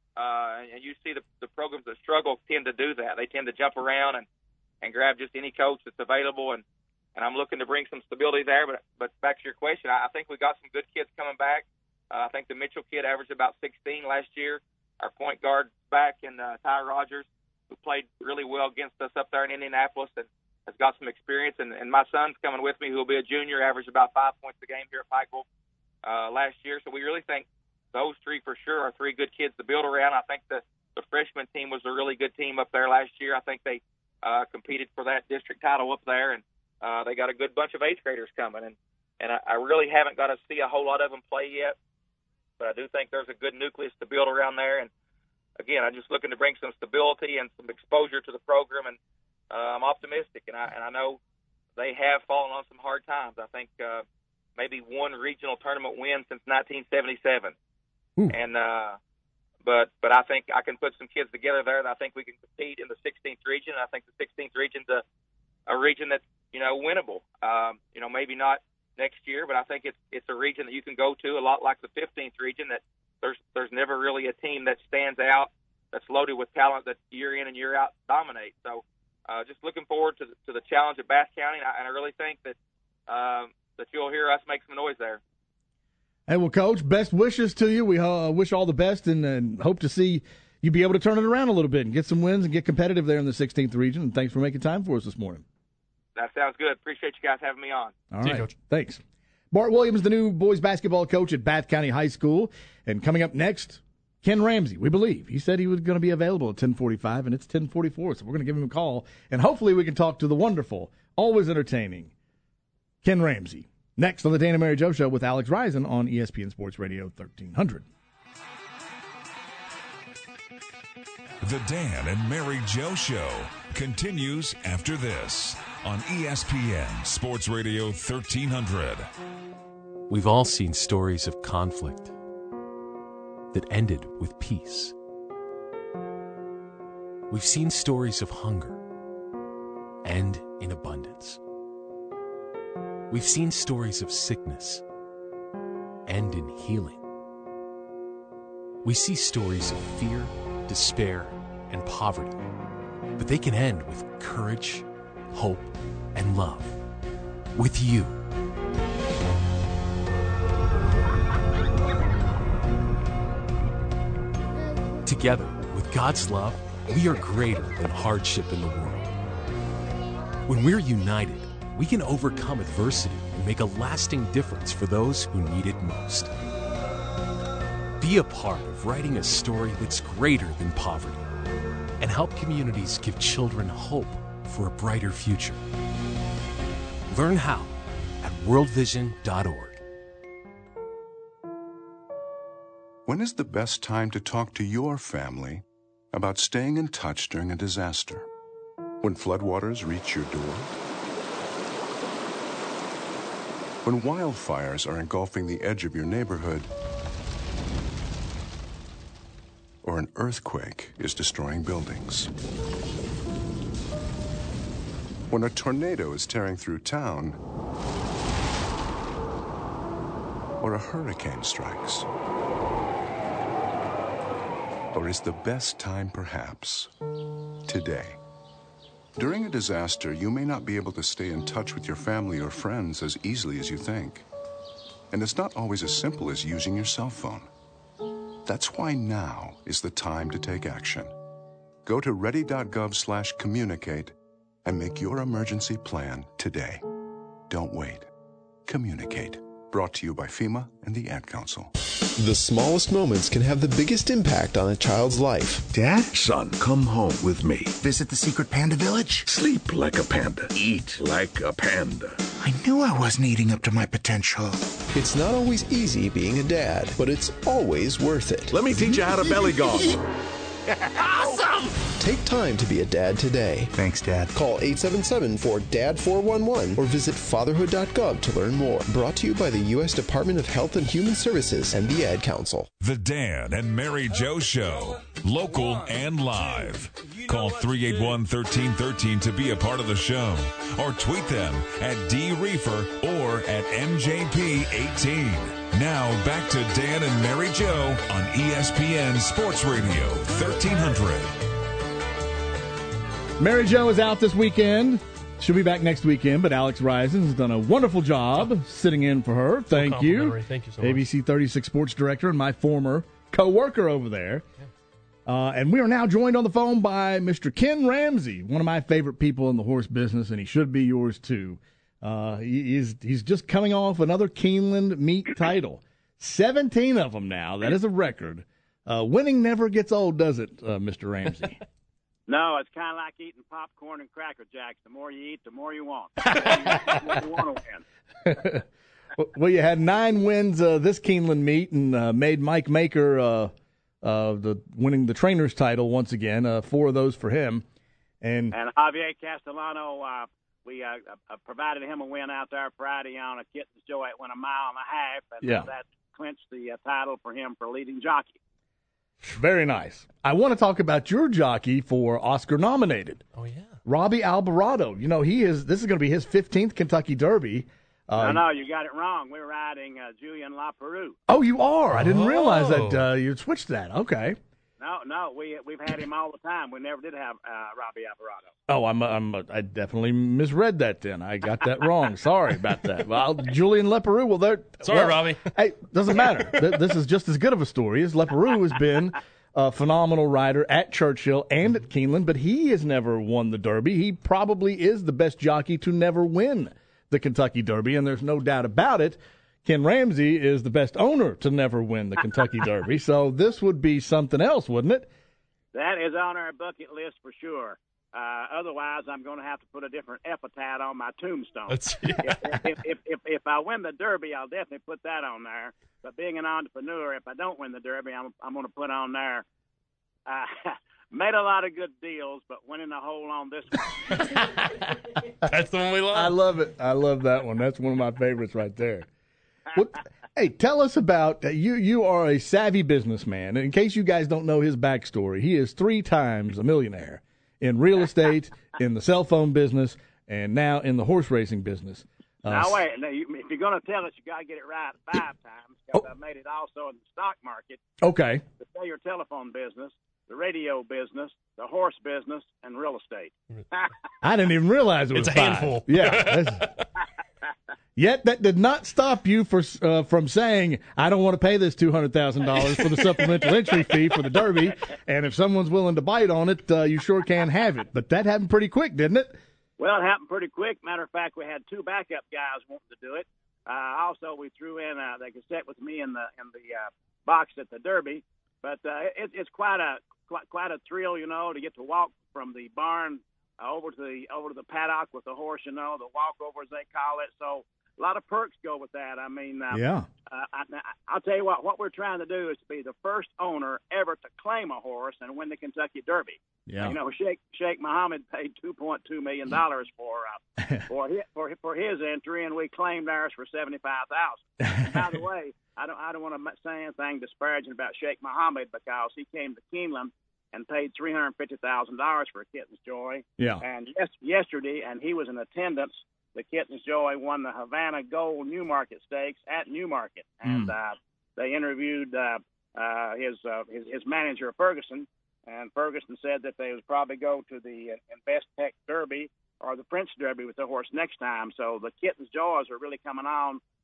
Speaker 5: Uh, and you see the, the programs that struggle tend to do that. They tend to jump around and, and grab just any coach that's available. And, and I'm looking to bring some stability there. But, but back to your question, I, I think we got some good kids coming back. Uh, I think the Mitchell kid averaged about sixteen last year. Our point guard back in uh, Ty Rogers, who played really well against us up there in Indianapolis and has got some experience. And, and my son's coming with me, who will be a junior, averaged about five points a game here at Pikeville uh, last year. So we really think those three for sure are three good kids to build around. I think the, the freshman team was a really good team up there last year. I think they uh, competed for that district title up there, and uh, they got a good bunch of eighth graders coming. And, and I, I really haven't got to see a whole lot of them play yet, but I do think there's a good nucleus to build around there. And again, I'm just looking to bring some stability and some exposure to the program, and uh, I'm optimistic. And I, and I know they have fallen on some hard times. I think uh, maybe one regional tournament win since nineteen seventy-seven. Ooh. And uh, but but I think I can put some kids together there, and I think we can compete in the sixteenth region. I think the sixteenth region's a, a region that's, you know, winnable. Um, you know, maybe not next year, but I think it's it's a region that you can go to, a lot like the fifteenth region, that there's there's never really a team that stands out, that's loaded with talent that year in and year out dominates. So uh, just looking forward to the, to the challenge at Bath County, and I, and I really think that um, that you'll hear us make some noise there.
Speaker 2: Hey, well, Coach, best wishes to you. We uh, wish all the best, and, and hope to see you be able to turn it around a little bit and get some wins and get competitive there in the sixteenth region. And thanks for making time for us this morning.
Speaker 5: That sounds good. Appreciate you guys having me on.
Speaker 2: All right, Coach. Thanks. Bart Williams, the new boys basketball coach at Bath County High School. And coming up next, Ken Ramsey, we believe. He said he was going to be available at ten forty-five, and it's ten forty-four, so we're going to give him a call. And hopefully we can talk to the wonderful, always entertaining Ken Ramsey. Next on the Dan and Mary Jo Show with Alex Risen on E S P N Sports Radio thirteen hundred.
Speaker 1: The Dan and Mary Jo Show continues after this on E S P N Sports Radio thirteen hundred.
Speaker 6: We've all seen stories of conflict that ended with peace. We've seen stories of hunger end in abundance. We've seen stories of sickness end in healing. We see stories of fear, despair, and poverty, but they can end with courage, hope, and love. With you. Together, with God's love, we are greater than hardship in the world. When we're united, we can overcome adversity and make a lasting difference for those who need it most. Be a part of writing a story that's greater than poverty and help communities give children hope for a brighter future. Learn how at world vision dot org.
Speaker 7: When is the best time to talk to your family about staying in touch during a disaster? When floodwaters reach your door? When wildfires are engulfing the edge of your neighborhood? Or an earthquake is destroying buildings? When a tornado is tearing through town? Or a hurricane strikes? Or is the best time perhaps today? During a disaster, you may not be able to stay in touch with your family or friends as easily as you think. And it's not always as simple as using your cell phone. That's why now is the time to take action. Go to ready.gov slash communicate and make your emergency plan today. Don't wait. Communicate. Brought to you by FEMA and the Ad Council.
Speaker 11: The smallest moments can have the biggest impact on a child's life.
Speaker 12: Dad? Son, come home with me. Visit the secret panda village? Sleep like a panda. Eat like a panda. I knew I wasn't eating up to my potential.
Speaker 11: It's not always easy being a dad, but it's always worth it.
Speaker 12: Let me teach you how to belly golf.
Speaker 11: Awesome! Take time to be a dad today.
Speaker 12: Thanks, Dad.
Speaker 11: Call eight seven seven four D A D four one one or visit fatherhood dot gov to learn more. Brought to you by the U S Department of Health and Human Services and the Ad Council.
Speaker 1: The Dan and Mary Jo Show. Local and live. Call three eight one, one three one three to be a part of the show. Or tweet them at D Reefer or at M J P eighteen. Now back to Dan and Mary Jo on E S P N Sports Radio thirteen hundred.
Speaker 2: Mary Jo is out this weekend. She'll be back next weekend, but Alex Risen has done a wonderful job sitting in for her. Thank
Speaker 3: So
Speaker 2: you.
Speaker 3: complimentary. Thank you so much.
Speaker 2: A B C thirty-six sports director and my former co-worker over there. Uh, and we are now joined on the phone by Mister Ken Ramsey, one of my favorite people in the horse business, and he should be yours too. Uh, he, he's, he's just coming off another Keeneland meet title. seventeen of them now. That is a record. Uh, winning never gets old, does it, uh, Mister Ramsey?
Speaker 18: No, it's kind of like eating popcorn and Cracker Jacks. The more you eat, the more you want. The more you want to win.
Speaker 2: Well, you had nine wins uh, this Keeneland meet and uh, made Mike Maker uh, uh, the winning the trainer's title once again. Uh, four of those for him. And
Speaker 18: And Javier Castellano, uh, we uh, uh, provided him a win out there Friday on a Kitten's Joy. It went a mile and a half, and
Speaker 2: Yeah.
Speaker 18: that clinched the uh, title for him for leading jockey.
Speaker 2: very nice. I want to talk about your jockey for Oscar nominated.
Speaker 3: Oh, yeah.
Speaker 2: Robbie Alvarado. You know, he is. This is going to be his fifteenth Kentucky Derby. Uh,
Speaker 18: no, no, you got it wrong. We're riding uh, Julian LaPeroux.
Speaker 2: Oh, you are. I didn't
Speaker 18: Oh.
Speaker 2: realize that uh, you switched that. Okay.
Speaker 18: No, no, we we've had him all the time. We never did have uh, Robbie Alvarado.
Speaker 2: Oh, I'm, I'm, I definitely misread that. Then I got that wrong. Sorry about that. Well, Julian Leperoux. Well, there.
Speaker 3: Sorry,
Speaker 2: well,
Speaker 3: Robbie.
Speaker 2: Hey, doesn't matter. Th- This is just as good of a story as Leperoux has been a phenomenal rider at Churchill and at Keeneland, but he has never won the Derby. He probably is the best jockey to never win the Kentucky Derby, and there's no doubt about it. Ken Ramsey is the best owner to never win the Kentucky Derby, so this would be something else, wouldn't it?
Speaker 18: That is on our bucket list for sure. Uh, otherwise, I'm going to have to put a different epitaph on my tombstone.
Speaker 3: That's,
Speaker 18: if, if, if, if, if I win the Derby, I'll definitely put that on there. But being an entrepreneur, if I don't win the Derby, I'm, I'm going to put on there, uh, made a lot of good deals, but winning the hole on this one.
Speaker 3: That's the one we love.
Speaker 2: I love it. I love that one. That's one of my favorites right there. What, hey, tell us about uh, you. You are a savvy businessman. In case you guys don't know his backstory, he is three times a millionaire in real estate, in the cell phone business, and now in the horse racing business. Uh,
Speaker 18: Now, wait. Now, you, if you're going to tell us, you got to get it right five times, because I made it also in the stock market,
Speaker 2: Okay.
Speaker 18: the cellular telephone business, the radio business, the horse business, and real estate.
Speaker 2: I didn't even realize it was
Speaker 18: It's a
Speaker 2: five.
Speaker 18: handful.
Speaker 2: Yeah. that's- Yet that did not stop you for uh, from saying, I don't want to pay this two hundred thousand dollars for the supplemental entry fee for the Derby, and if someone's willing to bite on it, uh, you sure can have it. But that happened pretty quick, didn't it?
Speaker 18: Well, it happened pretty quick. Matter of fact, we had two backup guys wanting to do it. Uh, also, we threw in uh, they could sit with me in the in the uh, box at the Derby. But uh, it, it's quite a quite, quite a thrill, you know, to get to walk from the barn uh, over to the over to the paddock with the horse, you know, the walkover as they call it. So a lot of perks go with that. I mean, uh,
Speaker 2: Yeah.
Speaker 18: Uh, I, I'll tell you what. What we're trying to do is to be the first owner ever to claim a horse and win the Kentucky Derby.
Speaker 2: Yeah.
Speaker 18: You know, Sheikh Sheikh Mohammed paid two point two million dollars for uh, for his, for for his entry, and we claimed ours for seventy five thousand. By the way, I don't I don't want to say anything disparaging about Sheikh Mohammed, because he came to Keeneland and paid three hundred fifty thousand dollars for a Kitten's Joy.
Speaker 2: Yeah.
Speaker 18: And yes, yesterday, and he was in attendance. The Kitten's Joy won the Havana Gold Newmarket Stakes at Newmarket, and
Speaker 2: Mm.
Speaker 18: uh, they interviewed uh, uh, his, uh, his his manager Ferguson, and Ferguson said that they would probably go to the uh, Investec Derby or the Prince Derby with the horse next time. So the Kitten's Joys are really coming on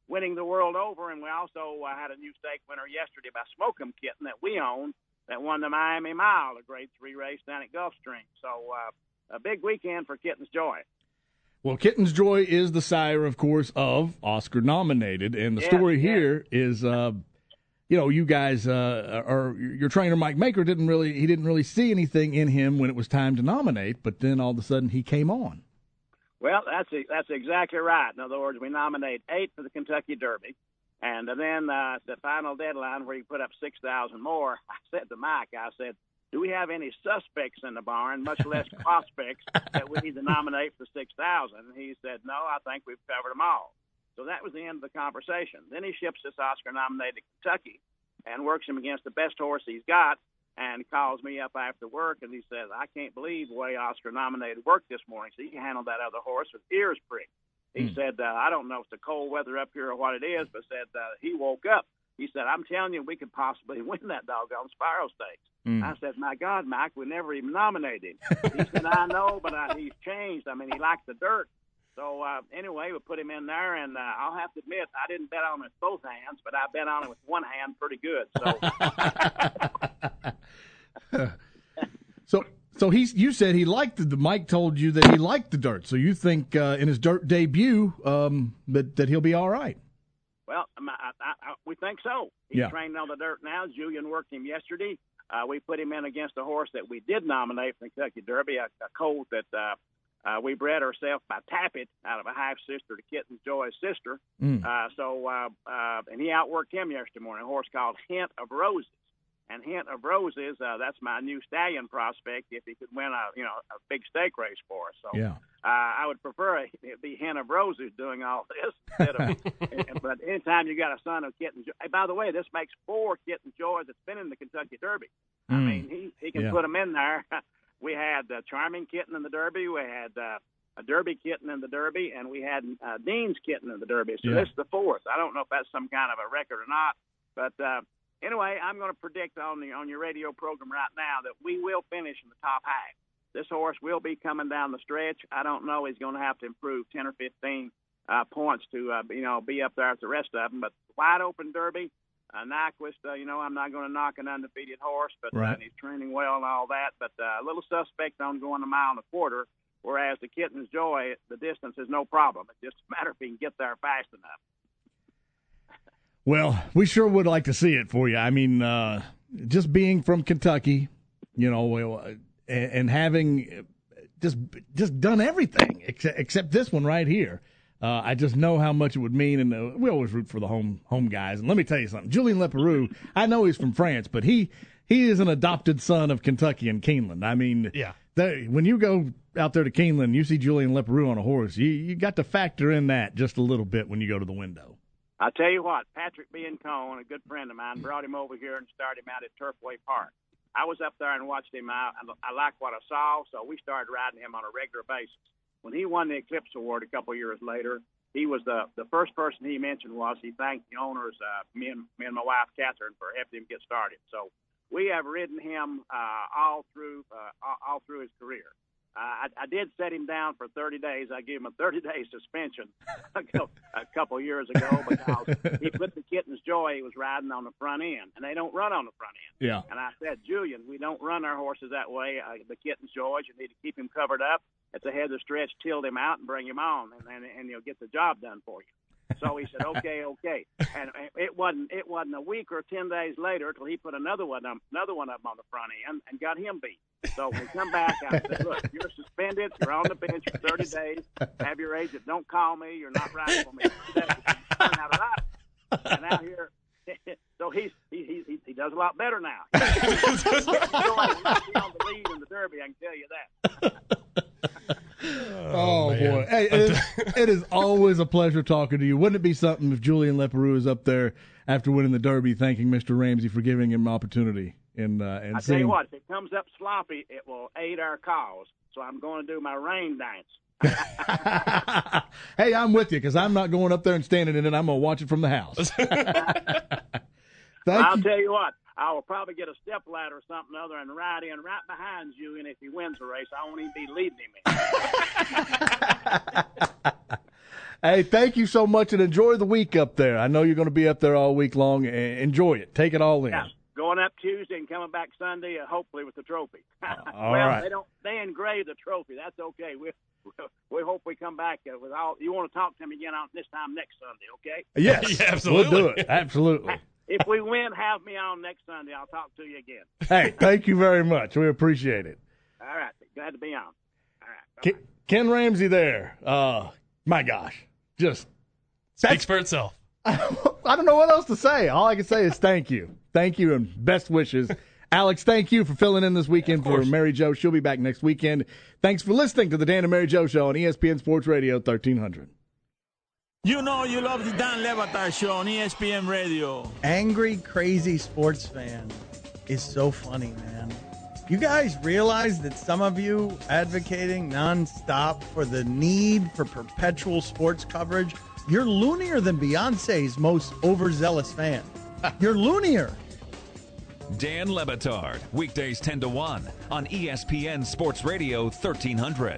Speaker 18: winning the world over. And we also uh, had a new stake winner yesterday by Smoke'em Kitten that we own that won the Miami Mile, a grade three race down at Gulfstream. So uh, a big weekend for Kitten's Joy.
Speaker 2: Well, Kitten's Joy is the sire, of course, of Oscar nominated, and the
Speaker 18: Yeah,
Speaker 2: story
Speaker 18: yeah.
Speaker 2: here is, uh, you know, you guys, uh, or your trainer Mike Maker didn't really, he didn't really see anything in him when it was time to nominate, but then all of a sudden he came on.
Speaker 18: Well, that's that's exactly right. In other words, we nominate eight for the Kentucky Derby, and then uh, the final deadline where you put up six thousand more. I said to Mike, I said, do we have any suspects in the barn, much less prospects, that we need to nominate for six thousand? And he said, no, I think we've covered them all. So that was the end of the conversation. Then he ships this Oscar-nominated Kentucky and works him against the best horse he's got, and calls me up after work, and he says, I can't believe the way Oscar-nominated worked this morning. So he handled that other horse with ears pricked. He
Speaker 2: Mm.
Speaker 18: said, uh, I don't know if it's the cold weather up here or what it is, but said uh, he woke up. He said, I'm telling you, we could possibly win that doggone Spiral Stakes.
Speaker 2: Mm.
Speaker 18: I said, my God, Mike, we never even nominated him. He said, I know, but uh, he's changed. I mean, he likes the dirt. So, uh, anyway, we put him in there, and uh, I'll have to admit, I didn't bet on him with both hands, but I bet on him with one hand pretty good. So,
Speaker 2: So, so he's. You said he liked the. Mike told you that he liked the dirt. So you think uh, in his dirt debut um, that that he'll be all right?
Speaker 18: well, I, I, I, we think so. He's
Speaker 2: Yeah.
Speaker 18: trained on the dirt now. Julian worked him yesterday. Uh, we put him in against a horse that we did nominate for the Kentucky Derby, a, a colt that uh, uh, we bred ourselves by Tappet out of a half-sister to Kitten's Joy's sister.
Speaker 2: Mm.
Speaker 18: Uh, so, uh, uh, and he outworked him yesterday morning, a horse called Hint of Roses. And Hint of Roses, uh, that's my new stallion prospect if he could win a, you know, a big stake race for us. So
Speaker 2: Yeah.
Speaker 18: uh, I would prefer it be Hint of Roses doing all this instead of. But anytime you got a son of Kitten Joy, hey, by the way, this makes four Kitten Joys that's been in the Kentucky Derby. I
Speaker 2: Mm.
Speaker 18: mean, he he can
Speaker 2: Yeah.
Speaker 18: put them in there. We had uh, Charming Kitten in the Derby. We had uh, a Derby Kitten in the Derby, and we had uh, Dean's Kitten in the Derby. So
Speaker 2: Yeah.
Speaker 18: this is the fourth. I don't know if that's some kind of a record or not, but. Uh, Anyway, I'm going to predict on the on your radio program right now that we will finish in the top half. This horse will be coming down the stretch. I don't know he's going to have to improve ten or fifteen uh, points to uh, you know be up there with the rest of them. But wide open Derby, uh, Nyquist, uh, you know I'm not going to knock an undefeated horse, but
Speaker 2: Right.
Speaker 18: uh, he's training well and all that. But uh, a little suspect on going a mile and a quarter. Whereas the Kitten's Joy, the distance is no problem. It's just a matter if he can get there fast enough.
Speaker 2: Well, we sure would like to see it for you. I mean, uh, just being from Kentucky, you know, and, and having just just done everything except, except this one right here. Uh, I just know how much it would mean, and uh, we always root for the home home guys. And let me tell you something, Julien Leparoux, I know he's from France, but he he is an adopted son of Kentucky and Keeneland. I mean,
Speaker 3: Yeah.
Speaker 2: they, when you go out there to Keeneland, you see Julien Leparoux on a horse. You you got to factor in that just a little bit when you go to the window.
Speaker 18: I'll tell you what, Patrick Biancone, a good friend of mine, brought him over here and started him out at Turfway Park. I was up there and watched him out. I, I liked what I saw, so we started riding him on a regular basis. When he won the Eclipse Award a couple of years later, he was the the first person he mentioned was he thanked the owners, uh, me, and, me and my wife, Catherine, for helping him get started. So we have ridden him uh, all through uh, all, all through his career. Uh, I, I did set him down for thirty days. I gave him a thirty-day suspension a couple of years ago because he put the Kitten's Joy. He was riding on the front end, and they don't run on the front end.
Speaker 2: Yeah.
Speaker 18: And I said, Julian, we don't run our horses that way. Uh, the Kitten's Joys, you need to keep him covered up. At the head of the stretch, tilt him out and bring him on, and and, and you'll get the job done for you. So he said, okay, okay. And it wasn't it wasn't a week or ten days later till he put another one up, another one up on the front end and got him beat. So we come back. I said, look, you're suspended. You're on the bench for thirty days. Have your agent. Don't call me. You're not riding for me. Learn how to ride. And now here, so he's he he he does a lot better now. He's on the lead in the Derby. I can tell you that.
Speaker 2: Oh,
Speaker 3: man.
Speaker 2: boy. Hey, it is, it is always a pleasure talking to you. Wouldn't it be something if Julien Leparoux is up there after winning the Derby thanking Mister Ramsey for giving him opportunity? And, uh, and
Speaker 18: I tell
Speaker 2: seeing...
Speaker 18: you what, if it comes up sloppy, it will aid our cause. So I'm going to do my rain dance.
Speaker 2: Hey, I'm with you because I'm not going up there and standing in it. I'm going to watch it from the house. Thank
Speaker 18: I'll
Speaker 2: you.
Speaker 18: tell you what, I will probably get a step ladder or something other and ride in right behind you, and if he wins the race, I won't even be leading him in.
Speaker 2: Hey, thank you so much, and enjoy the week up there. I know you're going to be up there all week long. Enjoy it. Take it all in.
Speaker 18: Yeah. Going up Tuesday and coming back Sunday, uh, hopefully with the trophy.
Speaker 2: All
Speaker 18: well,
Speaker 2: right.
Speaker 18: they don't. They engrave the trophy. That's okay. We we hope we come back uh, with all. You want to talk to me again on this time next Sunday, okay?
Speaker 2: Yes,
Speaker 3: yeah, absolutely.
Speaker 2: We'll do it. Absolutely.
Speaker 18: If we win, have me on next Sunday. I'll talk to you again.
Speaker 2: Hey, thank you very much. We appreciate it.
Speaker 18: All right. Glad to be on. All right.
Speaker 2: Ken, Ken Ramsey there. Uh, my gosh. Just
Speaker 3: speaks for itself.
Speaker 2: I don't know what else to say. All I can say is thank you. Thank you and best wishes. Alex, thank you for filling in this weekend for Mary Jo. She'll be back next weekend. Thanks for listening to the Dan and Mary Jo Show on E S P N Sports Radio thirteen hundred.
Speaker 13: You know you love the Dan Le Batard Show on E S P N Radio.
Speaker 14: Angry, crazy sports fan is so funny, man. You guys realize that some of you advocating nonstop for the need for perpetual sports coverage, you're loonier than Beyonce's most overzealous fan. You're loonier.
Speaker 1: Dan Le Batard, weekdays ten to one on E S P N Sports Radio thirteen hundred.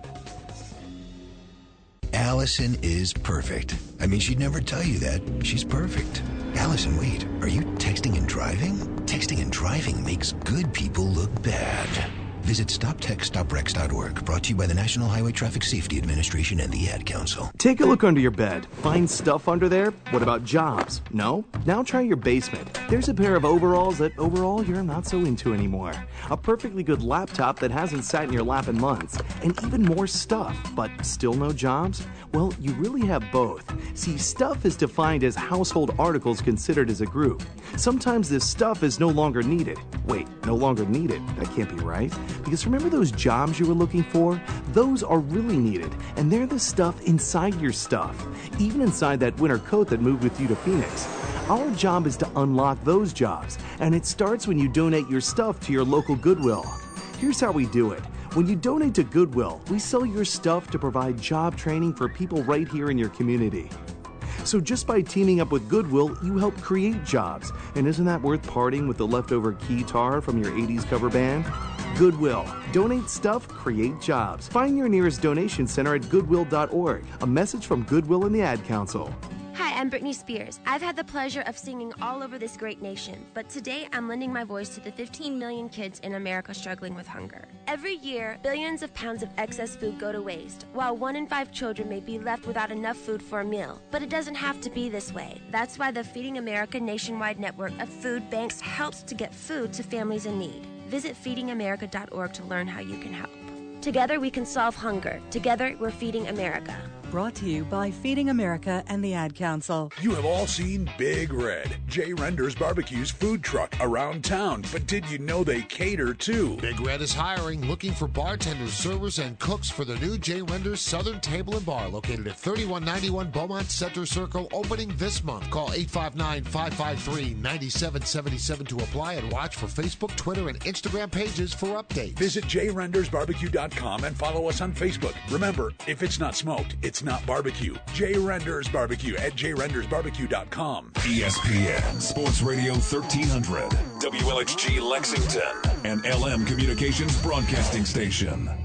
Speaker 15: Allison is perfect. I mean, she'd never tell you that. She's perfect. Allison, wait, are you texting and driving? Texting and driving makes good people look bad. Visit stop text stop wrecks dot org, brought to you by the National Highway Traffic Safety Administration and the Ad Council.
Speaker 19: Take a look under your bed. Find stuff under there? What about jobs? No? Now try your basement. There's a pair of overalls that overall you're not so into anymore. A perfectly good laptop that hasn't sat in your lap in months. And even more stuff, but still no jobs? Well, you really have both. See, stuff is defined as household articles considered as a group. Sometimes this stuff is no longer needed. Wait, no longer needed? That can't be right. Because remember those jobs you were looking for? Those are really needed, and they're the stuff inside your stuff, even inside that winter coat that moved with you to Phoenix. Our job is to unlock those jobs, and it starts when you donate your stuff to your local Goodwill. Here's how we do it. When you donate to Goodwill, we sell your stuff to provide job training for people right here in your community. So just by teaming up with Goodwill, you help create jobs. And isn't that worth parting with the leftover guitar from your eighties cover band? Goodwill. Donate stuff, create jobs. Find your nearest donation center at goodwill dot org. A message from Goodwill and the Ad Council.
Speaker 20: Hi, I'm Britney Spears. I've had the pleasure of singing all over this great nation, but today I'm lending my voice to the fifteen million kids in America struggling with hunger. Every year, billions of pounds of excess food go to waste, while one in five children may be left without enough food for a meal. But it doesn't have to be this way. That's why the Feeding America nationwide network of food banks helps to get food to families in need. Visit feeding america dot org to learn how you can help. Together we can solve hunger. Together we're feeding America.
Speaker 21: Brought to you by Feeding America and the Ad Council.
Speaker 22: You have all seen Big Red, Jay Render's Barbecue's food truck around town. But did you know they cater too?
Speaker 23: Big Red is hiring, looking for bartenders, servers, and cooks for the new Jay Render's Southern Table and Bar located at thirty-one ninety-one Beaumont Center Circle, opening this month. Call eight five nine, five five three, nine seven seven seven to apply and watch for Facebook, Twitter, and Instagram pages for updates.
Speaker 22: Visit jay renders barbecue dot com and follow us on Facebook. Remember, if it's not smoked, it's not barbecue. Jay Render's Barbecue at jay renders barbecue dot com.
Speaker 1: E S P N Sports Radio thirteen hundred, W L X G Lexington, and L M Communications Broadcasting Station.